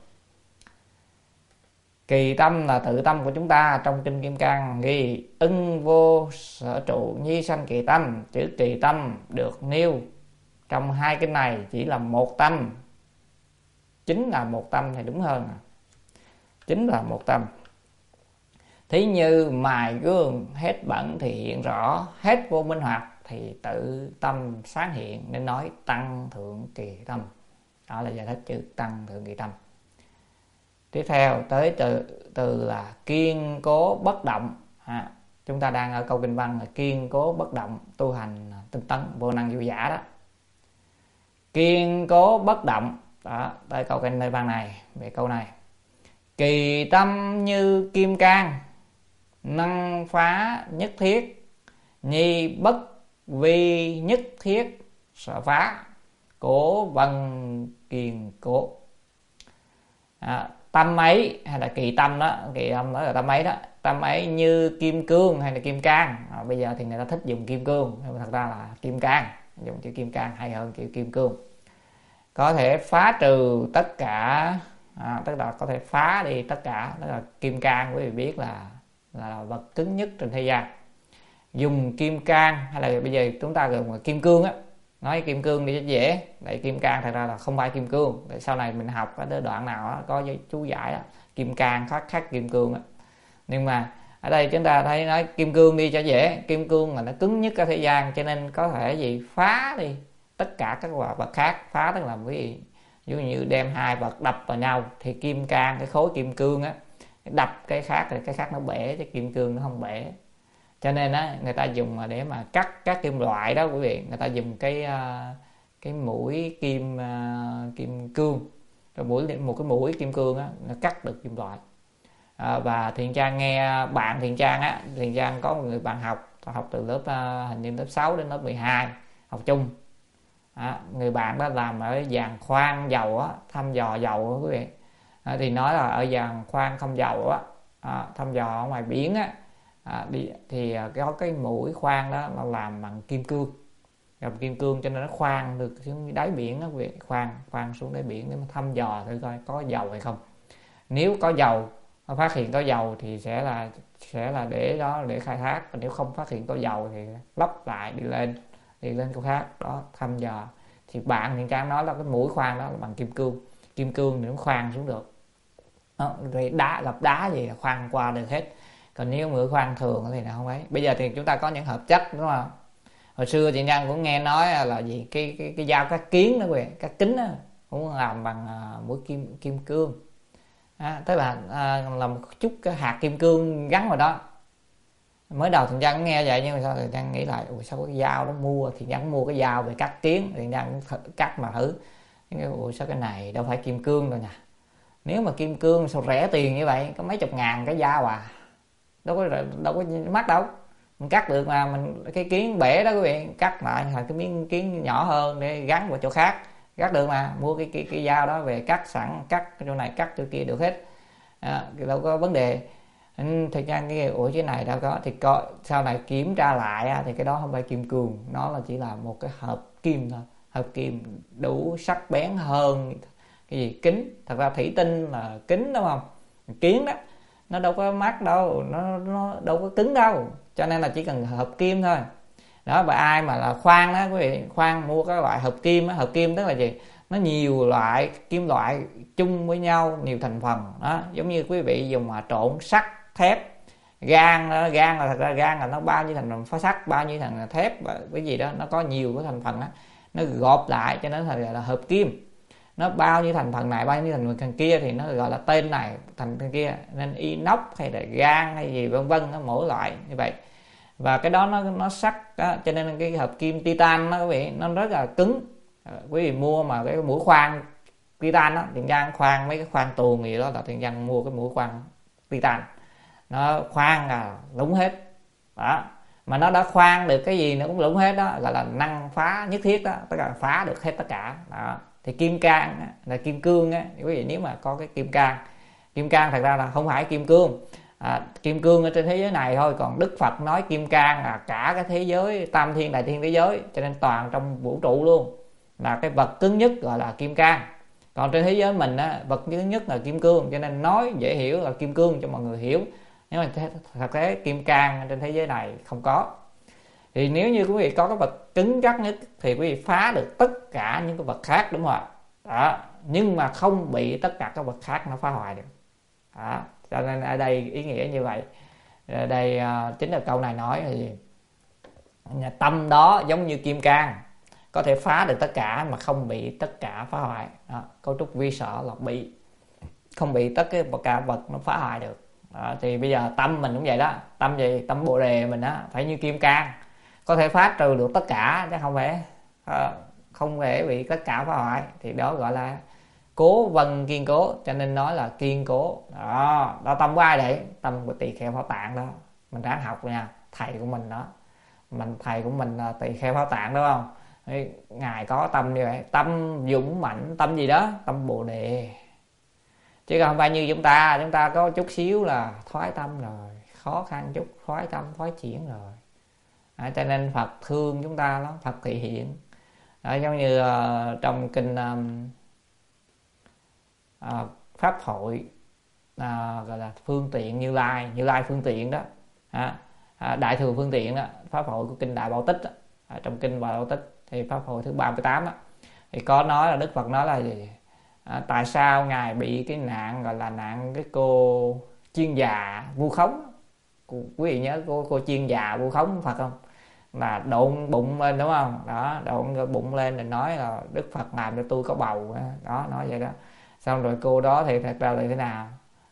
Kỳ tâm là tự tâm của chúng ta. Trong Kinh Kim Cang ghi ưng vô sở trụ nhi sanh kỳ tâm. Chữ kỳ tâm được nêu trong hai kinh này chỉ là một tâm. Chính là một tâm thì đúng hơn. Chính là một tâm. Thí như mài gương hết bẩn thì hiện rõ, hết vô minh hoặc thì tự tâm sáng hiện, nên nói tăng thượng kỳ tâm. Đó là giải thích chữ tăng thượng kỳ tâm. Tiếp theo tới từ từ là kiên cố bất động. À, chúng ta đang ở câu kinh văn là kiên cố bất động, tu hành tinh tấn vô năng vô giả đó. Kiên cố bất động. Đó, tới câu kinh văn này, về câu này. Kỳ tâm như kim cang, năng phá nhất thiết, nhi bất vi nhất thiết sở phá, cố vân kiên cố. À, tâm ấy hay là kỳ tâm đó, kỳ tâm đó là tâm ấy đó, tâm ấy như kim cương hay là kim cang. À, bây giờ thì người ta thích dùng kim cương, nhưng mà thật ra là kim cang, dùng chữ kim cang hay hơn chữ kim cương. Có thể phá trừ tất cả, à, tức là có thể phá đi tất cả. Đó là kim cang, quý vị biết là là vật cứng nhất trên thế gian. Dùng kim cang hay là bây giờ chúng ta dùng kim cương á, nói kim cương đi cho dễ. Để kim cang thật ra là không phải kim cương. Để sau này mình học ở đoạn nào đó, có chú giải đó, kim cang khác khác kim cương á. Nhưng mà ở đây chúng ta thấy nói kim cương đi cho dễ. Kim cương là nó cứng nhất ở thế gian, cho nên có thể gì phá đi tất cả các vật khác. Phá tức là ví dụ như đem hai vật đập vào nhau thì kim cang, cái khối kim cương á, đập cái khác thì cái khác nó bể, chứ kim cương nó không bể. Cho nên á người ta dùng để mà cắt các kim loại đó quý vị, người ta dùng cái cái mũi kim kim cương, cái mũi một cái mũi kim cương á, nó cắt được kim loại. À, và Thiện Trang nghe bạn Thiện Trang á, Thiện Trang có một người bạn học học từ lớp hình như lớp sáu đến lớp mười hai, học chung. À, người bạn đó làm ở giàn khoan dầu á, thăm dò dầu á quý vị. À, thì nói là ở giàn khoan không dầu á, à, thăm dò ở ngoài biển á, à, đi, thì có cái mũi khoan đó là làm bằng kim cương, làm kim cương cho nên nó khoan được xuống đáy biển đó quý vị, khoan khoan xuống đáy biển để mà thăm dò thử coi có dầu hay không. Nếu có dầu, phát hiện có dầu thì sẽ là sẽ là để đó để khai thác, còn nếu không phát hiện có dầu thì lấp lại đi lên đi lên chỗ khác đó thăm dò. Thì bạn Thiện Trang nói là cái mũi khoan đó là bằng kim cương, kim cương thì nó khoan xuống được đó, rồi đá gặp đá gì là khoan qua được hết. Còn nếu mũi khoan thường thì là không ấy. Bây giờ thì chúng ta có những hợp chất đúng không? Hồi xưa chị Nhân cũng nghe nói là gì cái cái cái dao cắt kiến đó quý vị, cắt kính đó cũng làm bằng uh, mũi kim kim cương. À, tức là à, làm một chút cái hạt kim cương gắn vào đó. Mới đầu Thiện Nhân cũng nghe vậy nhưng mà sao Thiện Nhân nghĩ lại, ủa sao cái dao đó mua, Thiện Nhân mua cái dao về cắt kiến, Thiện Nhân cắt mà thử, ủa sao cái này đâu phải kim cương đâu nha. Nếu mà kim cương sao rẻ tiền như vậy, có mấy chục ngàn cái dao à, đâu có đâu có mắc đâu, mình cắt được mà. Mình cái kiến bể đó quý vị, cắt lại thành cái miếng kiến nhỏ hơn để gắn vào chỗ khác, cắt được mà. Mua cái cái, cái dao đó về cắt sẵn, cắt chỗ này cắt chỗ kia được hết, à, đâu có vấn đề. Thực ra cái ủa cái này đâu có, thì có sau này kiểm tra lại thì cái đó không phải kim cương, nó là chỉ là một cái hợp kim thôi, hợp kim đủ sắc bén hơn cái gì kính. Thật ra thủy tinh là kính đúng không, kiến đó nó đâu có mắc đâu, nó nó đâu có cứng đâu, cho nên là chỉ cần hợp kim thôi đó. Và ai mà là khoan đó quý vị, khoan mua cái loại hợp kim á, hợp kim tức là gì, nó nhiều loại kim loại chung với nhau, nhiều thành phần đó, giống như quý vị dùng mà trộn sắt thép gan, gan là thật ra gan là nó bao nhiêu thành phần phá sắt, bao nhiêu thành thép, cái gì đó nó có nhiều cái thành phần đó, nó gộp lại cho nên là, là hợp kim. Nó bao nhiêu thành phần này, bao nhiêu thành phần kia thì nó gọi là tên này thành phần kia, nên inox hay là gan hay gì vân vân, nó mỗi loại như vậy. Và cái đó nó nó sắt đó, cho nên cái hợp kim titan đó quý vị, nó rất là cứng. À, quý vị mua mà cái mũi khoan titan đó, Thiện Nhân khoan mấy cái khoan tuồng gì đó là Thiện Nhân mua cái mũi khoan titan, nó khoan là lúng hết đó. Mà nó đã khoan được cái gì nó cũng lũng hết đó, gọi là năng phá nhất thiết đó, tức là phá được hết tất cả đó. Thì kim cang là kim cương á quý vị, nếu mà có cái kim cang, kim cang thật ra là không phải kim cương, à, kim cương ở trên thế giới này thôi, còn Đức Phật nói kim cang là cả cái thế giới tam thiên đại thiên thế giới, cho nên toàn trong vũ trụ luôn là cái vật cứng nhất gọi là kim cang. Còn trên thế giới mình á, vật cứng nhất là kim cương, cho nên nói dễ hiểu là kim cương cho mọi người hiểu. Nhưng mà thật tế kim cang trên thế giới này không có. Thì nếu như quý vị có cái vật cứng chắc nhất thì quý vị phá được tất cả những cái vật khác, đúng không ạ? Đó, nhưng mà không bị tất cả các vật khác nó phá hoại được. Đó, cho nên ở đây ý nghĩa như vậy. Ở đây uh, chính là câu này nói là gì? Tâm đó giống như kim cang, có thể phá được tất cả mà không bị tất cả phá hoại. Đó, cấu trúc vi sở là bị không bị tất cả vật nó phá hoại được. Đó, thì bây giờ tâm mình cũng vậy đó, tâm gì, tâm bồ đề mình á phải như kim cang, có thể phá trừ được tất cả chứ không phải à, không thể bị tất cả phá hoại, thì đó gọi là cố vân kiên cố, cho nên nói là kiên cố. Đó, đó tâm của ai đấy? Tâm của tỳ kheo Pháo Tạng đó, mình ráng học nha, thầy của mình đó, mình thầy của mình là tỳ kheo Pháo Tạng đúng không? Ngài có tâm như vậy, tâm dũng mạnh, tâm gì đó, tâm bồ đề, chứ không phải như chúng ta, chúng ta có chút xíu là thoái tâm rồi, khó khăn chút thoái tâm thoái chuyển rồi. À, cho nên Phật thương chúng ta lắm, Phật thị hiện. À, giống như uh, trong kinh um, uh, Pháp hội uh, gọi là phương tiện Như Lai, Như Lai phương tiện đó, à, à, Đại thừa phương tiện đó, Pháp hội của kinh Đại Bảo Tích đó. À, trong kinh Đại Bảo Tích thì Pháp hội thứ ba mươi tám đó, thì có nói là Đức Phật nói là gì? À, tại sao Ngài bị cái nạn gọi là nạn cái cô chiên già vu khống? Quý vị nhớ cô cô chiên già vu khống Phật không? Là độn bụng lên đúng không? Đó, độn bụng lên rồi nói là Đức Phật làm cho tôi có bầu đó, nói vậy đó. Xong rồi cô đó thì thật ra là thế nào?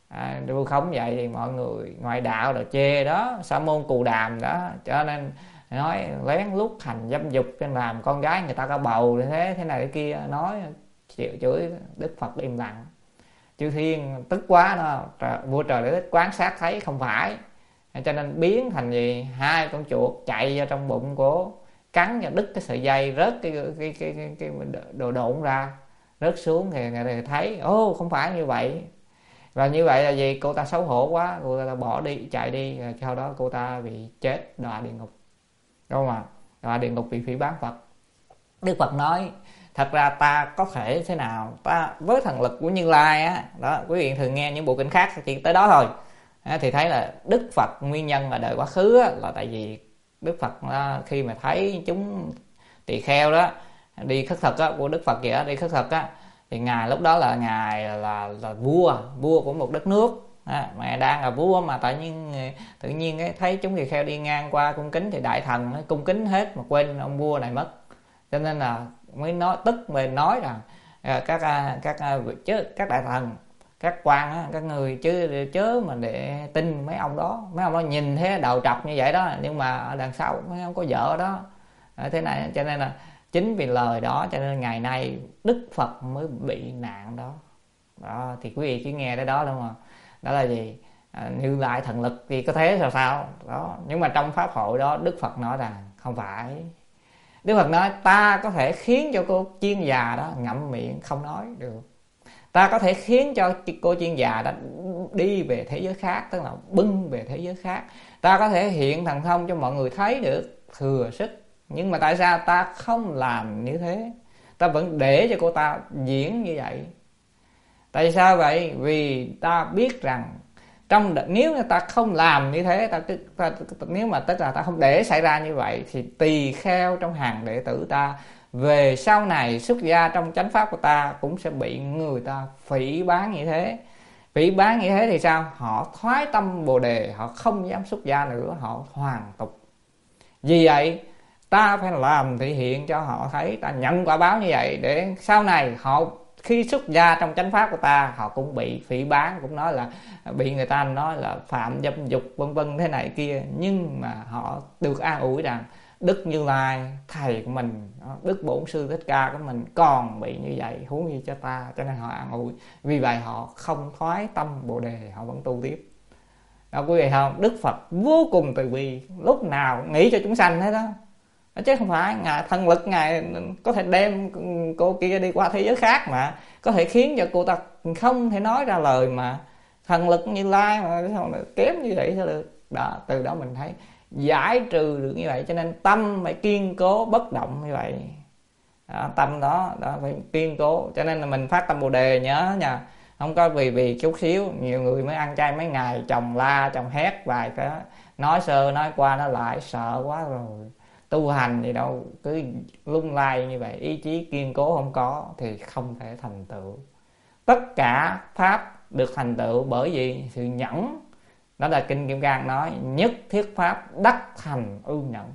À, vu khống vậy thì mọi người ngoại đạo rồi chê đó, sa môn cù đàm đó, cho nên nói lén lút hành dâm dục, nên làm con gái người ta có bầu như thế thế này thế kia, nói chịu chửi. Đức Phật im lặng. Chư thiên tức quá đó, vua trời để thích quan sát thấy không phải, cho nên biến thành gì, hai con chuột chạy vào trong bụng của, cắn và đứt cái sợi dây, rớt cái cái cái, cái, cái đồ độn ra, rớt xuống thì người ta thấy ô không phải như vậy. Và như vậy là gì, cô ta xấu hổ quá, cô ta bỏ đi, chạy đi, rồi sau đó cô ta bị chết, đọa địa ngục, đúng không ạ? Đọa địa ngục bị phỉ báng Phật. Đức Phật nói thật ra ta có thể thế nào, ta với thần lực của Như Lai á, đó quý vị thường nghe những bộ kinh khác chỉ tới đó thôi, à, thì thấy là Đức Phật nguyên nhân là đời quá khứ á, là tại vì Đức Phật á, khi mà thấy chúng tỳ kheo đó đi khất thực á, của Đức Phật vậy đi khất thực á, thì ngài lúc đó là ngài là là, là vua vua của một đất nước, à, mà đang là vua mà tự nhiên tự nhiên ấy, thấy chúng tỳ kheo đi ngang qua cung kính thì đại thần nó cung kính hết mà quên ông vua này mất, cho nên là mới nói tức về nói rằng à, các các chứ các đại thần, các quan á, các người chứ chớ mà để tin mấy ông đó, mấy ông đó nhìn thế đầu trọc như vậy đó, nhưng mà ở đằng sau mấy ông có vợ đó, à, thế này. Cho nên là chính vì lời đó cho nên ngày nay Đức Phật mới bị nạn đó. Đó thì quý vị chỉ nghe tới đó đúng không? Đó là gì? À, Như Lai thần lực thì có thế sao sao đó, nhưng mà trong pháp hội đó Đức Phật nói rằng không phải. Đức Phật nói ta có thể khiến cho cô chiên già đó ngậm miệng không nói được, ta có thể khiến cho cô chiên già đó đi về thế giới khác, tức là bưng về thế giới khác, ta có thể hiện thần thông cho mọi người thấy được thừa sức, nhưng mà tại sao ta không làm như thế, ta vẫn để cho cô ta diễn như vậy? Tại sao vậy? Vì ta biết rằng trong nếu ta không làm như thế, ta, ta nếu mà tức là ta không để xảy ra như vậy, thì tỳ kheo trong hàng đệ tử ta về sau này xuất gia trong chánh pháp của ta cũng sẽ bị người ta phỉ báng như thế. Phỉ báng như thế thì sao? Họ thoái tâm Bồ Đề, họ không dám xuất gia nữa, họ hoàn tục. Vì vậy ta phải làm thể hiện cho họ thấy ta nhận quả báo như vậy, để sau này họ khi xuất gia trong chánh pháp của ta họ cũng bị phỉ báng, cũng nói là bị người ta nói là phạm dâm dục vân vân thế này kia, nhưng mà họ được an ủi rằng Đức Như Lai thầy của mình, Đức Bổn Sư Thích Ca của mình còn bị như vậy, huống gì cho ta, cho nên họ an ủi. Vì vậy họ không thoái tâm Bồ Đề, họ vẫn tu tiếp. Đó quý vị không? Đức Phật vô cùng từ bi, lúc nào nghĩ cho chúng sanh hết đó, chứ không phải ngài thần lực ngài có thể đem cô kia đi qua thế giới khác, mà có thể khiến cho cô ta không thể nói ra lời, mà thần lực Như Lai mà sao mà kém như vậy sao được. Đó, từ đó mình thấy giải trừ được như vậy, cho nên tâm phải kiên cố bất động như vậy. Đó, tâm đó, đó phải kiên cố, cho nên là mình phát tâm Bồ Đề nhớ nha, không có vì vì chút xíu. Nhiều người mới ăn chay mấy ngày chồng la chồng hét vài cái, nói sơ nói qua nó lại sợ quá rồi. Tu hành gì đâu, cứ lung lay như vậy, ý chí kiên cố không có thì không thể thành tựu. Tất cả pháp được thành tựu bởi vì sự nhẫn. Đó là Kinh Kim Cang nói nhất thiết pháp đắc thành ưu nhẫn.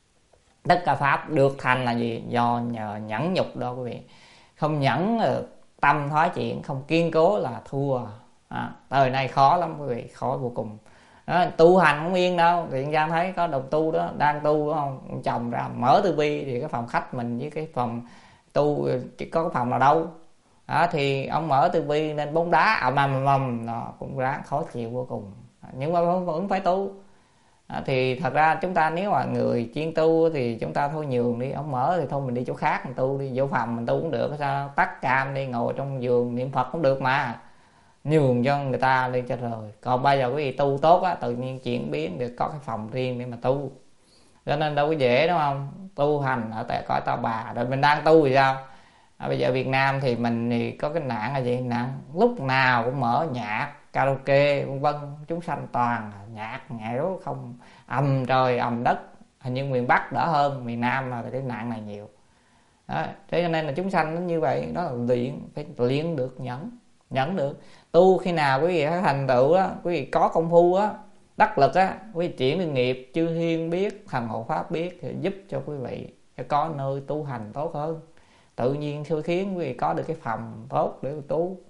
Tất cả pháp được thành là gì? Do nhờ nhẫn nhục đó quý vị. Không nhẫn là tâm thoái chuyện, không kiên cố là thua. À, đời này khó lắm quý vị, khó vô cùng. Đó, tu hành không yên đâu. Thì Giang thấy có đồng tu đó đang tu đúng không, chồng ra mở tư vi thì cái phòng khách mình với cái phòng tu chỉ có cái phòng nào đâu đó, thì ông mở tư vi nên bóng đá ầm ầm ầm nó cũng ráng khó chịu vô cùng, nhưng mà vẫn phải tu. Đó, thì thật ra chúng ta nếu mà người chuyên tu thì chúng ta thôi nhường đi, ông mở thì thôi mình đi chỗ khác mình tu đi, vô phòng mình tu cũng được, sao tắt cam đi ngồi trong giường niệm Phật cũng được mà, nhường cho người ta đi cho rồi. Còn bây giờ quý vị tu tốt á, tự nhiên chuyển biến được có cái phòng riêng để mà tu, cho nên đâu có dễ đúng không? Tu hành ở tại cõi Ta Bà rồi mình đang tu thì sao? À, bây giờ Việt Nam thì mình thì có cái nạn là gì? Nạn lúc nào cũng mở nhạc karaoke vân vân, chúng sanh toàn nhạc nhẽo không, ầm trời ầm đất. Hình như miền Bắc đỡ hơn, miền Nam là cái nạn này nhiều đó. Thế cho nên là chúng sanh nó như vậy, đó là luyện, phải luyện được nhẫn, nhẫn được. Tu khi nào quý vị thành tựu á, quý vị có công phu á, đắc lực á, quý vị chuyển được nghiệp, chư thiên biết, thần hộ pháp biết thì giúp cho quý vị có nơi tu hành tốt hơn. Tự nhiên sẽ khiến quý vị có được cái phòng tốt để tu.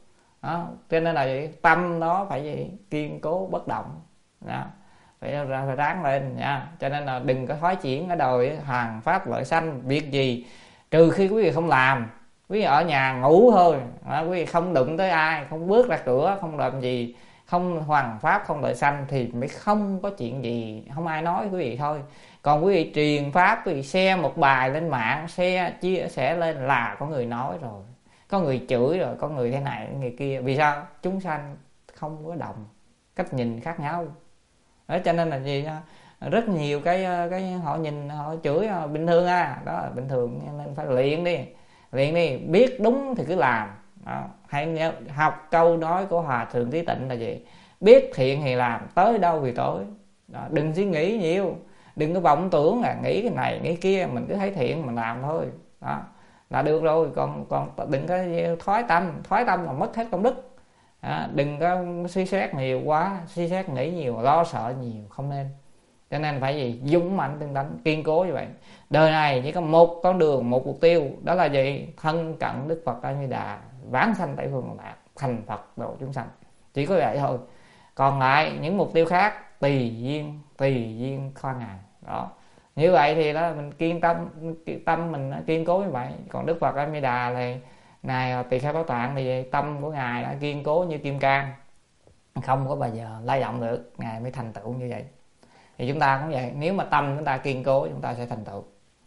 đó. Cho nên là vậy, tâm nó phải gì kiên cố bất động đó. Phải, phải ráng lên nha. Cho nên là đừng có thoái chuyển ở đời hàng pháp lợi sanh. Việc gì trừ khi quý vị không làm, quý vị ở nhà ngủ thôi đó, quý vị không đụng tới ai, không bước ra cửa, không làm gì, không hoàn pháp không lợi sanh thì mới không có chuyện gì, không ai nói quý vị thôi. Còn quý vị truyền pháp, quý vị share một bài lên mạng, share chia sẻ lên là có người nói rồi, có người chửi rồi, có người thế này người kia. Vì sao? Chúng sanh không có đồng, cách nhìn khác nhau đó. Cho nên là gì, rất nhiều cái cái họ nhìn họ chửi bình thường à, đó là bình thường. Nên phải luyện đi, luyện đi, biết đúng thì cứ làm đó. Hãy nhớ, học câu nói của Hòa Thượng Trí Tịnh là gì? Biết thiện thì làm, tới đâu thì tới đó. Đừng suy nghĩ nhiều, đừng có vọng tưởng là nghĩ cái này nghĩ kia, mình cứ thấy thiện mình làm thôi đó là được rồi. Còn còn đừng có thoái tâm, thoái tâm là mất hết công đức. À, đừng có suy xét nhiều quá, suy xét nghĩ nhiều, lo sợ nhiều, không nên. Cho nên phải gì? Dũng mạnh tinh tấn, kiên cố như vậy. Đời này chỉ có một con đường, một mục tiêu, đó là gì? Thân cận Đức Phật A Di Đà, vãng sanh Tây Phương Lạc, thành Phật độ chúng sanh. Chỉ có vậy thôi. Còn lại những mục tiêu khác tùy duyên, tùy duyên khoa ngài đó. Như vậy thì đó mình kiên tâm, tâm mình kiên cố như vậy. Còn Đức Phật A Di Đà thì Ngài Tỳ Kheo Bảo Tạng thì tâm của Ngài đã kiên cố như kim cang, không có bao giờ lay động được, Ngài mới thành tựu như vậy. Thì chúng ta cũng vậy, nếu mà tâm chúng ta kiên cố chúng ta sẽ thành tựu.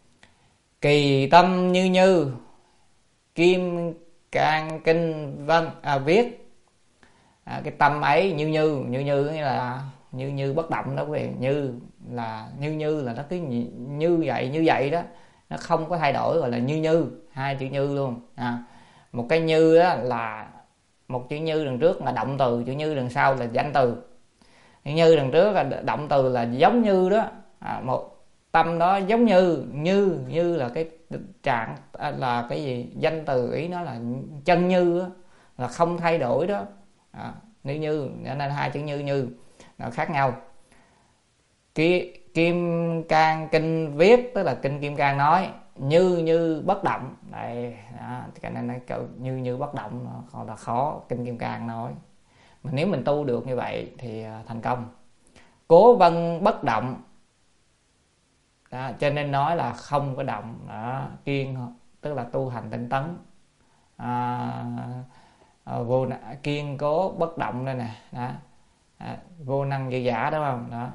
Kỳ tâm như như, kim cang kinh văn à, viết à, cái tâm ấy như như, như như nghĩa là như như bất động đó quý vị. Như là như như là nó cứ như vậy như vậy đó, nó không có thay đổi, gọi là như như, hai chữ như luôn à. Một cái như đó là một chữ như đằng trước là động từ, chữ như đằng sau là danh từ. Như đằng trước là động từ là giống như đó à, một tâm đó giống như, như như là cái trạng là cái gì, danh từ, ý nó là chân như đó, là không thay đổi đó à, như như, nên hai chữ như như là khác nhau. Ki, kim cang kinh viết tức là kinh kim cang nói, như như bất động đây đó, cho nên nó như như bất động còn là khó. Kinh kim cang nói mà nếu mình tu được như vậy thì thành công. Cố vân bất động đó, cho nên nói là không có động đó. Kiên tức là tu hành tinh tấn à, à, vô kiên cố bất động đây nè đó. À, vô năng dư giả đúng không đó,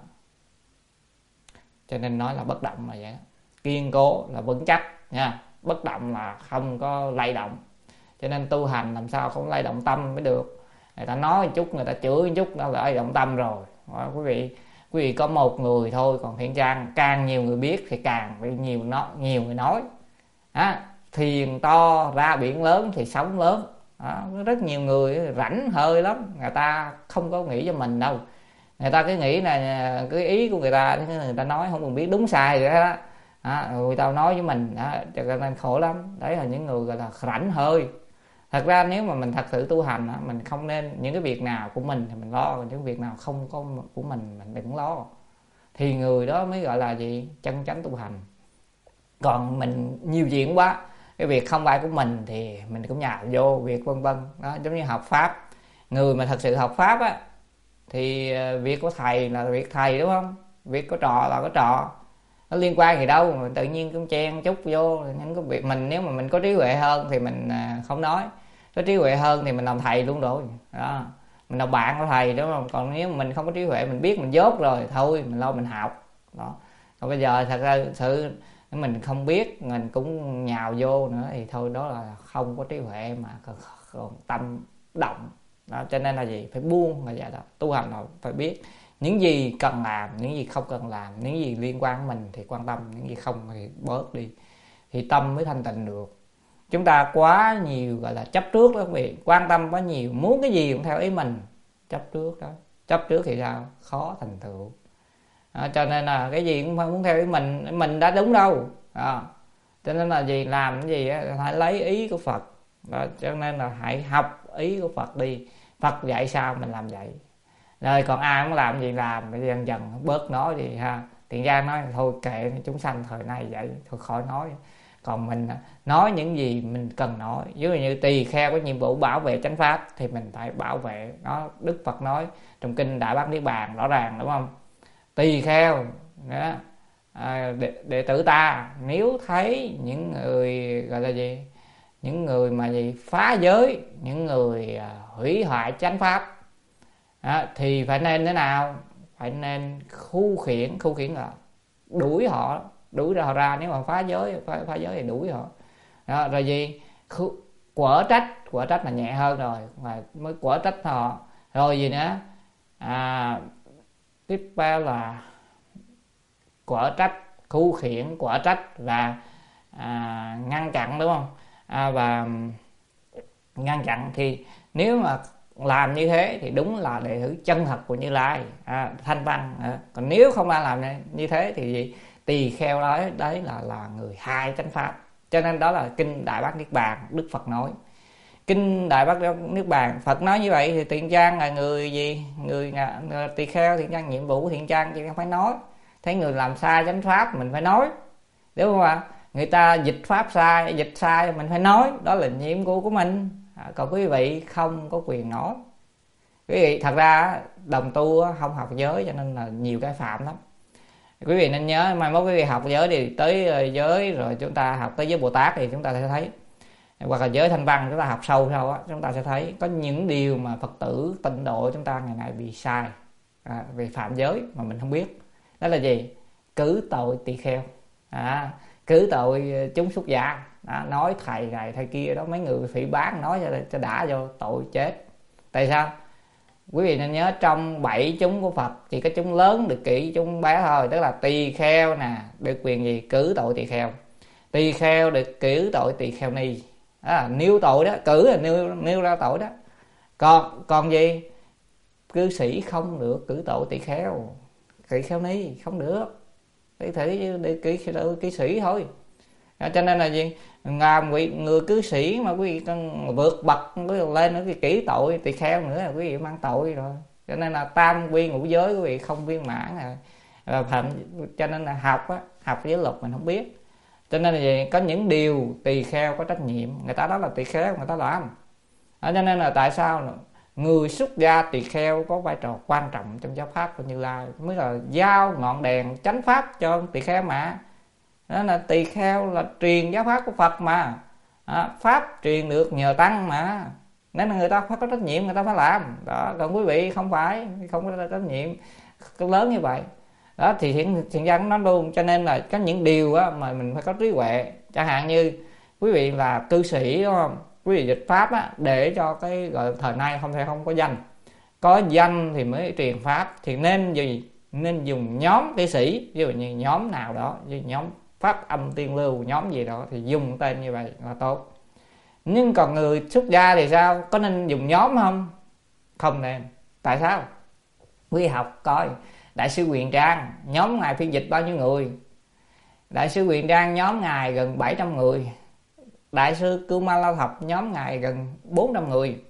cho nên nói là bất động mà vậy. Kiên cố là vững chắc nha, bất động là không có lay động. Cho nên tu hành làm sao không lay động tâm mới được. Người ta nói một chút, người ta chửi một chút, đó là lay động tâm rồi đó, quý vị. Quý vị có một người thôi, còn thiện trang càng nhiều người biết thì càng bị nhiều nó nhiều người nói à, thuyền to ra biển lớn thì sóng lớn đó. Rất nhiều người rảnh hơi lắm, người ta không có nghĩ cho mình đâu, người ta cứ nghĩ là cái ý của người ta, người ta nói không cần biết đúng sai gì đó à, người ta nói với mình đó, cho nên khổ lắm. Đấy là những người gọi là rảnh hơi. Thật ra nếu mà mình thật sự tu hành đó, mình không nên những cái việc nào của mình thì mình lo, còn những việc nào không có của mình mình đừng lo, thì người đó mới gọi là gì, chân chánh tu hành. Còn mình nhiều chuyện quá, cái việc không phải của mình thì mình cũng nhào vô việc vân vân đó. Giống như học pháp, người mà thật sự học pháp á thì việc của thầy là việc thầy đúng không, việc của trò là của trò, nó liên quan gì đâu mà tự nhiên cũng chen chút vô những cái việc mình. Nếu mà mình có trí huệ hơn thì mình không nói, có trí huệ hơn thì mình làm thầy luôn rồi đó, mình làm bạn của thầy đúng không. Còn nếu mà mình không có trí huệ, mình biết mình dốt rồi thôi mình lo mình học đó. Còn bây giờ thật ra sự mình không biết mình cũng nhào vô nữa thì thôi, đó là không có trí huệ mà còn, còn tâm động đó. Cho nên là gì, phải buông là vậy đó. Tu hành là phải biết những gì cần làm, những gì không cần làm, những gì liên quan đến mình thì quan tâm, những gì không thì bớt đi, thì tâm mới thanh tịnh được. Chúng ta quá nhiều gọi là chấp trước đó quý vị, quan tâm quá nhiều, muốn cái gì cũng theo ý mình, chấp trước đó. Chấp trước thì sao? Khó thành tựu à, cho nên là cái gì cũng phải muốn theo ý mình, mình đã đúng đâu à, cho nên là gì, làm cái gì á phải lấy ý của Phật đó. Cho nên là hãy học ý của Phật đi, Phật dạy sao mình làm vậy rồi, còn ai muốn làm gì làm, bây dần dần bớt nói gì ha. Tiền Giang nói thôi kệ chúng sanh thời nay vậy thôi, khỏi nói Còn mình nói những gì mình cần nói. Ví dụ như tỳ kheo có nhiệm vụ bảo vệ chánh pháp thì mình phải bảo vệ nó. Đức Phật nói trong kinh Đại Bát Niết Bàn rõ ràng, đúng không? Tỳ kheo đó, à, đệ, đệ tử ta nếu thấy những người gọi là gì, những người mà gì phá giới, những người à, hủy hoại chánh pháp à, thì phải nên thế nào? Phải nên khu khiển. Khu khiển là đuổi họ, đuổi họ ra. Nếu mà phá giới phá, phá giới thì đuổi họ đó. Rồi gì khu, quở trách. Quở trách là nhẹ hơn rồi, mà mới quở trách họ. Rồi gì nữa à, tiếp theo là quở trách, khu khiển, quở trách và à, ngăn chặn, đúng không? À, và ngăn chặn thì nếu mà làm như thế thì đúng là đệ tử chân thật của Như Lai, à, thanh văn. À, còn nếu không ai làm như thế thì gì? Tỳ kheo đó đấy là là người hai chánh pháp. Cho nên đó là kinh Đại Bát Niết Bàn Đức Phật nói. Kinh Đại Bát Niết Bàn Phật nói như vậy thì Thiện Trang là người gì? Người, người tỳ kheo. Thiện Trang nhiệm vụ của Thiện Trang chỉ phải nói. Thấy người làm sai chánh pháp mình phải nói, đúng không ạ? Người ta dịch pháp sai, dịch sai mình phải nói, đó là nhiệm vụ của mình. À, còn quý vị không có quyền nói. Quý vị thật ra đồng tu không học giới cho nên là nhiều cái phạm lắm. Quý vị nên nhớ, mai mốt quý vị học giới thì tới giới rồi chúng ta học tới giới Bồ Tát thì chúng ta sẽ thấy, hoặc là giới Thanh Văn chúng ta học sâu sâu á, chúng ta sẽ thấy có những điều mà Phật tử tịnh độ chúng ta ngày nay bị sai à, về phạm giới mà mình không biết. Đó là gì? Cử tội tỳ kheo, à, cử tội chúng xuất gia, à, nói thầy này thầy kia đó, mấy người phỉ bán nói cho, cho đã vô tội chết. Tại sao? Quý vị nên nhớ trong bảy chúng của Phật chỉ có chúng lớn được kỹ chúng bé thôi. Tức là tỳ kheo nè được quyền gì? Cử tội tỳ kheo. Tỳ kheo được cử tội tỳ kheo ni, à, nêu tội đó, cử là nêu, nêu ra tội đó. Còn còn gì? Cư sĩ không được cử tội tỳ kheo, tỳ kheo ni không được. Để thử để kỹ kỹ sĩ thôi. À, cho nên là gì? Ngàm vị người cư sĩ mà quý vị cần vượt bậc lên nữa, cái kỹ tội tỳ kheo nữa là quý vị mang tội rồi. Cho nên là tam quy ngũ giới quý vị không viên mãn rồi. Phạm, cho nên là học á, học giới luật mình không biết. Cho nên là gì? Có những điều tỳ kheo có trách nhiệm, người ta đó là tỳ kheo người ta làm. À, cho nên là tại sao người xuất gia tỳ kheo có vai trò quan trọng trong giáo pháp của Như Lai, mới là giao ngọn đèn chánh pháp cho tỳ kheo mà. Đó là tỳ kheo là truyền giáo pháp của Phật mà, à, pháp truyền được nhờ tăng mà, nên là người ta phải có trách nhiệm, người ta phải làm đó. Còn quý vị không phải, không có trách nhiệm lớn như vậy đó. Thì thiện thiện gia cũng nói luôn. Cho nên là có những điều á mà mình phải có trí huệ. Chẳng hạn như quý vị là cư sĩ, đúng không? Quý vị dịch pháp á, để cho cái gọi thời nay không thể không có danh, có danh thì mới truyền pháp. Thì nên gì? Nên dùng nhóm cư sĩ, ví dụ như nhóm nào đó, như nhóm Pháp Âm Tiên Lưu, nhóm gì đó thì dùng tên như vậy là tốt. Nhưng còn người xuất gia thì sao? Có nên dùng nhóm không? Không nên. Tại sao? Quý học coi Đại sư Huyền Trang nhóm ngài phiên dịch bao nhiêu người? Đại sư Huyền Trang nhóm ngài gần bảy trăm người. Đại sư Cưu Ma La Thập nhóm ngài gần bốn trăm người.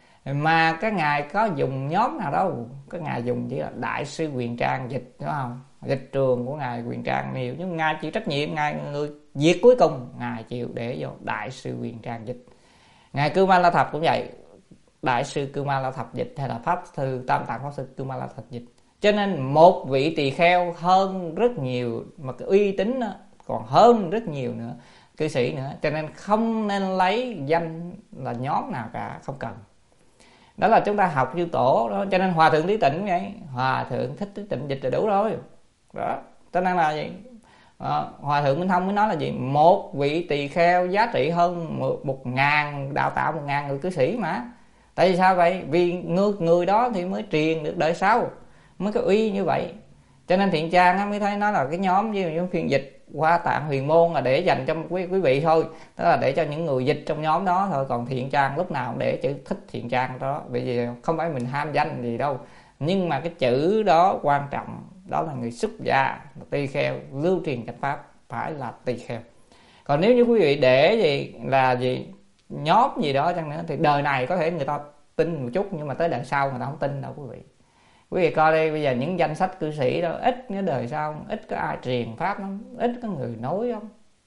Mà các ngài có dùng nhóm nào đâu. Các ngài dùng chỉ là Đại sư Huyền Trang dịch, đúng không? Dịch trường của ngài Huyền Trang nhiều, nhưng ngài chịu trách nhiệm, ngài người việc cuối cùng ngài chịu để vô Đại sư Huyền Trang dịch. Ngài Cưu Ma La Thập cũng vậy, Đại sư Cưu Ma La Thập dịch, hay là Pháp Sư Tam Tạng Pháp Sư Cưu Ma La Thập dịch. Cho nên một vị tỳ kheo hơn rất nhiều, mà cái uy tín đó, còn hơn rất nhiều nữa cư sĩ nữa. Cho nên không nên lấy danh là nhóm nào cả, không cần. Đó là chúng ta học chư tổ đó. Cho nên Hòa Thượng Lý Tịnh vậy, Hòa Thượng Thích Lý Tịnh dịch là đủ rồi đó. Cho nên là gì? À, Hòa Thượng Minh Thông mới nói là gì? Một vị tỳ kheo giá trị hơn một, một ngàn, đào tạo một ngàn người cư sĩ mà. Tại vì sao vậy? Vì người, người đó thì mới truyền được đời sau, mới có uy như vậy. Cho nên Thiện Trang mới thấy nói là cái nhóm với những phiên dịch Hoa Tạng Huyền Môn là để dành cho quý, quý vị thôi, tức là để cho những người dịch trong nhóm đó thôi. Còn Thiện Trang lúc nào để chữ Thích Thiện Trang đó, bởi vì không phải mình ham danh gì đâu, nhưng mà cái chữ đó quan trọng. Đó là người xuất gia, tỳ kheo lưu truyền chánh pháp phải là tỳ kheo. Còn nếu như quý vị để gì là gì nhóm gì đó chăng nữa thì đời này có thể người ta tin một chút, nhưng mà tới đời sau người ta không tin đâu quý vị. Quý vị coi đây, bây giờ những danh sách cư sĩ đó ít, cái đời sau ít có ai truyền pháp lắm, ít có người nói không.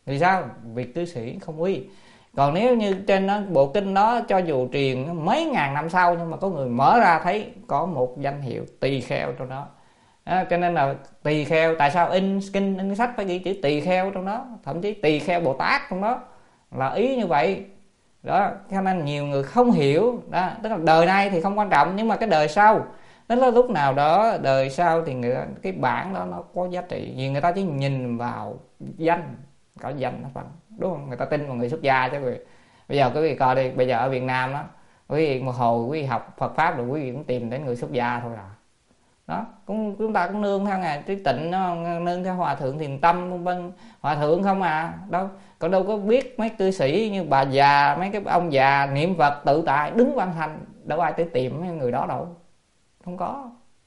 Vì sao? Vì cư sĩ không uy. Còn nếu như trên đó, bộ kinh đó cho dù truyền mấy ngàn năm sau, nhưng mà có người mở ra thấy có một danh hiệu tỳ kheo trong đó. Đó, cho nên là tỳ kheo, tại sao in kinh in sách phải ghi chữ tỳ kheo trong đó, thậm chí tỳ kheo Bồ Tát trong đó, là ý như vậy. Đó, cho nên nhiều người không hiểu đó, tức là đời này thì không quan trọng, nhưng mà cái đời sau, đến là lúc nào đó đời sau thì người ta, cái bản đó nó có giá trị. Vì người ta chỉ nhìn vào danh, có danh nó phần, đúng không? Người ta tin vào người xuất gia chứ. Quý bây giờ quý vị coi đi, bây giờ ở Việt Nam đó, quý vị một hồi quý vị học Phật pháp rồi quý vị cũng tìm đến người xuất gia thôi à. Đó, cũng chúng ta cũng nương theo Ngài Trí Tịnh đó, nương theo Hòa Thượng Thiền Tâm, bên Hòa Thượng không à. Đâu, còn đâu có biết mấy cư sĩ như bà già, mấy cái ông già niệm Phật tự tại đứng văn hành, đâu ai tới tìm mấy người đó đâu, không có.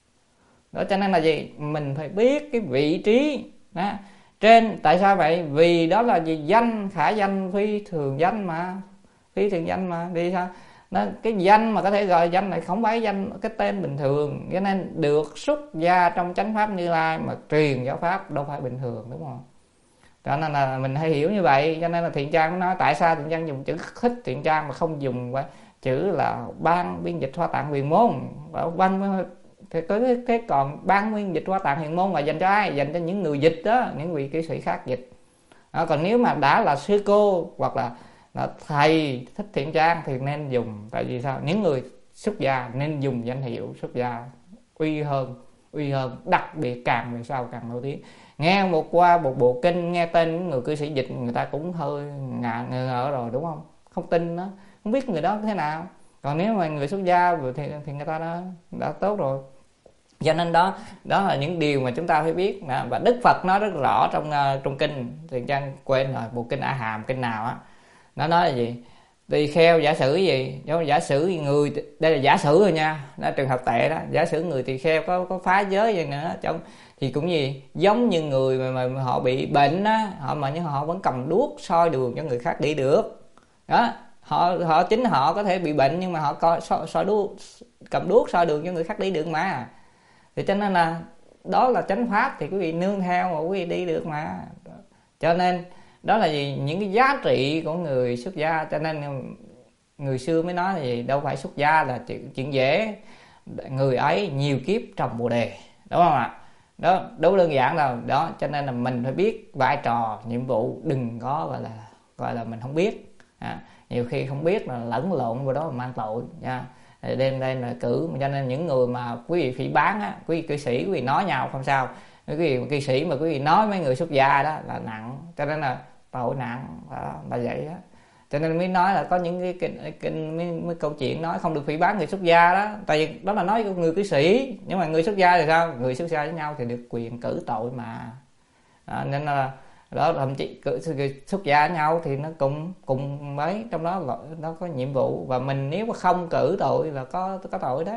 Đó, cho nên là gì? Mình phải biết cái vị trí đó. Trên, tại sao vậy? Vì đó là gì? Danh, khả danh phi thường danh mà, phi thường danh mà. Vì sao? Nó, cái danh mà có thể gọi danh này không phải danh cái tên bình thường, cho nên được xuất gia trong chánh pháp Như Lai mà truyền giáo pháp đâu phải bình thường, đúng không? Cho nên là mình hay hiểu như vậy. Cho nên là Thiện Trang nói tại sao Thiện Trang dùng chữ Khích Thiện Trang mà không dùng chữ là ban biên dịch Hoa Tạng Huyền Môn. Ban thì có cái còn ban biên dịch Hoa Tạng Huyền Môn là dành cho ai? Dành cho những người dịch đó, những vị kỹ sĩ khác dịch. Đó, còn nếu mà đã là sư cô hoặc là là thầy Thích Thiện Trang thì nên dùng. Tại vì sao? Những người xuất gia nên dùng danh hiệu xuất gia uy hơn, uy hơn, đặc biệt càng về sau càng nổi tiếng. Nghe một qua một bộ kinh, nghe tên những người cư sĩ dịch, người ta cũng hơi ngạ ngờ ngỡ rồi, đúng không? Không tin đó, không biết người đó thế nào. Còn nếu mà người xuất gia thì, thì người ta đã, đã tốt rồi. Cho nên đó đó là những điều mà chúng ta phải biết. Và Đức Phật nói rất rõ trong uh, trong kinh, thì Trang quên rồi, bộ kinh A Hàm kinh nào á, nó nói là gì? Tỳ kheo giả sử gì? Giả sử người, đây là giả sử rồi nha, đó trường hợp tệ đó. Giả sử người tỳ kheo có có phá giới vậy nữa, trong thì cũng gì giống như người mà, mà họ bị bệnh á, họ mà nhưng họ vẫn cầm đuốc soi đường cho người khác đi được. Đó, họ họ chính họ có thể bị bệnh nhưng mà họ coi soi, soi đuốc, cầm đuốc soi đường cho người khác đi được mà. Thì cho nên là đó là chánh pháp, thì quý vị nương theo mà quý vị đi được mà. Cho nên đó là gì? Những cái giá trị của người xuất gia. Cho nên người xưa mới nói là gì? Đâu phải xuất gia là chuyện, chuyện dễ, người ấy nhiều kiếp trồng bồ đề, đúng không ạ? Đó, đúng đơn giản là đó. Cho nên là mình phải biết vai trò, nhiệm vụ, đừng có gọi là gọi là mình không biết. À, nhiều khi không biết là lẫn lộn vào đó mà mang tội nha. Đêm đây là cử, cho nên những người mà quý vị phỉ bán á, quý vị cư sĩ quý vị nói nhau không sao, quý vị cư sĩ mà quý vị nói mấy người xuất gia đó là nặng, cho nên là tội nặng đó, là vậy đó. Cho nên mới nói là có những cái kinh, kinh mấy, mấy câu chuyện nói không được phỉ bán người xuất gia đó, tại vì đó là nói người cư sĩ, nhưng mà người xuất gia thì sao? Người xuất gia với nhau thì được quyền cử tội mà. Đó, nên là đó, thậm chí xuất gia với nhau thì nó cùng cùng mấy trong đó nó có nhiệm vụ, và mình nếu mà không cử tội là có có tội đó.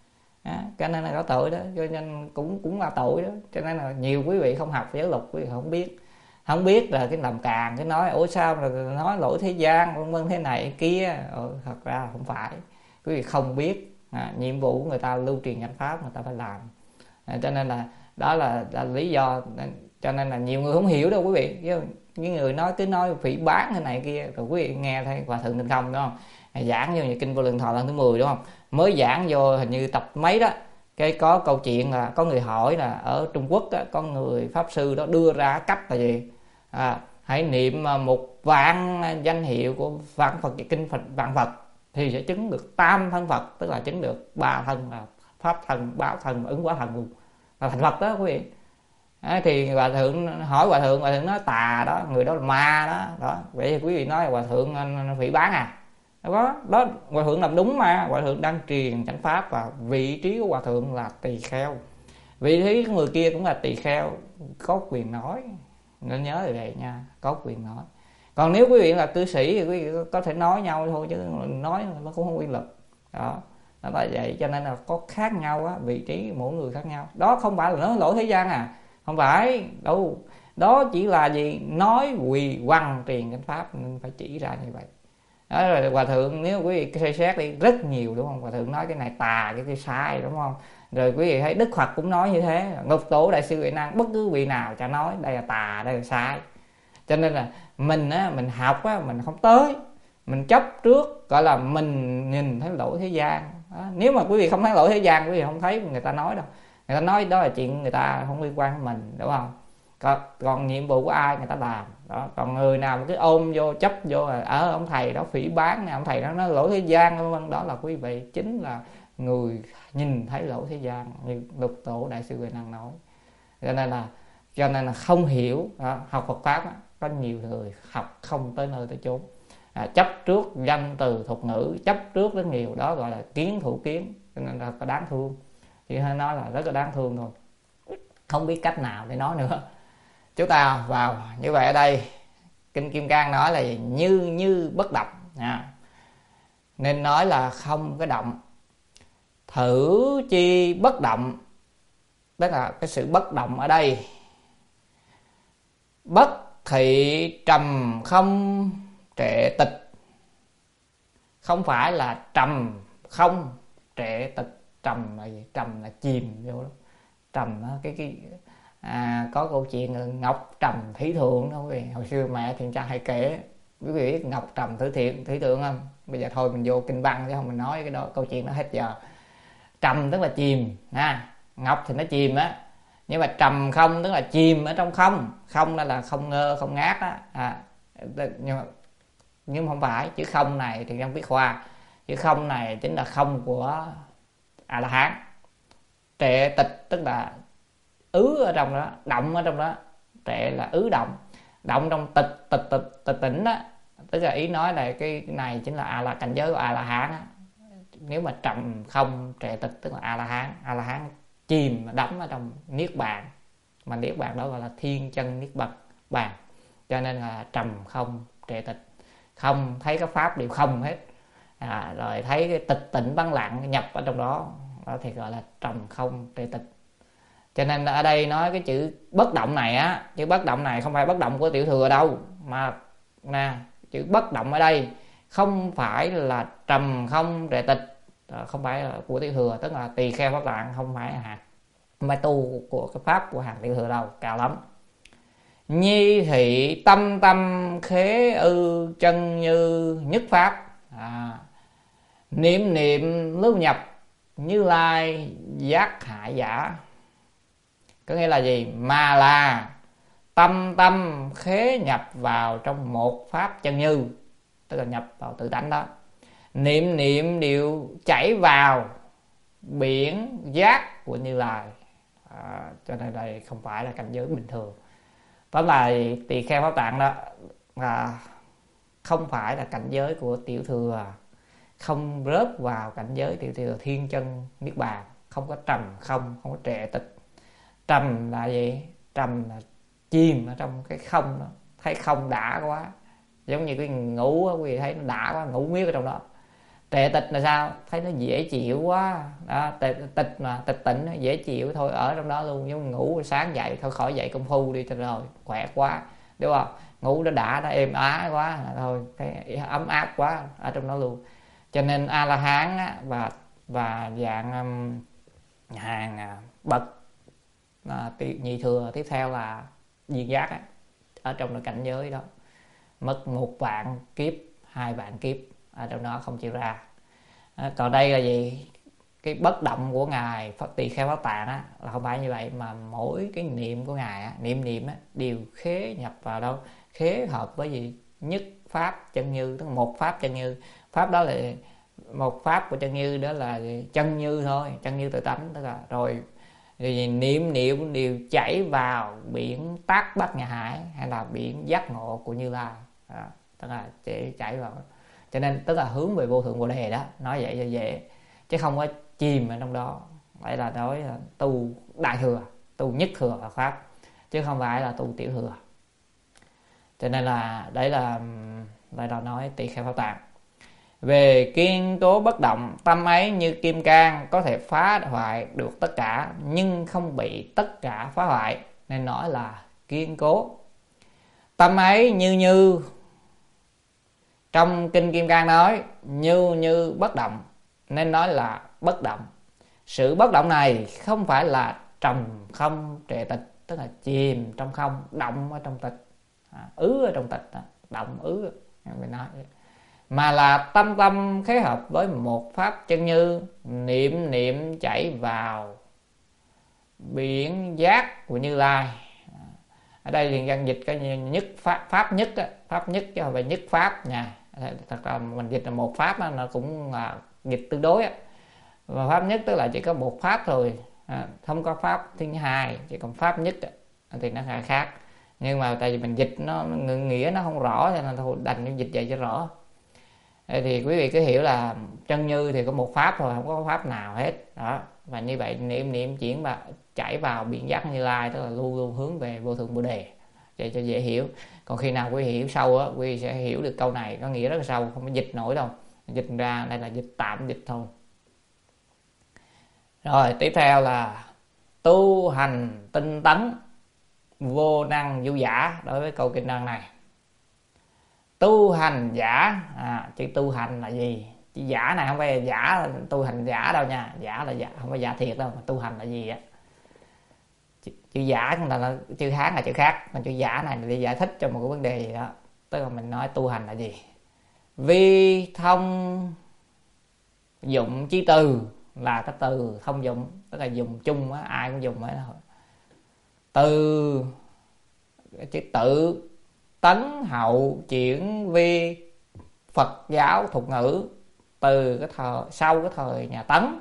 À, cho nên là có tội đó, cho nên cũng cũng là tội đó. Cho nên là nhiều quý vị không học giáo luật, quý vị không biết, không biết là cái làm càng, cái nói ủa sao là nói lỗi thế gian vân vân thế này kia. Ừ, thật ra là không phải, quý vị không biết. À, nhiệm vụ của người ta lưu truyền chánh pháp người ta phải làm. À, cho nên là đó là, là lý do. Cho nên là nhiều người không hiểu đâu quý vị. Những người nói cứ nói phỉ bán thế này kia, rồi quý vị nghe thấy Hòa Thượng Tịnh Không đúng không? Giảng vô như kinh Vô Lượng Thọ lần thứ mười đúng không? Mới giảng vô hình như tập mấy đó, cái có câu chuyện là có người hỏi là ở Trung Quốc đó, có người pháp sư đó đưa ra cách là gì? À, hãy niệm một vạn danh hiệu của vạn Phật, kinh Phật vạn Phật thì sẽ chứng được tam thân Phật, tức là chứng được ba thân là pháp thân, báo thân và ứng quả thần luôn, là thành Phật đó quý vị. À, thì Hòa Thượng hỏi Hòa Thượng, Hòa Thượng nói tà đó, người đó là ma đó. Đó, vậy thì quý vị nói Hòa Thượng phỉ bán à? Đó, đó Hòa Thượng làm đúng mà. Hòa Thượng đang truyền chánh pháp, và vị trí của Hòa Thượng là tỳ kheo, vị trí của người kia cũng là tỳ kheo, có quyền nói, nên nhớ về vậy nha, có quyền nói. Còn nếu quý vị là cư sĩ thì quý vị có thể nói nhau thôi, chứ nói nó cũng không quyền lực. Đó, đó là vậy. Cho nên là có khác nhau á, vị trí mỗi người khác nhau. Đó không phải là nói lỗi thế gian à, không phải đâu. Đó chỉ là gì? Nói quỳ quăng truyền chánh pháp, nên phải chỉ ra như vậy. Đó rồi Hòa Thượng, nếu quý vị suy xét đi rất nhiều đúng không? Hòa Thượng nói cái này tà, cái kia sai đúng không? Rồi quý vị thấy Đức Phật cũng nói như thế, Ngục Tổ Đại Sư Huệ Năng, bất cứ vị nào chả nói đây là tà, đây là sai. Cho nên là mình á, mình học á, mình không tới, mình chấp trước, gọi là mình nhìn thấy lỗi thế gian đó. Nếu mà quý vị không thấy lỗi thế gian, quý vị không thấy người ta nói đâu. Người ta nói đó là chuyện người ta không liên quan đến mình, đúng không? Còn, còn nhiệm vụ của ai người ta làm đó. Còn người nào mà cứ ôm vô, chấp vô là ở ông thầy đó phỉ báng, ông thầy đó nói lỗi thế gian, vân đó là quý vị chính là người nhìn thấy lỗi thế gian, như Lục Tổ Đại sư Huệ Năng nói. Cho nên là cho nên là không hiểu đó, học Phật pháp đó, có nhiều người học không tới nơi tới chốn, à, chấp trước danh từ thuật ngữ, chấp trước rất nhiều, đó gọi là kiến thủ kiến. Cho nên là có đáng thương, chỉ hơi nói là rất là đáng thương thôi, không biết cách nào để nói nữa. Chúng ta vào như vậy. Ở đây Kinh Kim Cang nói là như như bất động, à, nên nói là không cái động. Thử chi bất động, tức là cái sự bất động ở đây. Bất thị trầm không trệ tịch, không phải là trầm không trệ tịch. Trầm là gì? Trầm là chìm vô đó. Trầm đó, cái cái à, có câu chuyện Ngọc Trầm Thủy Thượng đó quý vị. Hồi xưa mẹ Thiện Trang hay kể, quý vị biết Ngọc Trầm Thủy Thiện Thủy Thượng không? Bây giờ thôi mình vô kinh văn chứ không mình nói cái đó câu chuyện đó hết giờ. Trầm tức là chìm ha, ngọc thì nó chìm á, nhưng mà trầm không tức là chìm ở trong không. Không là không ngơ không ngát á, à, nhưng mà nhưng không phải. Chữ không này thì trong viết khoa, chữ không này chính là không của A La Hán. Trệ tịch tức là ứ ở trong đó, động ở trong đó. Trệ là ứ động, động trong tịch tịch tịch tịch tỉnh đó. Tức là ý nói là cái này chính là A La, cảnh giới của A La Hán á. Nếu mà trầm không trệ tịch tức là A La Hán. A La Hán chìm đắm ở trong niết bàn, mà niết bàn đó gọi là thiên chân niết bàn bàn. Cho nên là trầm không trệ tịch, không thấy cái pháp đều không hết, à, rồi thấy cái tịch tịnh vắng lặng nhập ở trong đó, đó thì gọi là trầm không trệ tịch. Cho nên ở đây nói cái chữ bất động này á, chữ bất động này không phải bất động của Tiểu Thừa đâu, mà nè, chữ bất động ở đây không phải là trầm không trệ tịch, không phải là của Tiểu Thừa, tức là tỳ kheo pháp tạng không phải hạt, không phải tu của cái pháp của hàng Tiểu Thừa đâu, cao lắm. Nhi thị tâm tâm khế ư chân như nhất pháp, à, niệm niệm lưu nhập Như Lai giác hại giả. Có nghĩa là gì? Mà là tâm tâm khế nhập vào trong một pháp chân như, tức là nhập vào tự tánh đó. Niệm niệm đều chảy vào biển giác của Như Lai, à, cho nên đây không phải là cảnh giới bình thường. Tóm lại tỳ kheo pháp tạng đó là không phải là cảnh giới của Tiểu Thừa, không rớt vào cảnh giới Tiểu Thừa thiên chân niết bàn, không có trầm không, không có trệ tịch. Trầm là gì? Trầm là chìm ở trong cái không đó, thấy không đã quá, giống như cái ngủ á, quý vị thấy nó đã quá, ngủ miết ở trong đó. Trệ tịch là sao? Thấy nó dễ chịu quá đó, tịch mà tịch tịnh dễ chịu thôi, ở trong đó luôn, giống ngủ sáng dậy thôi khỏi dậy công phu đi cho rồi khỏe quá, đúng không? Ngủ nó đã, nó êm ái quá thôi, thấy ấm áp quá ở trong đó luôn. Cho nên A La Hán á, và và dạng um, hàng uh, bậc uh, nhị thừa tiếp theo là duyên giác á, ở trong cái cảnh giới đó mất một vạn kiếp, hai vạn kiếp ở trong đó không chịu ra. À, còn đây là gì? Cái bất động của ngài Phật Tỳ Kheo Pháp Tạng á, là không phải như vậy, mà mỗi cái niệm của ngài á, niệm niệm á, đều khế nhập vào đâu, khế hợp với gì? Nhất pháp chân như, tức là một pháp chân như. Pháp đó là một pháp của chân như, đó là chân như thôi, chân như tự tánh, tức là rồi, rồi niệm niệm đều chảy vào biển Tác Bát Nhã Hải, hay là biển giác ngộ của Như Lai, à, tức là chỉ chảy vào. Cho nên tức là hướng về vô thượng Bồ Đề đó, nói vậy cho dễ, chứ không có chìm ở trong đó. Vậy là nói là tu đại thừa, tu nhất thừa là pháp, chứ không phải là tu tiểu thừa. Cho nên là đấy là đây là nói tỳ kheo Pháp Tạng. Về kiên cố bất động, tâm ấy như kim cang, có thể phá hoại được tất cả, nhưng không bị tất cả phá hoại, nên nói là kiên cố. Tâm ấy như như, trong Kinh Kim Cang nói như như bất động, nên nói là bất động. Sự bất động này không phải là trầm không trệ tịch, tức là chìm trong không, động ở trong tịch, à, ứ ở trong tịch đó, động ứ mình nói, mà là tâm tâm khế hợp với một pháp chân như, niệm niệm chảy vào biển giác của Như Lai. Ở đây thì dân dịch cái nhất pháp, pháp nhất đó, pháp nhất chứ không phải nhất pháp nha. Thật ra mình dịch là một pháp đó, nó cũng là dịch tương đối á. Và pháp nhất tức là chỉ có một pháp thôi, à, không có pháp thứ hai, chỉ còn pháp nhất đó, thì nó khác khác. Nhưng mà tại vì mình dịch nó nghĩa nó không rõ cho nên thôi đành dịch vậy cho rõ. Thì quý vị cứ hiểu là chân như thì có một pháp thôi, không có pháp nào hết đó. Và như vậy niệm niệm chuyển và chảy vào biển giác Như Lai, tức là luôn luôn hướng về vô thượng Bồ Đề, vậy cho dễ hiểu. Còn khi nào quý vị hiểu sâu á, quý vị sẽ hiểu được câu này có nghĩa rất là sâu, không có dịch nổi đâu, dịch ra đây là dịch tạm dịch thôi. Rồi tiếp theo là tu hành tinh tấn vô năng vô giả. Đối với câu kinh văn này, tu hành giả, à, chữ tu hành là gì? Chữ giả này không phải giả tu hành giả đâu nha, giả là giả, không phải giả thiệt đâu, mà tu hành là gì á? Chữ, chữ giả chúng ta là chữ Hán là chữ khác, còn chữ giả này là để giải thích cho một cái vấn đề gì đó. Tức là mình nói tu hành là gì? Vi thông dụng chí từ là cái từ thông dụng, tức là dùng chung á, ai cũng dùng hết thôi. Từ chữ tự tấn hậu chuyển vi Phật giáo thuật ngữ, từ cái thời sau cái thời nhà Tấn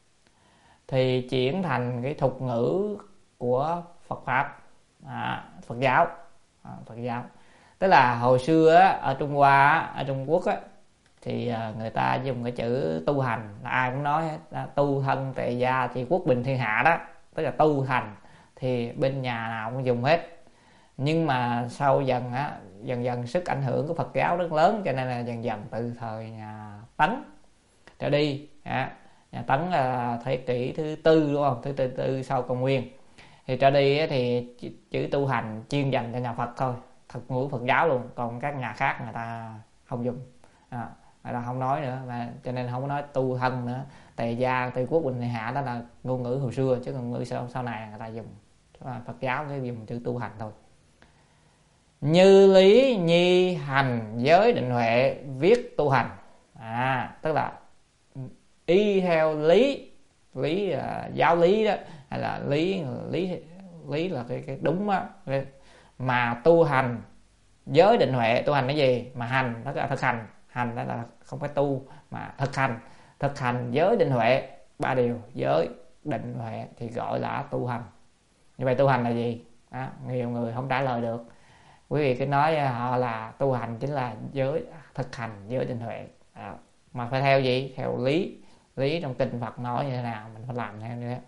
thì chuyển thành cái thuật ngữ của Phật pháp, à, Phật giáo, à, Phật giáo. Tức là hồi xưa á, ở Trung Hoa á, ở Trung Quốc á, thì người ta dùng cái chữ tu hành là ai cũng nói hết, tu thân tề gia trị quốc bình thiên hạ đó, tức là tu hành thì bên nhà nào cũng dùng hết. Nhưng mà sau dần á, dần dần sức ảnh hưởng của Phật giáo rất lớn, cho nên là dần dần từ thời nhà Tấn trở đi, à, nhà Tấn là thế kỷ thứ tư đúng không, thứ tư, tư sau công nguyên, thì trở đi á, thì chữ tu hành chuyên dành cho nhà Phật thôi, thuật ngữ Phật giáo luôn, còn các nhà khác người ta không dùng, à, người ta không nói nữa, và cho nên không có nói tu thân nữa. Tề gia tề quốc bình thiên hạ đó là ngôn ngữ hồi xưa, chứ ngôn ngữ sau, sau này người ta dùng, Phật giáo cái dùng chữ tu hành thôi. Như lý nhi hành giới định huệ viết tu hành, à, tức là y theo lý, lý là giáo lý đó, hay là lý lý lý là cái, cái đúng á, mà tu hành giới định huệ. Tu hành cái gì? Mà hành đó là thực hành, hành đó là không phải tu mà thực hành, thực hành giới định huệ, ba điều giới định huệ thì gọi là tu hành. Như vậy tu hành là gì? Đó, nhiều người không trả lời được. Quý vị cứ nói họ là tu hành chính là giới thực hành giới định huệ, à, mà phải theo gì? Theo lý, lý trong kinh Phật nói như thế nào mình phải làm theo như thế.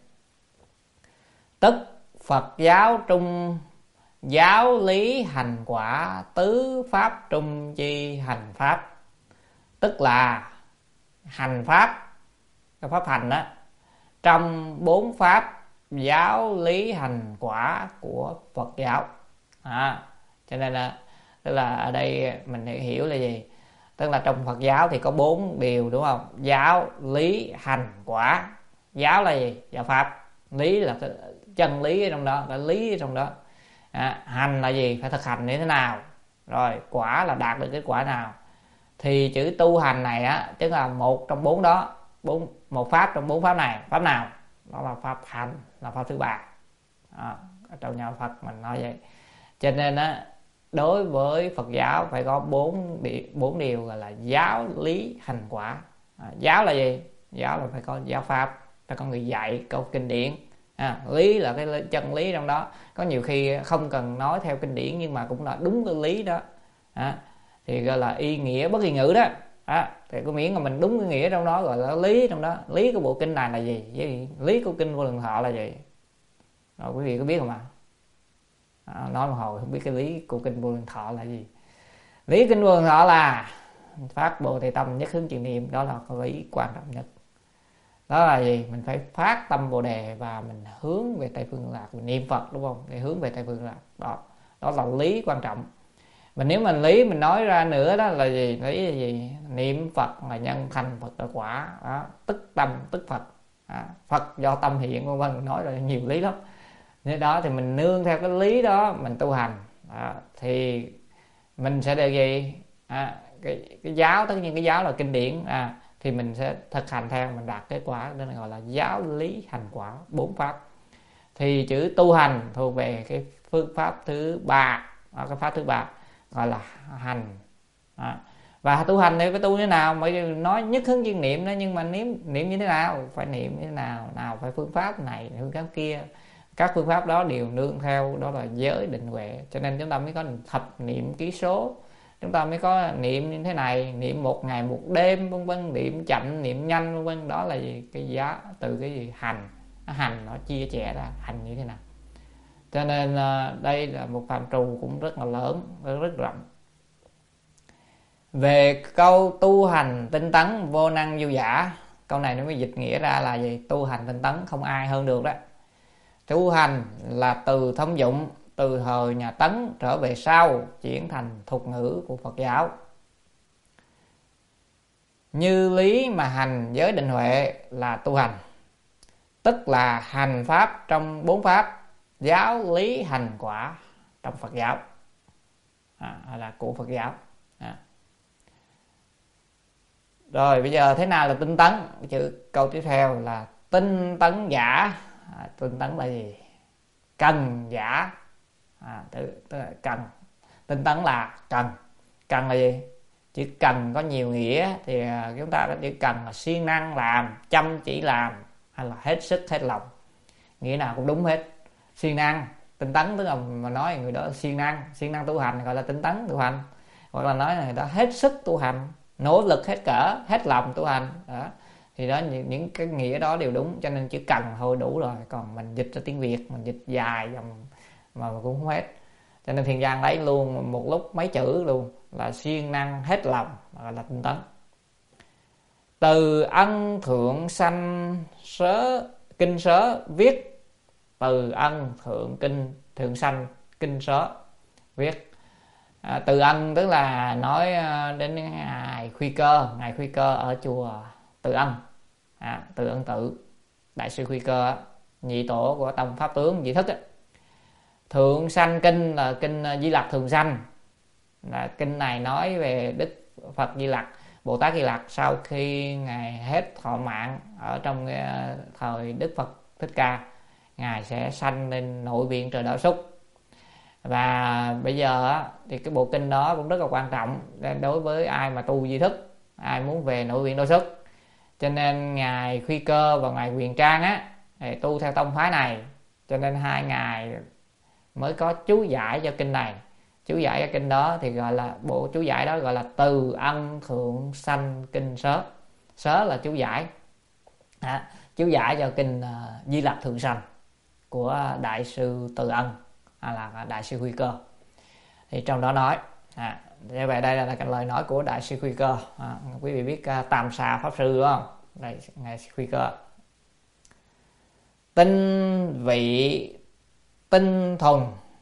Tức Phật giáo trung giáo lý hành quả, tứ pháp trung chi hành pháp. Tức là hành pháp, cái pháp hành đó, trong bốn pháp giáo lý hành quả của Phật giáo, à, cho nên là tức là ở đây mình hiểu là gì? Tức là trong Phật giáo thì có bốn điều đúng không? Giáo lý hành quả. Giáo là gì? Giáo pháp. Lý là cái chân lý ở trong đó, cái lý ở trong đó. À, hành là gì? Phải thực hành như thế nào? Rồi quả là đạt được kết quả nào? Thì chữ tu hành này á, tức là một trong bốn đó, bốn một pháp trong bốn pháp này. Pháp nào? Đó là pháp hành, là pháp thứ ba. À, ở trong nhà Phật mình nói vậy. Cho nên á, đối với Phật giáo phải có bốn điều, bốn điều gọi là giáo lý hành quả. À, giáo là gì? Giáo là phải có giáo pháp, phải có người dạy, có kinh điển. À, lý là cái chân lý trong đó. Có nhiều khi không cần nói theo kinh điển nhưng mà cũng là đúng cái lý đó. À, thì gọi là y nghĩa bất y ngữ đó. À, thì có miễn là mình đúng cái nghĩa trong đó gọi là lý trong đó. Lý của bộ kinh này là gì? Vậy lý của kinh Vô Lượng Thọ là gì? Rồi quý vị có biết không ạ? À, nói một hồi không biết cái lý của kinh Vô Lượng Thọ là gì. Lý kinh Vô Lượng Thọ là phát Bồ Đề tâm nhất hướng truyền niệm, đó là cái lý quan trọng nhất. Đó là gì? Mình phải phát tâm Bồ Đề và mình hướng về Tây Phương Lạc, mình niệm Phật đúng không? Để hướng về Tây Phương Lạc. Đó, đó là lý quan trọng. Mà nếu mình lý mình nói ra nữa đó là gì? Lý là gì? Niệm Phật là nhân thành Phật là quả. Đó, tức tâm tức Phật. À, Phật do tâm hiện vân vân, nói là nhiều lý lắm. Nên đó thì mình nương theo cái lý đó mình tu hành, Đó, thì mình sẽ được gì? À, cái, cái giáo, tất nhiên cái giáo là kinh điển, à, thì mình sẽ thực hành theo, mình đạt kết quả, nên gọi là giáo lý hành quả bốn pháp. Thì chữ tu hành thuộc về cái phương pháp thứ ba, cái pháp thứ ba gọi là hành. À, và tu hành thì phải tu như thế nào? Mới nói nhất hướng chuyên niệm đó, nhưng mà niệm niệm như thế nào, phải niệm như thế nào, nào phải phương pháp này, phương pháp kia. Các phương pháp đó đều nương theo đó là giới định huệ, cho nên chúng ta mới có thập niệm ký số, chúng ta mới có niệm như thế này, niệm một ngày một đêm vân vân, niệm chậm niệm nhanh vân vân. Đó là gì? Cái giá từ cái gì? Hành. Hành nó chia sẻ ra hành như thế nào. Cho nên đây là một phạm trù cũng rất là lớn, rất rộng. Về câu tu hành tinh tấn vô năng vô giả, câu này nó mới dịch nghĩa ra là gì? Tu hành tinh tấn không ai hơn được đó. Tu hành là từ thông dụng, từ thời nhà Tấn trở về sau chuyển thành thuật ngữ của Phật giáo. Như lý mà hành giới định huệ là tu hành, tức là hành pháp trong bốn pháp, giáo lý hành quả trong Phật giáo, à, hay là của Phật giáo. À. Rồi bây giờ thế nào là tinh tấn? Chữ câu tiếp theo là tinh tấn giả. À, tinh tấn là gì? Cần giả. À, tức, tức là cần. Tinh tấn là cần. Cần là gì? Chữ cần có nhiều nghĩa, thì chúng ta có chữ cần là siêng năng làm, chăm chỉ làm, hay là hết sức hết lòng. Nghĩa nào cũng đúng hết. Siêng năng, tinh tấn tức là mà nói người đó là siêng năng, siêng năng tu hành gọi là tinh tấn tu hành, hoặc là nói là người đó hết sức tu hành, nỗ lực hết cỡ, hết lòng tu hành. Đó, thì đó những, những cái nghĩa đó đều đúng, cho nên chữ cần thôi đủ rồi. Còn mình dịch ra tiếng Việt mình dịch dài dòng mà cũng không hết, cho nên Thiền Giang lấy luôn một lúc mấy chữ luôn, là siêng năng hết lòng gọi là tinh tấn. Từ ân thượng sanh sớ kinh sớ viết. Từ ân thượng kinh thượng sanh kinh sớ viết. À, từ ân tức là nói đến ngài Khuy Cơ, ngài Khuy Cơ ở chùa Từ Ân, à, Từ Ân Tự, đại sư Khuy Cơ, nhị tổ của tông pháp tướng Vị Thức. Thượng sanh kinh là kinh Di Lặc thường sanh, là kinh này nói về Đức Phật Di Lặc, Bồ Tát Di Lặc sau khi ngài hết thọ mạng ở trong thời Đức Phật Thích Ca, ngài sẽ sanh lên nội viện Trời Đạo Súc. Và bây giờ thì cái bộ kinh đó cũng rất là quan trọng đối với ai mà tu Di Thức, ai muốn về nội viện Đạo Súc. Cho nên ngài Khuy Cơ và ngài Quyền Trang á tu theo tông phái này, cho nên hai ngài mới có chú giải cho kinh này. Chú giải cho kinh đó thì gọi là, bộ chú giải đó gọi là Từ Ân Thượng Sanh Kinh Sớ. Sớ là chú giải, à, chú giải cho kinh uh, Di Lặc Thượng Sanh của đại sư Từ Ân, à, là đại sư Khuy Cơ. Thì trong đó nói, à, như vậy đây là, là cái lời nói của đại sư Khuy Cơ. À, quý vị biết uh, Tam Xà Pháp Sư đúng không? Đây, ngài Khuy Cơ. Tinh vị tinh thuần,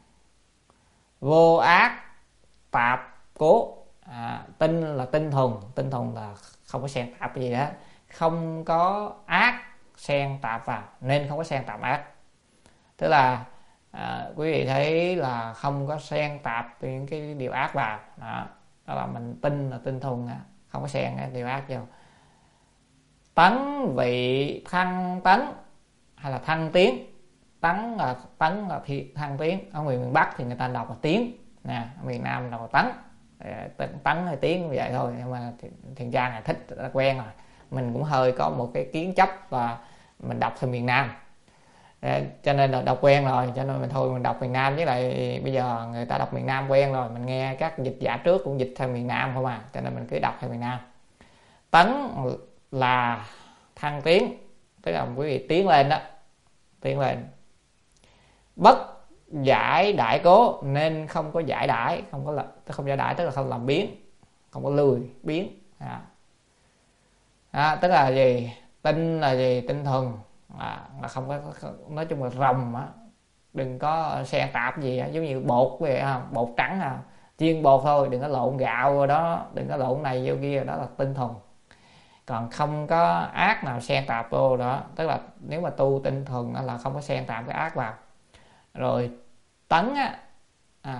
vô ác tạp cố. À, tinh là tinh thuần, tinh thuần là không có xen tạp gì đó, không có ác xen tạp vào, nên không có xen tạp ác. Tức là à, quý vị thấy là không có xen tạp những cái điều ác vào. Đó, đó là mình tinh là tinh thuần, không có xen cái điều ác vô. Tấn vị thăng tấn, hay là thăng tiến. Tấn là tấn là thăng tiến. Ở miền Bắc thì người ta đọc là tiến nè, ở miền Nam đọc là tấn. Tấn hay tiến như vậy thôi, nhưng mà Thiền Giang là thích, đã quen rồi. Mình cũng hơi có một cái kiến chấp và mình đọc theo miền Nam, cho nên là đọc quen rồi, cho nên mình thôi mình đọc miền Nam. Với lại bây giờ người ta đọc miền Nam quen rồi, mình nghe các dịch giả trước cũng dịch theo miền Nam không à, cho nên mình cứ đọc theo miền Nam. Tấn là thăng tiến, tức là quý vị tiến lên đó, tiến lên. Bất giải đại cố, nên không có giải đãi, không có là không giải đãi tức là không làm biến, không có lười biến. À. À, tức là gì? Tinh là gì? Tinh thuần, à, là không có, nói chung là rồng á, đừng có xen tạp gì á, giống như bột vậy à, bột trắng à, chiên bột thôi, đừng có lộn gạo rồi đó, đừng có lộn này vô kia, đó là tinh thuần. Còn không có ác nào xen tạp vô đó, tức là nếu mà tu tinh thuần là không có xen tạp cái ác vào. Rồi tấn á, à,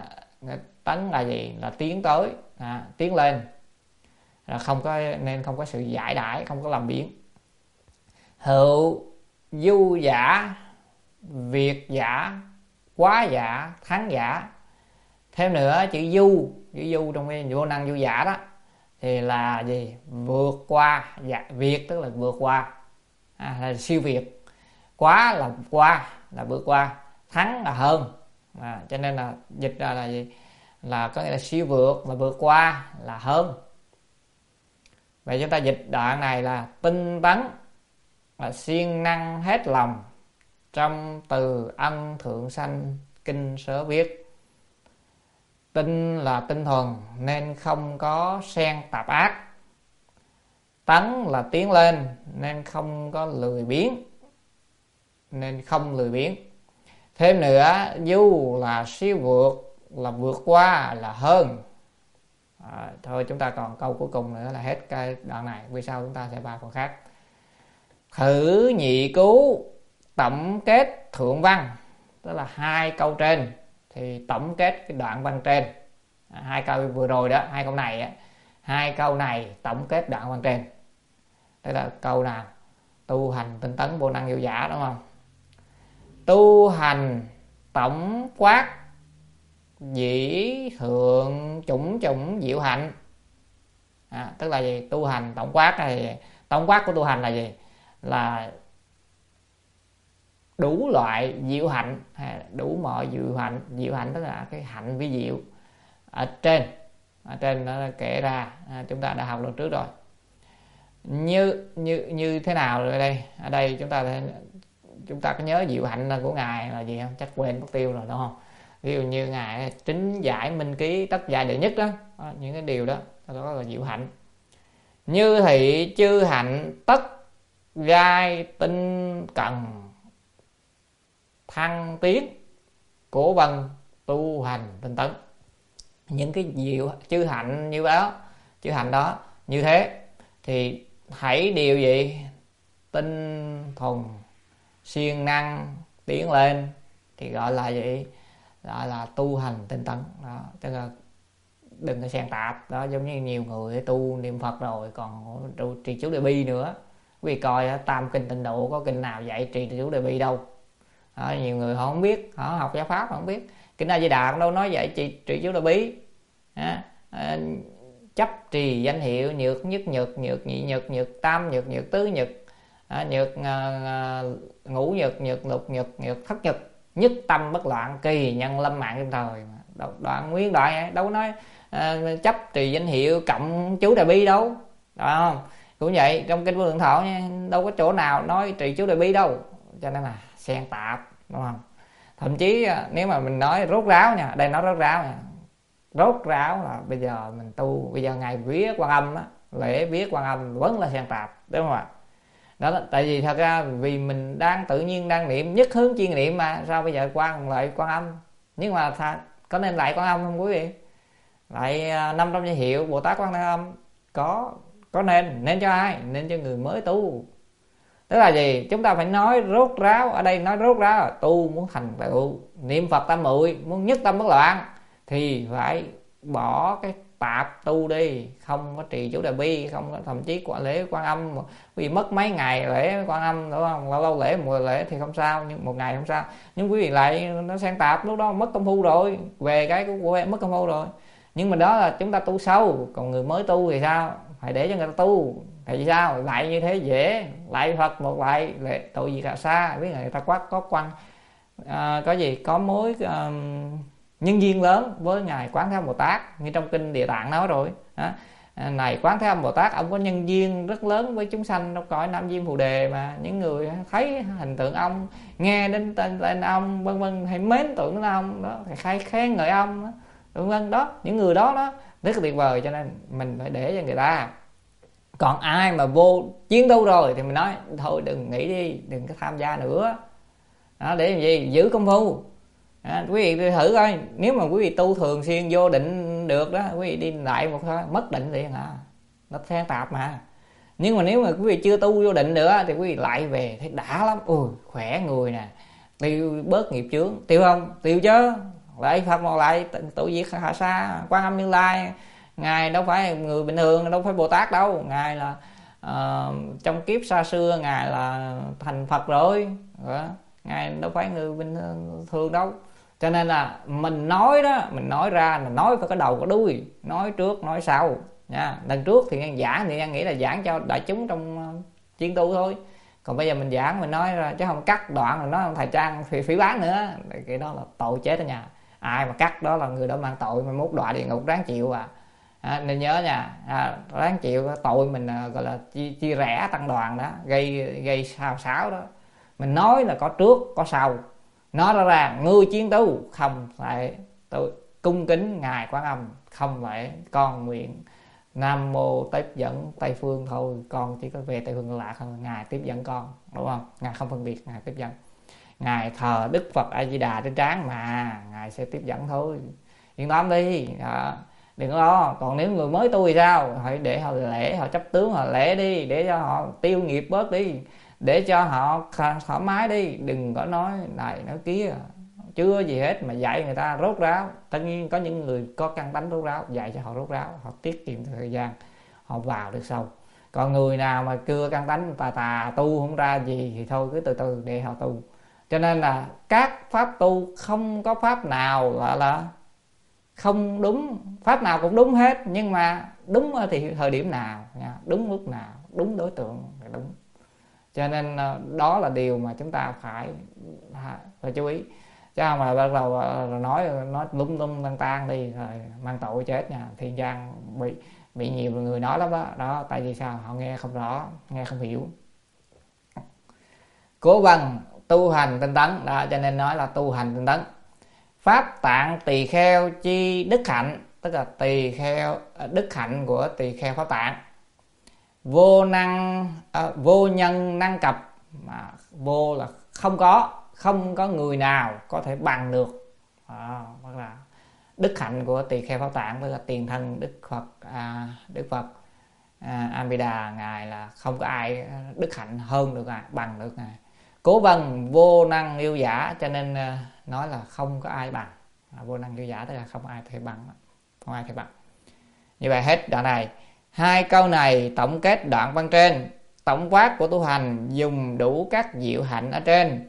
tấn là gì? Là tiến tới, à, tiến lên, là không có, nên không có sự giải đãi, không có làm biến. Hữu du giả, việt giả, quá giả, thắng giả. Thêm nữa chữ du, chữ du trong cái vô năng du giả đó thì là gì? Vượt qua, dạ, việt tức là vượt qua, à, là siêu việt. Quá là qua, là vượt qua. Thắng là hơn, à, cho nên là dịch ra là gì? Là có nghĩa là siêu vượt, là vượt qua, là hơn. Vậy chúng ta dịch đoạn này là tinh tấn, là siêng năng hết lòng, trong từ ân thượng sanh kinh sớ viết. Tinh là tinh thuần nên không có xen tạp ác. Tấn là tiến lên nên không có lười biếng, nên không lười biếng. Thêm nữa du là siêu vượt, là vượt qua, là hơn. À, thôi chúng ta còn câu cuối cùng nữa là hết cái đoạn này. Vì sao chúng ta sẽ vào phần khác. Thử nhị cứu tổng kết thượng văn, tức là hai câu trên thì tổng kết cái đoạn văn trên. À, hai câu vừa rồi đó, hai câu này á, hai câu này tổng kết đoạn văn trên. Đây là câu nào? Tu hành tinh tấn vô năng vô giả, đúng không? Tu hành tổng quát dĩ thượng chủng chủng diệu hạnh. À, tức là gì? Tu hành tổng quát là gì? Tổng quát của tu hành là gì? Là đủ loại diệu hạnh, hay đủ mọi diệu hạnh. Diệu hạnh tức là cái hạnh vi diệu ở trên. Ở trên nó kể ra, à, chúng ta đã học lần trước rồi. Như như như thế nào rồi đây? Ở đây chúng ta chúng ta có nhớ diệu hạnh của ngài là gì không? Chắc quên mất tiêu rồi đúng không? Ví dụ như ngài chính giải minh ký tất giải đệ nhất đó, đó, những cái điều đó đó là diệu hạnh. Như thị chư hạnh tất gai tinh cần thăng tiến của vân tu hành tinh tấn. Những cái diệu chư hạnh như đó, chư hạnh đó như thế thì hãy điều gì? Tinh thuần, siêng năng, tiến lên thì gọi là gì? Gọi là tu hành tinh tấn đó. Tức là đừng có xen tạp đó, giống như nhiều người tu niệm Phật rồi còn trì chú đề bi nữa. Quý vị coi tam kinh tịnh độ có kinh nào dạy trì chú đề bi đâu đó, nhiều người họ không biết, họ học giáo pháp họ không biết. Kinh A Di Đà đâu nói dạy trì trì chú đề bi. À, à, chấp trì danh hiệu nhược nhất nhược, nhược nhị nhược, nhược tam nhược, nhược tứ nhược, à, nhược à, ngũ nhược, nhược lục nhược, nhược thất nhược, nhất tâm bất loạn, kỳ nhân lâm mạng trong thời. Đoạn nguyên đoạn đâu nói à, chấp trì danh hiệu cộng chú đại bi đâu, đó không? Cũng vậy trong kinh Vô Lượng Thọ nha, đâu có chỗ nào nói trì chú đại bi đâu, cho nên là xen tạp, đúng không? Thậm chí nếu mà mình nói rốt ráo nha, đây nói rốt ráo nha, rốt ráo là bây giờ mình tu, bây giờ ngày vía Quan Âm á, lễ vía Quan Âm vẫn là xen tạp, đúng không ạ? Đó là tại vì thật ra vì mình đang tự nhiên đang niệm nhất hướng chuyên niệm mà sao bây giờ quan lại Quan Âm. Nhưng mà tha, có nên lại Quan Âm không quý vị? Lại năm trăm danh hiệu Bồ Tát Quan Âm có có nên nên cho ai? Nên cho người mới tu. Tức là gì? Chúng ta phải nói rốt ráo. Ở đây nói rốt ráo là tu muốn thành tựu niệm Phật tam muội, muốn nhất tâm bất loạn thì phải bỏ cái tạp tu đi, không có trì chú đại bi, không có, thậm chí quả lễ Quan Âm vì mất mấy ngày lễ Quan Âm, đúng không? Lâu lâu lễ một lễ thì không sao, nhưng một ngày không sao. Nhưng quý vị lại nó xen tạp, lúc đó mất công phu rồi, về cái của em mất công phu rồi. Nhưng mà đó là chúng ta tu sâu, còn người mới tu thì sao? Phải để cho người ta tu. Tại vì sao? Lại như thế dễ, lại Phật một lại lệ tội gì cả xa, biết người ta quát có quan à, có gì có mối à, nhân duyên lớn với ngài Quán Thế Âm Bồ Tát, như trong kinh Địa Tạng nói rồi đó. Này Quán Thế Âm Bồ Tát, ông có nhân duyên rất lớn với chúng sanh trong cõi Nam Diêm Phù Đề, mà những người thấy hình tượng ông, nghe đến tên tên ông vân vân, hay mến tưởng đến ông đó, hay khen ngợi ông đó, vân vân đó, những người đó đó rất là tuyệt vời, cho nên mình phải để cho người ta. Còn ai mà vô chiến đấu rồi thì mình nói thôi đừng nghĩ đi, đừng có tham gia nữa đó, để làm gì? Giữ công phu. À, quý vị thử coi, nếu mà quý vị tu thường xuyên vô định được đó, quý vị đi lại một thôi mất định liền hả? Nó xen tạp mà. Nhưng mà nếu mà quý vị chưa tu vô định nữa thì quý vị lại về thấy đã lắm, ui khỏe người nè, tiêu bớt nghiệp chướng, tiêu không? Tiêu chứ, Lại Phật một lại tụ diệt hạ sa. Quan Âm Như Lai ngài đâu phải người bình thường, đâu phải Bồ Tát đâu, ngài là uh, trong kiếp xa xưa ngài là thành Phật rồi, ngài đâu phải người bình thường đâu. Cho nên là mình nói đó, mình nói ra là nói phải có đầu có đuôi, nói trước nói sau nha. Lần trước thì giảng thì nghĩ là giảng cho đại chúng trong uh, chuyên tu thôi, còn bây giờ mình giảng mình nói ra chứ không cắt đoạn rồi nói thầy Trang phỉ, phỉ bán nữa, cái đó là tội chết ở nhà. Ai mà cắt đó là người đó mang tội, mà mốt đọa địa ngục ráng chịu à. À, nên nhớ nha, à, ráng chịu tội mình à, gọi là chi, chi rẽ tăng đoàn đó, gây gây sao xáo đó. Mình nói là có trước có sau, nói ra ra ngươi chiến tu không phải tôi cung kính ngài Quán Âm, không phải con nguyện Nam Mô tiếp dẫn Tây Phương thôi, con chỉ có về Tây Phương Lạc thôi, ngài tiếp dẫn con, đúng không? Ngài không phân biệt, ngài tiếp dẫn. Ngài thờ Đức Phật A Di Đà trên trán mà, ngài sẽ tiếp dẫn thôi, yên tâm đi. Đó, đừng có lo. Còn nếu người mới tu thì sao? Hãy để họ lễ, họ chấp tướng họ lễ đi, để cho họ tiêu nghiệp bớt đi, để cho họ thoải mái đi, đừng có nói này nói kia, chưa gì hết mà dạy người ta rốt ráo. Tất nhiên có những người có căn tánh rốt ráo, dạy cho họ rốt ráo, họ tiết kiệm thời gian, họ vào được sâu. Còn người nào mà cưa căn tánh tà tà tu không ra gì thì thôi cứ từ từ để họ tu. Cho nên là các pháp tu không có pháp nào là là không đúng, pháp nào cũng đúng hết, nhưng mà đúng thì thời điểm nào nha, đúng lúc nào, đúng đối tượng phải đúng. Cho nên đó là điều mà chúng ta phải phải chú ý, chứ không mà bắt đầu nói nói lung tung tăng tan đi rồi mang tội chết nha. Thiên gian bị bị nhiều người nói lắm đó. Đó tại vì sao? Họ nghe không rõ, nghe không hiểu. Cố bằng tu hành tinh tấn đó, cho nên nói là tu hành tinh tấn. Pháp tạng tỳ kheo chi đức hạnh, tức là tỳ kheo đức hạnh của tỳ kheo pháp tạng. Vô năng à, vô nhân năng cập, mà vô là không có, không có người nào có thể bằng được. À, hoặc là đức hạnh của tỳ kheo pháp tạng, tức là tiền thân Đức Phật à, Đức Phật à, Amida, ngài là không có ai đức hạnh hơn được ngài, bằng được ngài. Cố vân vô năng yêu giả, cho nên nói là không có ai bằng. À, vô năng yêu giả tức là không ai thể bằng, không ai thể bằng. Như vậy hết đoạn này. Hai câu này tổng kết đoạn văn trên. Tổng quát của tu hành dùng đủ các diệu hạnh ở trên.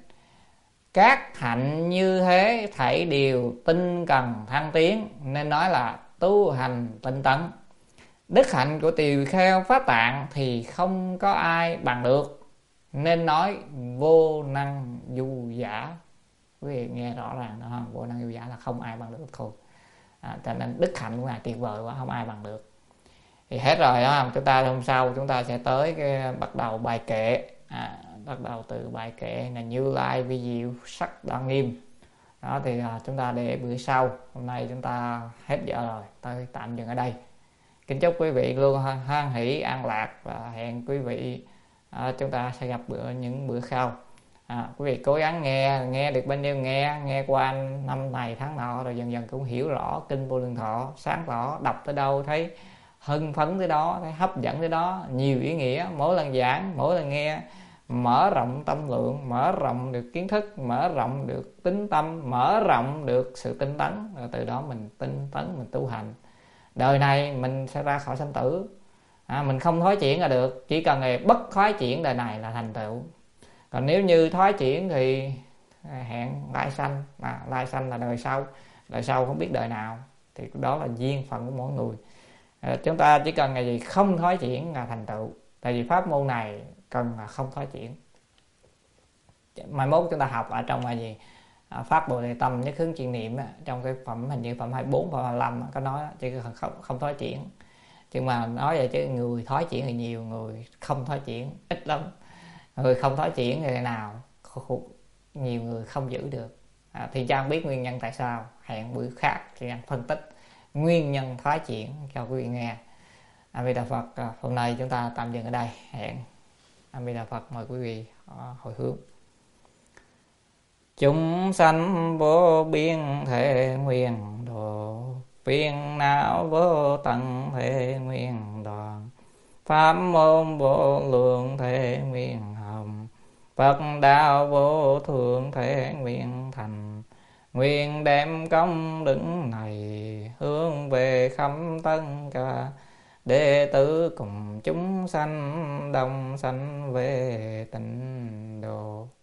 Các hạnh như thế thảy đều tinh cần thăng tiến, nên nói là tu hành tinh tấn. Đức hạnh của tỳ kheo pháp tạng thì không có ai bằng được, nên nói vô năng du giả. Quý vị nghe rõ ràng đó không? Vô năng du giả là không ai bằng được thôi. À, cho nên đức hạnh của ngài tuyệt vời quá, không ai bằng được. Thì hết rồi đó. Chúng ta hôm sau chúng ta sẽ tới cái bắt đầu bài kệ. À, bắt đầu từ bài kệ là Như Lai vi diệu sắc đoan nghiêm. Đó thì à, chúng ta để bữa sau. Hôm nay chúng ta hết giờ rồi, tôi tạm dừng ở đây. Kính chúc quý vị luôn hoan hỷ an lạc, và hẹn quý vị à, chúng ta sẽ gặp bữa những bữa sau. À, quý vị cố gắng nghe, nghe được bao nhiêu nghe, nghe qua năm này tháng nọ, rồi dần dần cũng hiểu rõ kinh Vô Lượng Thọ, sáng tỏ, đọc tới đâu thấy hưng phấn tới đó, thấy hấp dẫn tới đó, nhiều ý nghĩa. Mỗi lần giảng, mỗi lần nghe, mở rộng tâm lượng, mở rộng được kiến thức, mở rộng được tính tâm, mở rộng được sự tinh tấn, rồi từ đó mình tinh tấn, mình tu hành. Đời này mình sẽ ra khỏi sanh tử. À, mình không thoái chuyển là được, chỉ cần là bất thoái chuyển đời này là thành tựu. Còn nếu như thoái chuyển thì hẹn lai sanh, mà lai sanh là đời sau, đời sau không biết đời nào, thì đó là duyên phận của mỗi người. À, chúng ta chỉ cần ngày gì không thoái chuyển là thành tựu, tại vì pháp môn này cần là không thoái chuyển. Mai mốt chúng ta học ở trong là gì à, pháp Bồ Đề Tâm nhất hướng chuyên niệm á, trong cái phẩm hình như phẩm hai mươi bốn, phẩm hai mươi lăm có nói chứ không, không thoái chuyển. Nhưng mà nói vậy chứ người thoái chuyển thì nhiều, người không thoái chuyển ít lắm. Người không thoái chuyển thì nào nhiều người không giữ được. À, thì Trang biết nguyên nhân tại sao, hẹn bữa khác thì Trang phân tích nguyên nhân thoái chuyển cho quý vị nghe. A Di Đà Phật. Hôm nay chúng ta tạm dừng ở đây. Hẹn A Di Đà Phật, mời quý vị hồi hướng. Chúng sanh vô biên thể nguyện độ, phiền não vô tận thể nguyện đoàn, pháp môn vô lượng thể nguyện hồng, Phật đạo vô thượng thể nguyện thành, Nguyện đem công đức này hướng về khắp tất cả đệ tử cùng chúng sanh đồng sanh về tịnh độ.